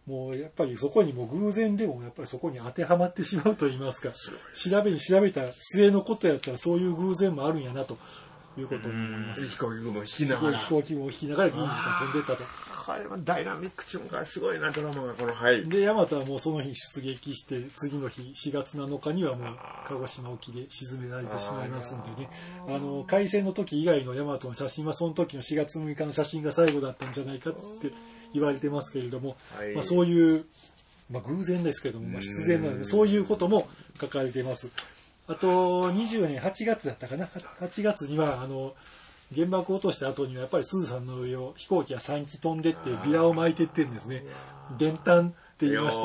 Speaker 4: もうやっぱりそこにも偶然でもやっぱりそこに当てはまってしまうと言いますか、調べた末のことやったらそういう偶然もあるんやなということを思います。
Speaker 1: 飛行機雲を引きながら。
Speaker 4: 飛行機雲を引きながら銀次が飛んでったと。
Speaker 1: これはダイナミック中がすごいな、ドラマがこの、はい。
Speaker 4: で、大和はもうその日出撃して、次の日、4月7日にはもう鹿児島沖で沈められてしまいますんでね。海戦の時以外の大和の写真はその時の4月6日の写真が最後だったんじゃないかって言われてますけれども、はい、そういう、偶然ですけども、必然なので、そういうことも書かれています。あと、20年8月だったかな。8月には、原爆を落とした後にはやっぱりスーさんの上を飛行機が3機飛んでってビラを巻いてってるんですね。電炭って言いまして、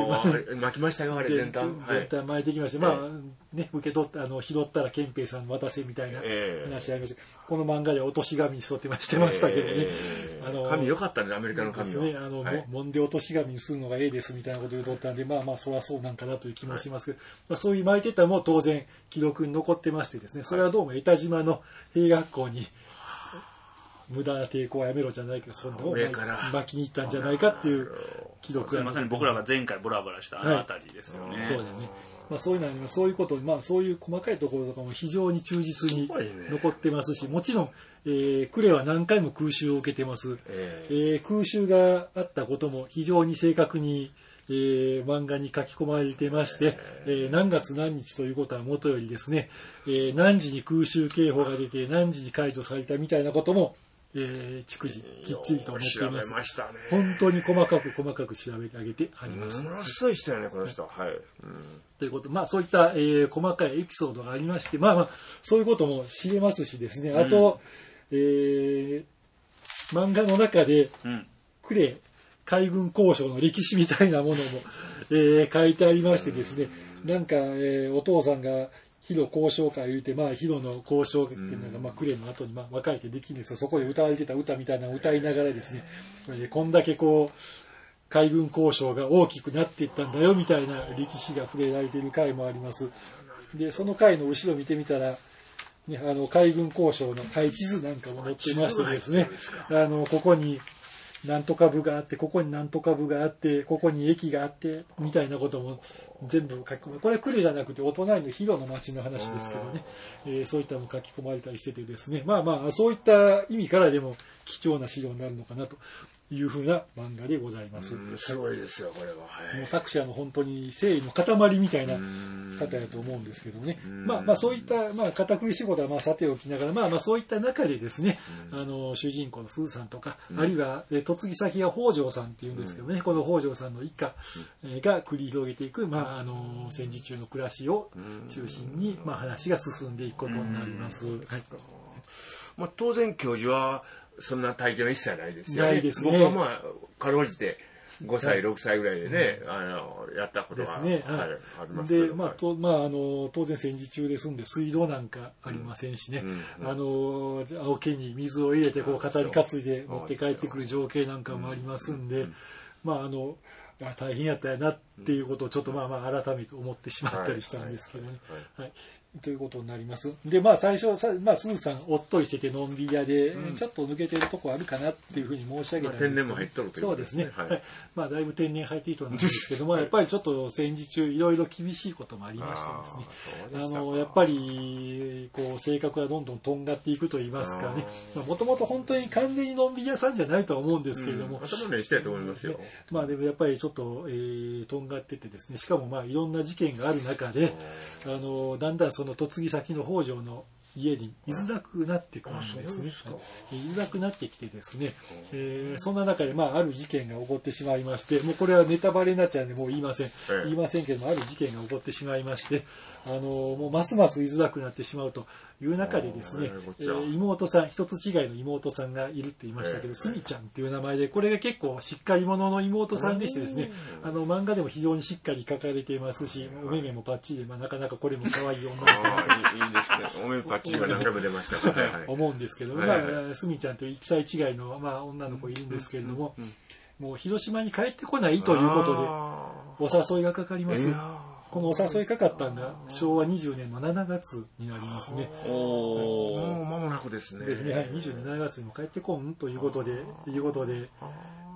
Speaker 1: 巻きましたよ、あれ電炭。
Speaker 4: 電炭巻いてきまして、受け取った拾ったら憲兵さん渡せみたいな話ありました。この漫画では落とし紙にしてましたけどね。
Speaker 1: 紙良かったね、アメリカの紙は。
Speaker 4: ですね、もんで落とし紙にするのがええですみたいなことを言うとったんで、そりゃそうなんかなという気もしますけど、そういう巻いてたも当然記録に残ってましてですね、それはどうも江田島の兵学校に無駄な抵抗はやめろじゃないけど、そんなを巻きに行ったんじゃないかっていう記録が
Speaker 2: まさに僕らが前回ブラブラしたあのあたりですよね。
Speaker 4: そうですね。そういうのにそういうこと、そういう細かいところとかも非常に忠実に残ってますし、もちろん、呉は何回も空襲を受けてます。空襲があったことも非常に正確に漫画に書き込まれてまして、何月何日ということはもとよりですね、何時に空襲警報が出て何時に解除されたみたいなことも逐次きっちりと載っています。
Speaker 1: 調べましたね。
Speaker 4: 本当に細かく調べてあげてあります。
Speaker 1: ものすごい人やね、この人。はい。
Speaker 4: ということ、そういった、細かいエピソードがありまして、そういうことも知れますしですね。あと、漫画の中で、呉海軍交渉の歴史みたいなものも、書いてありましてですね。なんか、お父さんがヒロ交渉会言うて、ヒロの交渉っていうのが、呉の後に若いてできるんですよ。そこで歌われてた歌みたいなのを歌いながらですね、こんだけ海軍交渉が大きくなっていったんだよみたいな歴史が触れられている回もあります。で、その回の後ろ見てみたら、海軍交渉の配置図なんかも載ってましてですね、ここになんとか部があって、ここになんとか部があって、ここに駅があって、みたいなことも全部書き込まれ、これは呉じゃなくてお隣の広野町の話ですけどね、そういったのも書き込まれたりしててですね、そういった意味からでも貴重な資料になるのかなというふうな漫画でございます。
Speaker 1: すごいですよ、これは。
Speaker 4: もう作者の本当に誠意の塊みたいな方やと思うんですけどね。そういった堅苦しいことはさておきながら、そういった中でですね、主人公の鈴さんとか、あるいは嫁ぎ先が北条さんっていうんですけどね、この北条さんの一家が繰り広げていく、戦時中の暮らしを中心に話が進んでいくことになります。
Speaker 1: 当然教授はそんな体験は一切ないですよね。
Speaker 4: ないですね。
Speaker 1: 僕はかろうじて5歳、6歳ぐらいでね、やったことがありますけど。
Speaker 4: で、当然戦時中ですんで水道なんかありませんしね、青毛に水を入れて語り担いで持って帰ってくる情景なんかもありますんで、大変やったやなっていうことをちょっと改めて思ってしまったりしたんですけどね。ということになります。で、最初、鈴さん、おっとりしてて、のんびり屋で、ちょっと抜けてるとこあるかなっていうふうに申し上げたんですけど、
Speaker 1: 天然も入っとるということですね。
Speaker 4: そうですね。はい。だいぶ天然入っている人なんですけども、やっぱりちょっと戦時中、いろいろ厳しいこともありましてですね。やっぱり、性格がどんどんとんがっていくと言いますかね。もともと本当に完全にのんびり屋さんじゃないとは思うんですけれども。
Speaker 1: 頭のいい人やと思いますよ。
Speaker 4: でもやっぱりちょっと、とんがっててですね、しかもいろんな事件がある中で、だんだんその嫁ぎ先の北条の家に居づらくなってくるんですね。居づらくなってきてですね、そんな中である事件が起こってしまいまして、もうこれはネタバレになっちゃうんでもう言いませんけども、ある事件が起こってしまいまして、もうますます居づらくなってしまうという中でですね、妹さん、一つ違いの妹さんがいるって言いましたけど、すみちゃんっていう名前で、これが結構しっかり者の妹さんでしてですね、漫画でも非常にしっかり描かれていますし、お目目もパッチリで、なかなかこれも可愛い女の子だと
Speaker 1: いいですね。お目パッチリが何回も出ましたから、
Speaker 4: 思うんですけど、すみちゃんという1歳違いの女の子いるんですけれども、もう広島に帰ってこないということでお誘いがかかります。このお誘いかかったのが昭和20年の7月になりますね。
Speaker 1: もう間もなくですね。
Speaker 4: ですね。27月にも帰ってこんということで、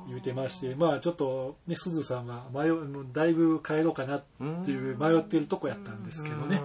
Speaker 4: 言うてまして、まあちょっとね、鈴さんはだいぶ帰ろうかなっていう迷ってるとこやったんですけどね、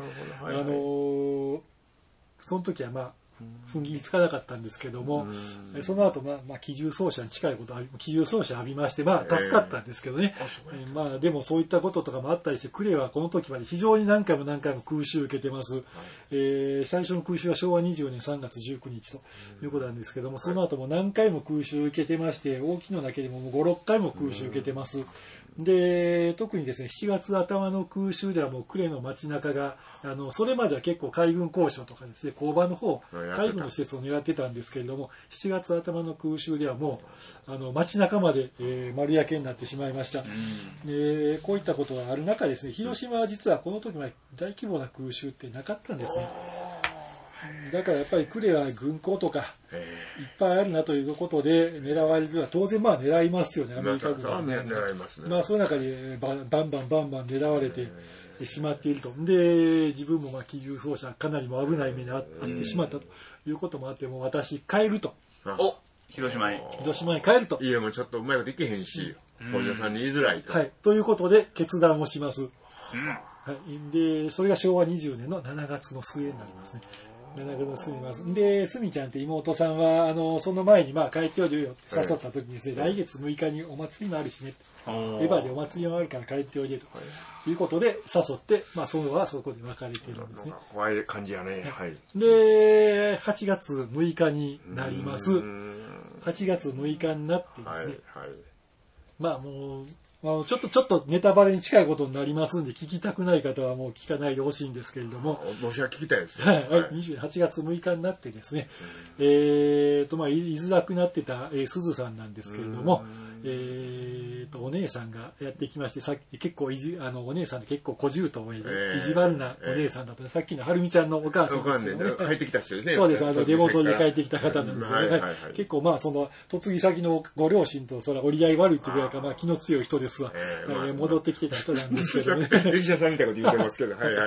Speaker 4: その時はまあ踏ん切りつかなかったんですけども、その後機銃掃射に近いこと機銃掃射浴びまして、まあ助かったんですけどね、まあでもそういったこととかもあったりして、呉はこの時まで非常に何回も空襲受けてます。最初の空襲は昭和20年3月19日ということなんですけども、その後も何回も空襲受けてまして、大きいのだけでも5、6回も空襲受けてます。で、特にですね、7月頭の空襲ではもう呉の街中がそれまでは結構海軍工廠とかですね、工場の方、海軍の施設を狙ってたんですけれども、7月頭の空襲ではもう街中まで、丸焼けになってしまいました。こういったことがある中ですね、広島は実はこの時まで大規模な空襲ってなかったんですね。だからやっぱり呉は軍港とかいっぱいあるなということで狙われるのは当然まあ狙いますよね、アメリカ軍はね。まあその中でバンバン狙われてしまっていると。で自分もまあ機銃掃射かなりも危ない目に遭ってしまったということもあって、もう私帰ると。
Speaker 2: お、広島に
Speaker 4: 帰ると。
Speaker 1: 家もちょっとうまいこといけへんし、本屋さんに言いづらいと。
Speaker 4: はい、ということで決断をします。はい、でそれが昭和20年の7月の末になりますね。で、すみちゃんって妹さんはその前にまあ帰っておいでよって誘った時にですね、来月6日にお祭りもあるしね、エヴァでお祭りもあるから帰っておいでということで誘って、まあその後はそこで別れてるんですね。
Speaker 1: 怖い感じやね。はい。
Speaker 4: で、8月6日になります。8月6日になってですね、まあもうちょっとネタバレに近いことになりますんで、聞きたくない方はもう聞かないでほしいんですけれども、
Speaker 1: 私は聞きたいですね。
Speaker 4: はい、8月6日になってですね、まあ居づらくなってた鈴さんなんですけれども、お姉さんがやってきまして、さっき結構お姉さんで結構小獣と思い意地悪なお姉さんだった、さっきのはるみちゃんのお母さんですけどね、
Speaker 1: 帰ってきた人ですね。
Speaker 4: そうです、デモトで帰ってきた方なんですけどね、結構まあその嫁ぎ先のご両親とそれは折り合い悪いっていうぐらいか、まあ気の強い人ですわ。戻ってきてた人なんですけどね。
Speaker 1: 歴史屋さんみたいなこと言ってますけど、はいはい。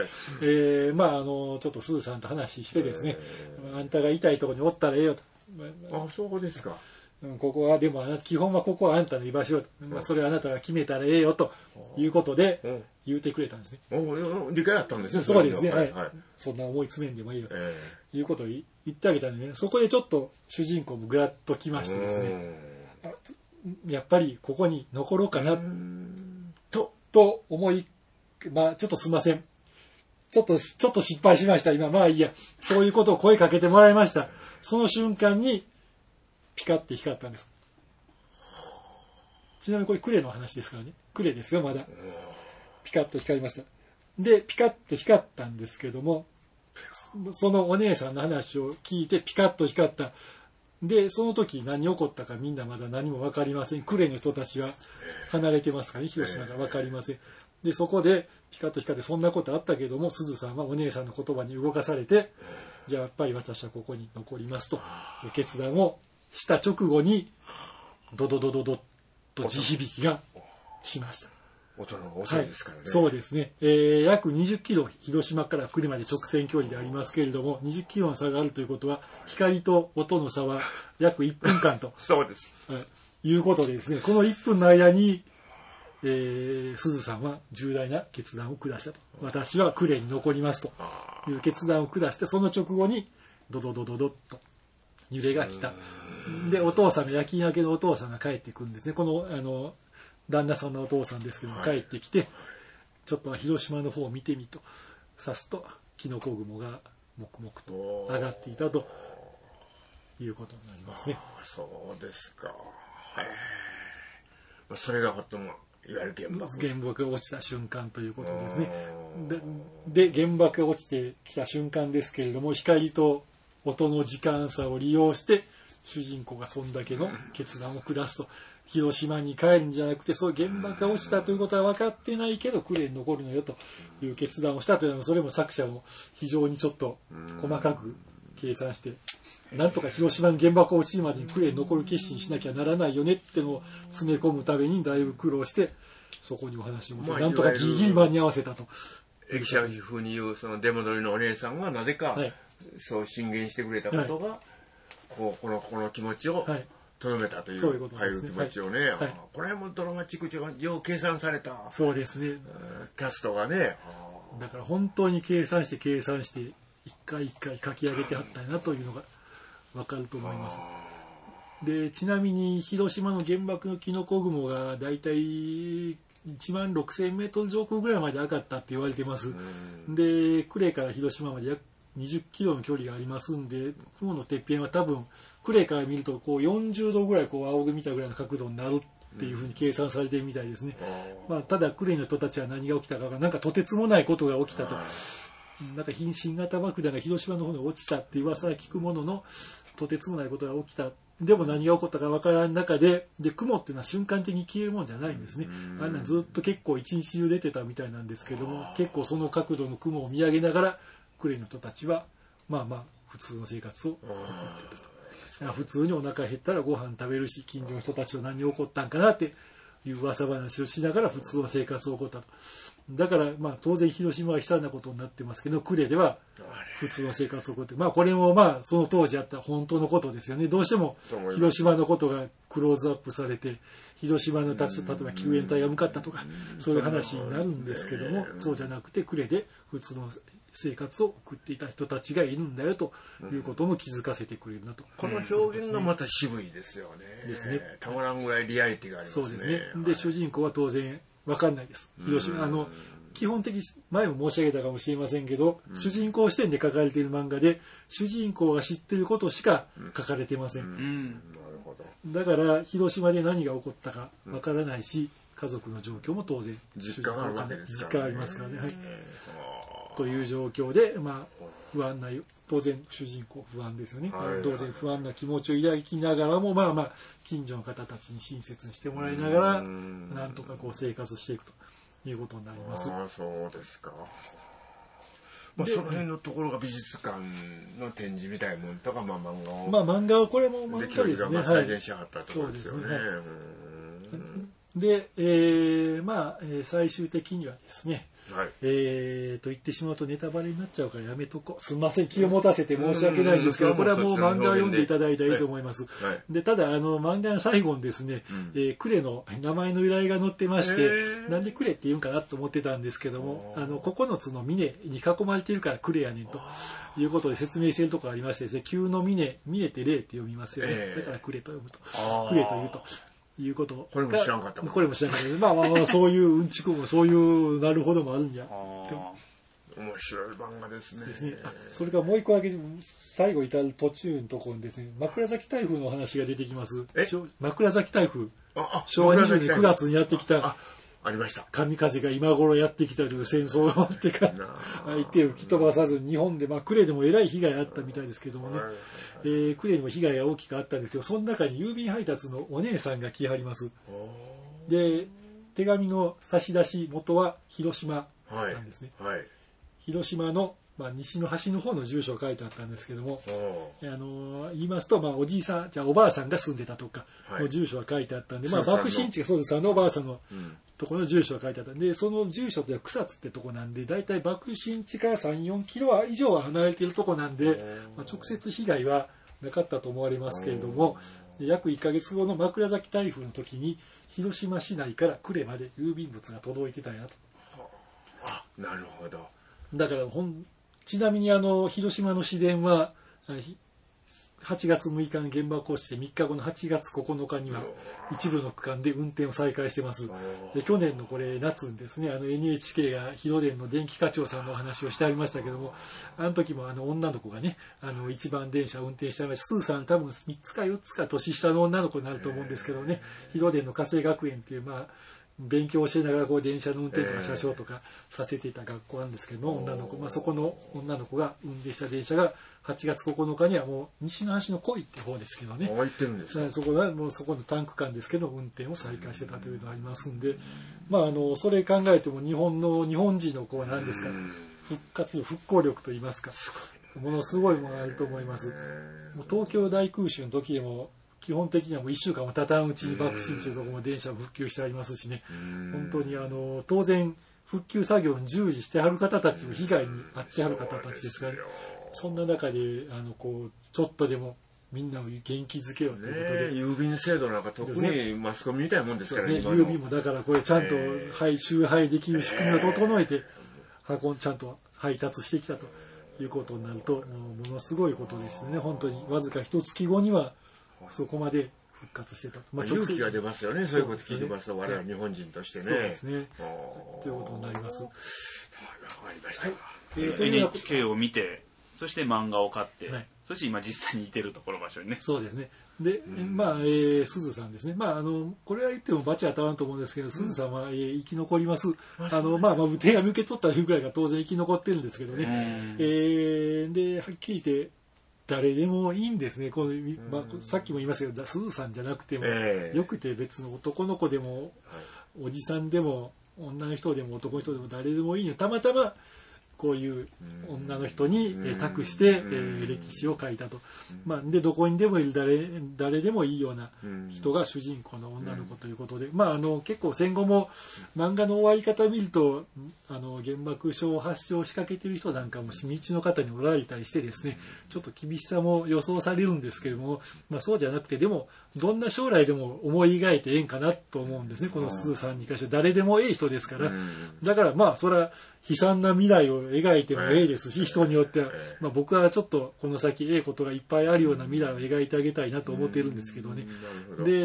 Speaker 4: まあちょっと鈴さんと話してですね、あんたが痛いところにおったらええよと。
Speaker 1: あ、そうですか。
Speaker 4: ここはでも基本はここはあんたの居場所よと、それはあなたが決めたらええよということで言うてくれたんですね。
Speaker 1: 理解あったんですね。
Speaker 4: そうですね、はい。そんな思い詰めんでもいいよということを言ってあげたんでね、そこでちょっと主人公もぐらっときましてですね、やっぱりここに残ろうかなと思い、まあちょっとすいません、ちょっと失敗しました今。まあいいや、そういうことを声かけてもらいました。その瞬間にピカッて光ったんです。ちなみにこれ呉の話ですからね、呉ですよ、まだ。ピカッと光りました。でピカッと光ったんですけども、そのお姉さんの話を聞いてピカッと光った。でその時何起こったかみんなまだ何も分かりません。呉の人たちは離れてますからね、広島が分かりません。でそこでピカッと光って、そんなことあったけども、鈴さんはお姉さんの言葉に動かされて、じゃあやっぱり私はここに残りますという決断をした直後にドドドドドッと地響きがしました。
Speaker 1: 音の遅いですからね。
Speaker 4: はい、そうですね、約20キロ広島から呉まで直線距離でありますけれども、20キロの差があるということは光と音の差は約1分間と
Speaker 1: そうです、
Speaker 4: いうことでですね、この1分の間に、鈴さんは重大な決断を下したと。私は呉に残りますという決断を下して、その直後にドドドドドッと揺れが来た。でお父さんの夜勤明けのお父さんが帰ってくるんですね。この旦那さんのお父さんですけども、帰ってきて、ちょっと広島の方を見てみと指すと、キノコ雲が黙々と上がっていたということになりますね。
Speaker 1: そうですか。それがほとんどいわゆる
Speaker 4: 原爆が落ちた瞬間ということですね。で原爆が落ちてきた瞬間ですけれども、光と音の時間差を利用して主人公がそんだけの決断を下すと。広島に帰るんじゃなくて、そう原爆が落ちたということは分かってないけど呉に残るのよという決断をしたというのは、それも作者も非常にちょっと細かく計算して、なんとか広島に原爆が落ちるまでに呉に残る決心しなきゃならないよねってのを詰め込むためにだいぶ苦労して、そこにお話を持ってなんとかギリギリ間に合わせたと。
Speaker 1: 駅舎風に言うその出戻りのお姉さんがなぜかそう進言してくれたことが、この気持ちをとどめたという、ああいう気持ちをね、これもドラマチック上計算された。
Speaker 4: そうですね。
Speaker 1: キャストがね。
Speaker 4: だから本当に計算して一回一回書き上げてあったんやなというのが分かると思います。で、ちなみに広島の原爆のキノコ雲がだいたい1万6000メートル上空ぐらいまで上がったって言われてます。で、呉から広島まで約20キロの距離がありますんで、雲のてっぺんは多分呉から見るとこう40度ぐらいこう仰ぐ見たぐらいの角度になるっていうふうに計算されてるみたいですね。まあ、ただ呉の人たちは何が起きたかがなんかとてつもないことが起きたと。なんか新型爆弾が広島の方に落ちたって噂は聞くものの、とてつもないことが起きた。でも何が起こったか分からん中で、雲っていうのは瞬間的に消えるもんじゃないんですね。あんなずっと結構一日中出てたみたいなんですけども、結構その角度の雲を見上げながら、呉の人たちはまあまあ普通の生活を送ってたと。普通にお腹減ったらご飯食べるし、近所の人たちは何が起こったんかなっていう噂話をしながら普通の生活を送ったと。だからまあ当然広島は悲惨なことになってますけど、呉では普通の生活を送って、まあこれもまあその当時あった本当のことですよね。どうしても広島のことがクローズアップされて、広島の例えば救援隊が向かったとかそういう話になるんですけども、そうじゃなくて呉で普通の生活を送っていた人たちがいるんだよということも気づかせてくれるなと。
Speaker 1: この表現がまた渋いですよね。ですね。たまらんぐらいリアリティがありますね。
Speaker 4: そうですね。で、主人公は当然分かんないです。広島基本的に前も申し上げたかもしれませんけど、主人公視点で書かれている漫画で主人公が知っていることしか書かれてません。なるほど。だから広島で何が起こったか分からないし、家族の状況も当然
Speaker 1: 実感があるわけですからね。
Speaker 4: 実感ありますからね。はい。という状況で、まあ不安な、当然主人公不安ですよね。当然不安な気持ちを抱きながらも、まあまあ近所の方たちに親切にしてもらいながら、なんとかこう生活していくということになります。
Speaker 1: そうですか。まあ、その辺のところが美術館の展示みたいなものとか、まあ漫画を。
Speaker 4: まあ漫画はこれも漫画ですね。
Speaker 1: 再現しはったところですよね。
Speaker 4: で、まあ最終的にはですね、
Speaker 1: はい、
Speaker 4: 言ってしまうとネタバレになっちゃうからやめとこう。すみません、気を持たせて申し訳ないんですけど、これはもう漫画を読んでいただいたらいいと思います。はい、で、ただ漫画の最後にですね、呉の名前の由来が載ってまして、なんで呉って言うんかなと思ってたんですけども、9つの峰に囲まれているから呉やねんということで説明しているところがありましてですね、9の峰って霊って読みますよね。だから呉と読むと。呉というと。いうこと
Speaker 1: これも知らんかったもん。
Speaker 4: これも知らんかったけど、まあそういううんちくもそういうなるほどもあるんや。
Speaker 1: 面白い漫画ですね。
Speaker 4: ですね。それからもう一個だけ最後至る途中のところにですね、枕崎台風の話が出てきます。枕崎台風。昭和22年9月にやってきた。
Speaker 1: ありました。
Speaker 4: 神風が今頃やってきたという戦争が終わってから相手を吹き飛ばさず日本で呉でもえらい被害あったみたいですけどもね、呉にも被害が大きくあったんですけど、その中に郵便配達のお姉さんが来はります。で、手紙の差出元は広島なんですね。はいはい、広島の西の端の方の住所が書いてあったんですけども、言いますと、おじいさん、じゃあおばあさんが住んでたとかの住所が書いてあったんで、爆心地がそうです、おばあさんのところの住所が書いてあったんで、その住所って草津ってとこなんで、だいたい爆心地から3、4キロ以上は離れているとこなんで、直接被害はなかったと思われますけれども、約1ヶ月後の枕崎台風の時に、広島市内から呉まで郵便物が届いてたんやと。
Speaker 1: なるほど。
Speaker 4: だからちなみに広島の市電は8月6日に現場を起こして3日後の8月9日には一部の区間で運転を再開してます。で去年のこれ夏にですね、NHK が広電の電気課長さんのお話をしてありましたけども、あの時も女の子がね一番電車を運転してありました。スーさん多分3つか4つか年下の女の子になると思うんですけどね、広電の家政学園っていう勉強を教えながら電車の運転とか車掌とかさせていた学校なんですけども、女の子、そこの女の子が運転した電車が8月9日にはもう西の端の恋って方ですけどね、
Speaker 1: 行ってるんですか。
Speaker 4: そこはもうそこのタンク間ですけど運転を再開してたというのがありますんで、それ考えても日本人の子は何ですか、復興力といいますか、ものすごいものがあると思います。もう東京大空襲の時でも基本的にはもう1週間も経たんうちに爆心地のところも電車復旧してありますしね、本当に当然復旧作業に従事してはる方たちも被害に遭ってはる方たちですから、ね、そんな中でちょっとでもみんなを元気づけようということで、
Speaker 1: 郵便制度なんか特にマスコミみたいなもんですからね。
Speaker 4: 郵便もだからこれちゃんと集配できる仕組みを整えてちゃんと配達してきたということになると、ものすごいことですね。本当にわずか一月後にはそこまで復活してた。
Speaker 1: 勇気が出ますよね。そういうこと聞いてますと、我々日本人としてね。
Speaker 4: そうですね。ということになります。わか
Speaker 1: りました。
Speaker 2: NHK を見て、そして漫画を買って、そして今実際にいてるところ場所にね。
Speaker 4: そうですね。で、鈴さんですね。これは言ってもバチ当たらんと思うんですけど、鈴さんは生き残ります。手紙受け取ったぐらいが当然生き残ってるんですけどね。で、はっきり言って、誰でもいいんですね。さっきも言いましたけど、鈴さんじゃなくても、よくて別の男の子でも、おじさんでも、女の人でも男の人でも誰でもいいの。たまたま、こういう女の人に託して歴史を書いたと。でどこにでもいる誰でもいいような人が主人公の女の子ということで、結構戦後も漫画の終わり方を見ると原爆症発症を仕掛けている人なんかも道の方におられたりしてですね、ちょっと厳しさも予想されるんですけれども、そうじゃなくて、でもどんな将来でも思い描いてええんかなと思うんですね。このスーさんに関しては誰でもええ人ですから、だからそれは悲惨な未来を描いてもええですし、人によっては、僕はちょっとこの先ええことがいっぱいあるような未来を描いてあげたいなと思っているんですけどね。で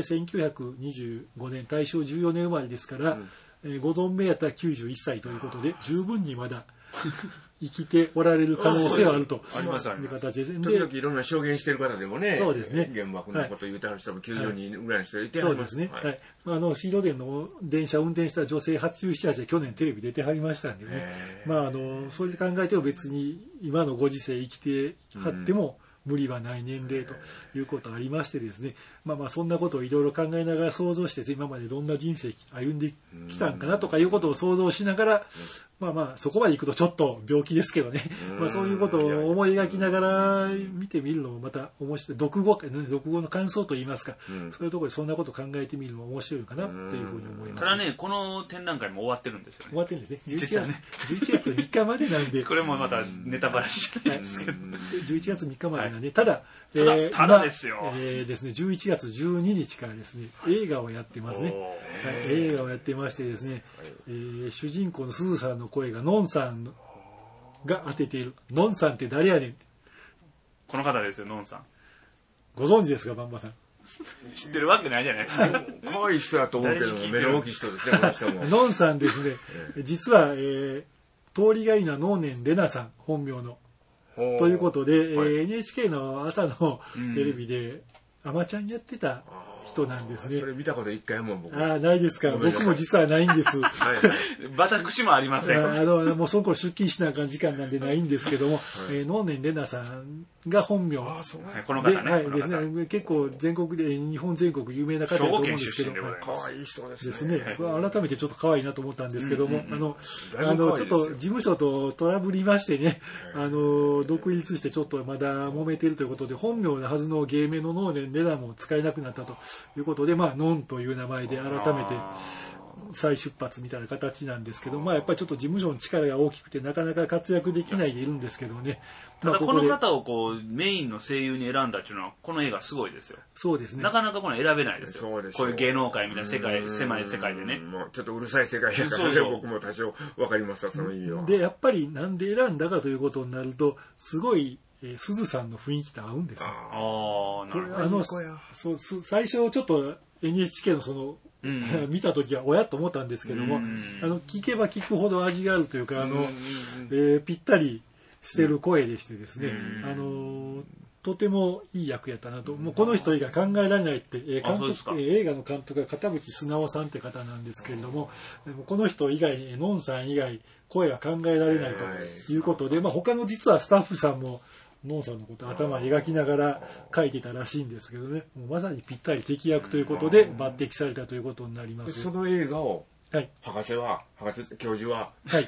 Speaker 4: 1925年大正14年生まれですから、ご存命やったら91歳ということで十分にまだ生きておられる可能性はあるという形です。
Speaker 1: 時々いろんな証言してる方でもね、
Speaker 4: そうですね、
Speaker 1: 原爆のことを言うてはる人も90人ぐらいの人いてはります。
Speaker 4: そうですね。シード電の電車を運転した女性87歳で去年テレビ出てはりましたんでね。それで考えても別に今のご時世生きてはっても無理はない年齢ということありましてですね、そんなことをいろいろ考えながら想像して、今までどんな人生歩んできたんかなとかいうことを想像しながら、そこまでいくとちょっと病気ですけどね、そういうことを思い描きながら見てみるのもまた面白い。読後の感想といいますか、そういうところでそんなことを考えてみるのも面白いかなっていうふうに思います。
Speaker 2: ただね、この展覧会も終わってるんですよね。
Speaker 4: 終わってるんですね。11月3日までなんで。
Speaker 2: これもまたネタバラシじゃないですけど。
Speaker 4: 11月3日までなんで、ただ
Speaker 2: ですよ。
Speaker 4: ですね、11月12日からですね、映画をやってますね。映画をやってましてですね、主人公の鈴さんの声がのんさんが当てている。のんさんって誰やねん。
Speaker 2: この方ですよ、のんさん。
Speaker 4: ご存知ですか、バンバさん。
Speaker 2: 知ってるわけないじゃないですか。
Speaker 1: 可愛い人やと思うけど、目の大きい人ですね、この人も。
Speaker 4: のんさんですね、実は、通りがいいのは能年玲奈さん、本名の。ということで、NHK の朝のテレビで、アマちゃんやってた人なんですね。
Speaker 1: それ見たこと一回も僕。
Speaker 4: ないですか。僕も実はないんです。
Speaker 2: 私もありません。
Speaker 4: もうその頃出勤しなあかん時間なんでないんですけども、能年玲奈さんが本名。
Speaker 2: この方ね。
Speaker 4: ですね。結構全国で、日本全国有名な方だと思うんですけど。
Speaker 1: 可愛い人
Speaker 4: ですね。改めてちょっと可愛いなと思ったんですけども、ちょっと事務所とトラブりましてね、独立してちょっとまだ揉めているということで、本名のはずの芸名の能年玲奈も使えなくなったということで、のんという名前で改めて再出発みたいな形なんですけど、やっぱりちょっと事務所の力が大きくてなかなか活躍できないでいるんですけどね。
Speaker 2: ただこの方をメインの声優に選んだっていうのはこの映画すごいですよ。
Speaker 4: そうですね。
Speaker 2: なかなかこの選べないですよ。こういう芸能界みたいな狭い世界でね。
Speaker 1: もうちょっとうるさい世界やからね、僕も多少分かりました、その意味は。
Speaker 4: で、やっぱりなんで選んだかということになると、すごい鈴さんの雰囲気と合うんですよ。
Speaker 2: なるほど。
Speaker 4: 最初ちょっと NHK の見た時は親と思ったんですけども、聞けば聞くほど味があるというか、ぴったりしてる声でしてですね、とてもいい役やったなと。もうこの人以外考えられないって、映画の監督が片渕素直さんって方なんですけれども、この人以外、のんさん以外声は考えられないということで、他の実はスタッフさんものんさんのことを頭に描きながら書いてたらしいんですけどね、もうまさにぴったり適役ということで抜擢されたということになります。
Speaker 1: その映画を、博士教授は、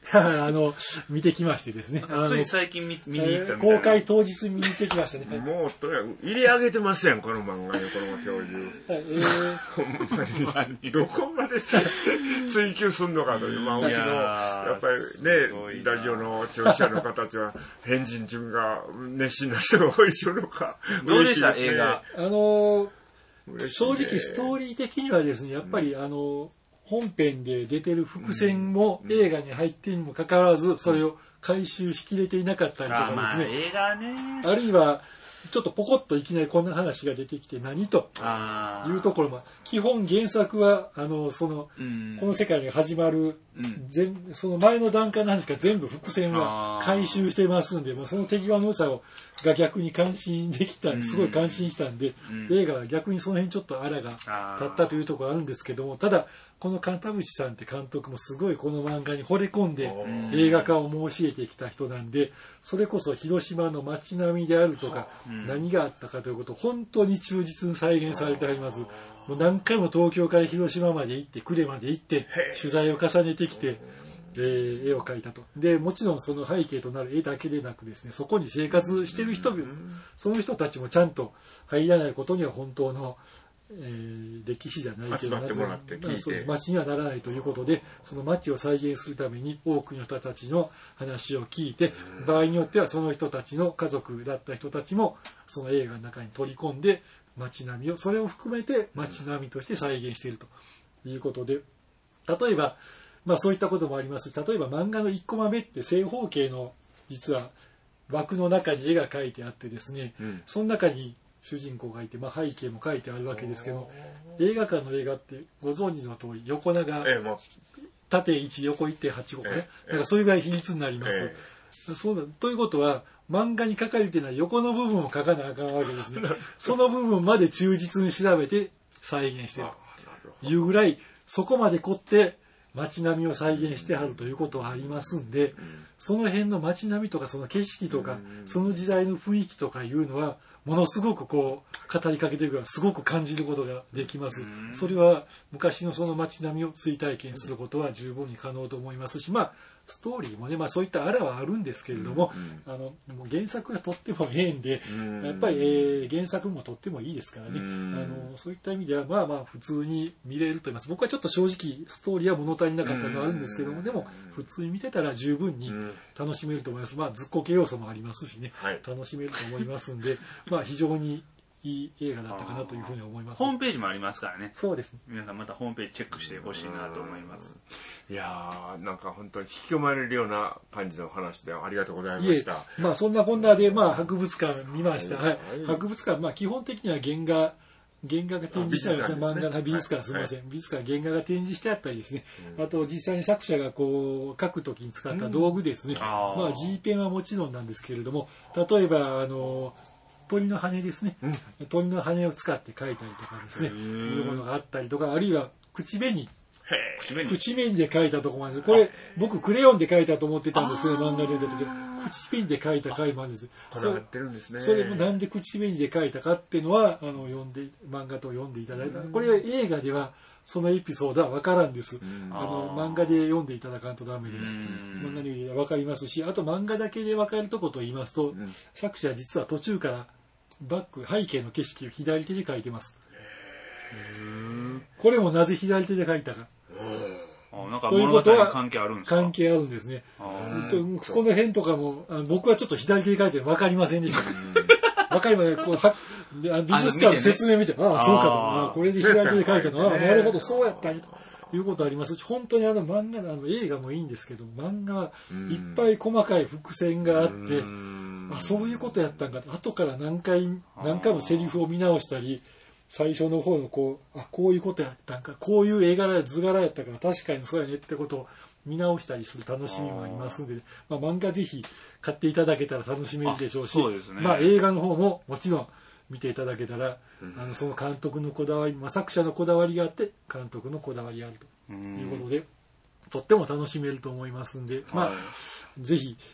Speaker 4: 見てきましてですね。
Speaker 2: つい最近見に行ったみたいな。
Speaker 4: 公開当日見に行ってきましたね。
Speaker 1: もうとにかく入れ上げてますやん、この漫画に、この教授。ほんまに。どこまで追求すんのかという。まあ、うちの、やっぱりね、ラジオの聴取者の方たちは、変人自分が熱心な人が多いしのか。
Speaker 2: どうでした映画。
Speaker 4: 正直ストーリー的にはですね、やっぱり本編で出てる伏線も映画に入っているにもかかわらず、それを回収しきれていなかったりとかですね。
Speaker 2: 映画ね。
Speaker 4: あるいは、ちょっとポコッといきなりこんな話が出てきて何というところも、基本原作はこの世界が始まる、その前の段階の話が全部伏線は回収してますんで、もうその手際の良さが逆に感心できた、すごい感心したんで、映画は逆にその辺ちょっとあらが立ったというところあるんですけども、ただこの片渕さんって監督もすごいこの漫画に惚れ込んで映画化を申し入れてきた人なんで、それこそ広島の街並みであるとか、何があったかということを本当に忠実に再現されてあります。もう何回も東京から広島まで行って呉まで行って取材を重ねてきて、絵を描いたと。でもちろんその背景となる絵だけでなくですね、そこに生活してる人々、その人たちもちゃんと入らないことには本当の歴史じゃないけど町にはならないということで、その町を再現するために多くの人たちの話を聞いて、場合によってはその人たちの家族だった人たちもその映画の中に取り込んで、町並みをそれを含めて町並みとして再現しているということで、例えばそういったこともありますし、例えば漫画の1コマ目って正方形の実は枠の中に絵が描いてあってですね、その中に主人公がいて、背景も書いてあるわけですけど、映画館の映画ってご存知の通り横長、縦1横 1.85 かね、だからそれぐらい比率になります。ということは漫画に書かれてない横の部分を書かなあかんわけですね。その部分まで忠実に調べて再現しているというぐらい、そこまで凝って街並みを再現してはるということはありますんで、その辺の街並みとかその景色とかその時代の雰囲気とかいうのはものすごく語りかけてるからすごく感じることができます。それは昔のその街並みを追体験することは十分に可能と思いますし、ストーリーもね、そういったあらはあるんですけれども、もう原作がとってもええんで、やっぱり、原作もとってもいいですからね、そういった意味では普通に見れると言います。僕はちょっと正直ストーリーは物足りなかったのはあるんですけども、でも普通に見てたら十分に楽しめると思います。ずっこけ要素もありますしね、楽しめると思いますんで、非常にいい映画だったかなというふうに思います。
Speaker 2: ホームページもありますからね。
Speaker 4: そうですね。
Speaker 2: 皆さんまたホームページチェックしてほしいなと思います。
Speaker 1: いやー、なんか本当に引き込まれるような感じの話でありがとうございました。
Speaker 4: そんなこんなで博物館見ました。博物館基本的には原画が展示してあります。漫画の美術館、すみません、美術館原画が展示してあったりですね、あと実際に作者が描くときに使った道具ですね、G ペンはもちろんなんですけれども、例えば鳥の羽ですね、鳥の羽を使って描いたりとかですね、いうものがあったりとか、あるいは口紅で描いたところもあるんです。これ僕クレヨンで描いたと思ってたんですけど、漫画で出た時口紅で描いた回もあるんです。それもなんで口紅で描いたかっていうのは漫画と読んでいただいた。これは映画ではそのエピソードは分からんです。漫画で読んでいただかんとダメです。漫画で分かりますし、あと漫画だけで分かるとこと言いますと、作者は実は途中から背景の景色を左手で描いてます。これもなぜ左手で描いたか。
Speaker 2: なんか物語に関係あるんですか？
Speaker 4: 関係あるんですね。この辺とかも僕はちょっと左手で描いて分かりませんでした。分かりません。美術館の説明見て、そうかこれで左手で描いたのはなるほどそうやったんということありますし、本当に漫画の映画もいいんですけど、漫画はいっぱい細かい伏線があって、そういうことやったんかと、後から何回もセリフを見直したり、最初の方のこういうことやったんか、こういう絵柄や図柄やったから確かにそうやねってことを見直したりする楽しみもありますんで、漫画ぜひ買っていただけたら楽しめるでしょうし、映画の方ももちろん見ていただけたら、その監督のこだわり、作者のこだわりがあって監督のこだわりがあるということで、とっても楽しめると思いますんで、ぜひ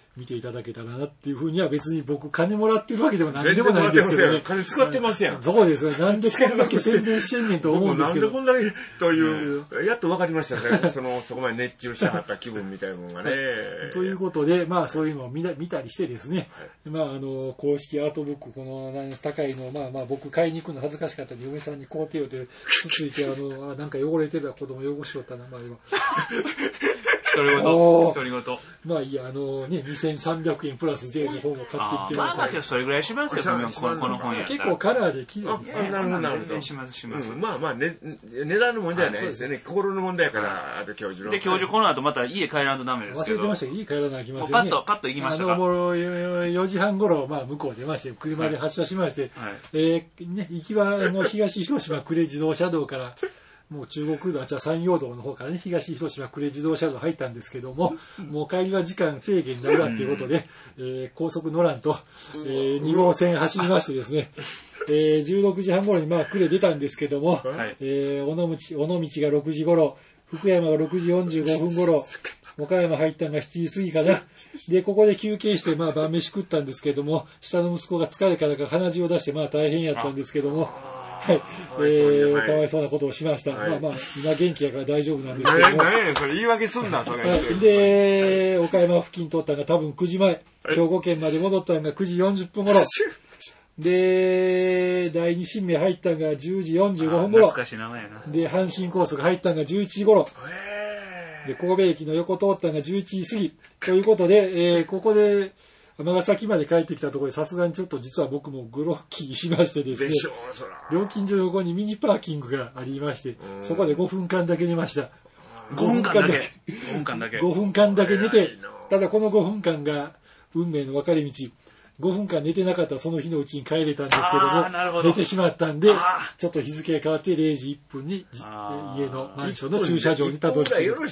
Speaker 4: 見ていただけたらなっていうふうには、別に僕金もらってるわけでも何でもないんですけどね。
Speaker 1: 金使ってますやん。
Speaker 4: そうですよ。なんでこんだけ宣伝してんねんと思うんですけど。
Speaker 1: なんでこんだけという、やっと分かりましたね。そこまで熱中しはった気分みたいなものがね。
Speaker 4: ということで、まあそういうのを見たりしてですね、まあ公式アートブック、この高いの、まあ僕買いに行くの恥ずかしかったんで、嫁さんに買うてよってつついて、なんか汚れてるわ、子供汚しとったな、まあ今。
Speaker 2: 独り言。
Speaker 4: まあいいや、2300円プラス税の方も買ってきてもらって。
Speaker 2: まあけどそれぐらいしますよ、この本やったら。
Speaker 4: 結構カラーで綺麗ですね。
Speaker 1: なるほど。
Speaker 2: します。
Speaker 1: まあ値段の問題はないですよね。心の問題やから、あと教授の。
Speaker 2: で、教授この後また家帰らんとダメですけど。
Speaker 4: 忘れてましたけど、家帰らなきゃいけませんね。
Speaker 2: パッと行きましたか。
Speaker 4: 4時半頃、まあ向こう出まして、車で発車しまして、行きは東広島呉自動車道から、もう中国道、山陽道の方からね、東広島呉自動車道入ったんですけども、もう帰りは時間制限になるわっていうことで、高速乗らんと、2号線走りましてですね、16時半頃にまあ呉出たんですけども、尾道が6時頃、福山が6時45分頃、岡山入ったのが7時過ぎかな。で、ここで休憩して、まあ晩飯食ったんですけども、下の息子が疲れからか鼻血を出して、まあ大変やったんですけども、はい、かわいそうなことをしました。まあ今元気やから大丈夫なんですけども。
Speaker 1: 何やそれ言い訳すんな、それ。
Speaker 4: で、岡山付近通ったのが多分9時前、兵庫県まで戻ったのが9時40分頃。で、第二新名入ったのが10時45分頃。
Speaker 2: 懐かしい名前やな。
Speaker 4: で、阪神高速入ったのが11時頃。で、神戸駅の横通ったのが11時過ぎ。ということで、ここで、尼崎まで帰ってきたところで、さすがにちょっと実は僕もグロッキーしましてですね、料金所横にミニパーキングがありまして、そこで5分間だけ寝ました。
Speaker 2: 5分間だけ。
Speaker 4: 5分間だけ寝て、ただこの5分間が運命の分かれ道。5分間寝てなかったらその日のうちに帰れたんですけども、寝てしまったんで、ちょっと日付が変わって0時1分に家のマンションの駐車場にたどり着いた。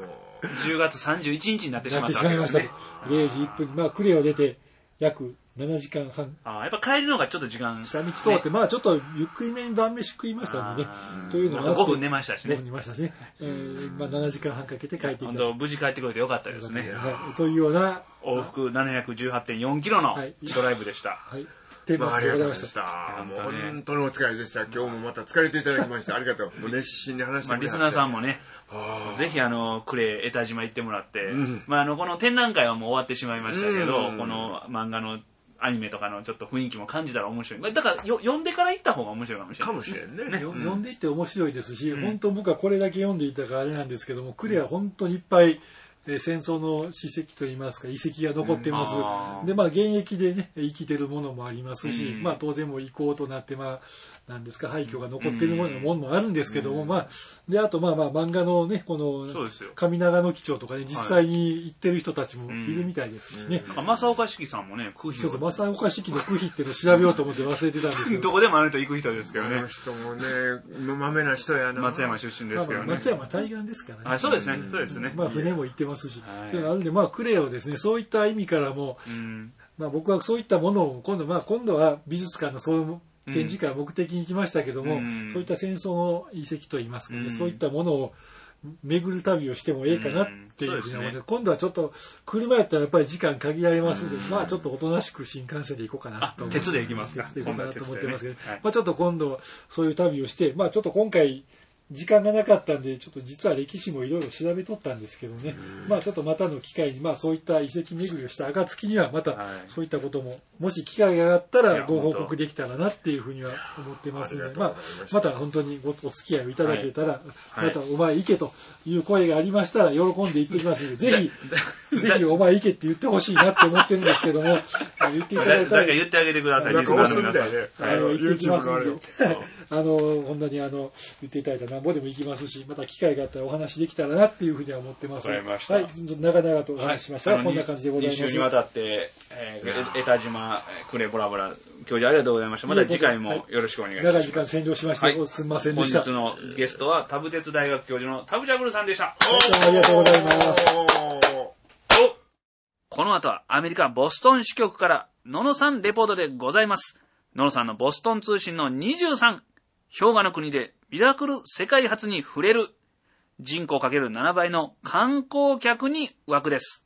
Speaker 2: 10月31日になってしまったわけですね。
Speaker 4: 0時1分に、まあ、呉を出て約7時間半。
Speaker 2: やっぱ帰るのがちょっと時間。
Speaker 4: 下道通って、まあちょっとゆっくりめに晩飯食いましたんでね。というのもあって。
Speaker 2: 5分寝ましたしね。
Speaker 4: 5分寝ましたしね。まあ7時間半かけて帰ってきた。
Speaker 2: 本当無事帰ってくれてよかったですね。
Speaker 4: というような。
Speaker 2: 往復 718.4 キロのドライブでした。
Speaker 4: はい。テーマありがとうございました。
Speaker 1: もう本当にお疲れでした。今日もまた疲れていただきました。ありがとう。もう熱心に話してくれて。
Speaker 2: リスナーさんもね、ぜひ呉江田島行ってもらって、この展覧会はもう終わってしまいましたけど、この漫画のアニメとかのちょっと雰囲気も感じたら面白い。だから読んでから行った方が面白いかもしれない。
Speaker 1: かもしれんね。
Speaker 4: 読んでいって面白いですし、本当僕はこれだけ読んでいたからあれなんですけども、呉は本当にいっぱい戦争の史跡といいますか遺跡が残っています。でまあ現役でね生きてるものもありますし、まあ当然もう遺構となってなんですか廃墟が残っているものもあるんですけども、であと漫画のねこの上長野基調とかね実際に行ってる人たちもいるみたいですしね。
Speaker 2: 正岡子規さんもね
Speaker 4: 区碑。そう正岡子規の区碑っていうのを調べようと思って忘れてたんですけど。
Speaker 2: どこでもあると行く人ですけどね。
Speaker 1: あの人もねまめな人やな。
Speaker 2: 松山出身ですけどね。
Speaker 4: 松山対岸ですからね。
Speaker 2: そうですね。そうですね。
Speaker 4: 船も行ってますし。というのがあるんで呉をですねそういった意味からも僕はそういったものを今度は美術館のそういう展示会を目的に行きましたけども、そういった戦争の遺跡といいますかね、そういったものを巡る旅をしてもええかなっていうふうに思って、今度はちょっと車やったらやっぱり時間限られますので、ちょっとおとなしく新幹線で行こうかなと思って。
Speaker 2: 鉄で行きますか。
Speaker 4: 鉄で行こうかなと思ってますけど、ちょっと今度そういう旅をして、ちょっと今回時間がなかったんでちょっと実は歴史もいろいろ調べとったんですけどね、ちょっとまたの機会にそういった遺跡巡りをした暁にはまたそういったことももし機会があったらご報告できたらなっていうふうには思ってますので、また本当にお付き合いをいただけたら、またお前行けという声がありましたら喜んで行ってきますので、ぜひお前行けって言ってほしいなって思ってるんですけども、言っていただいたら
Speaker 2: 誰か言ってあげてください。リスナーの皆さん
Speaker 4: 行ってきますので本当に言っていただいたらなんぼでも行きますし、また機会があったらお話できたらなっていうふうには思ってます。
Speaker 2: わかりました。
Speaker 4: はい、長々とお話ししました。こんな感じでございます。
Speaker 2: 2週にわたって江田島呉ボラボラ教授ありがとうございました。また次回もよろしくお願いします。
Speaker 4: 長い時間占領しましてすみませんでした。
Speaker 2: 本日のゲストはタブ鉄大学教授のタブジャブルさんでした。
Speaker 4: ありがとうございます。
Speaker 2: この後はアメリカボストン支局から野野さんレポートでございます。野野さんのボストン通信の23、氷河の国でミラクル世界初に触れる人口 ×7 倍の観光客に枠です。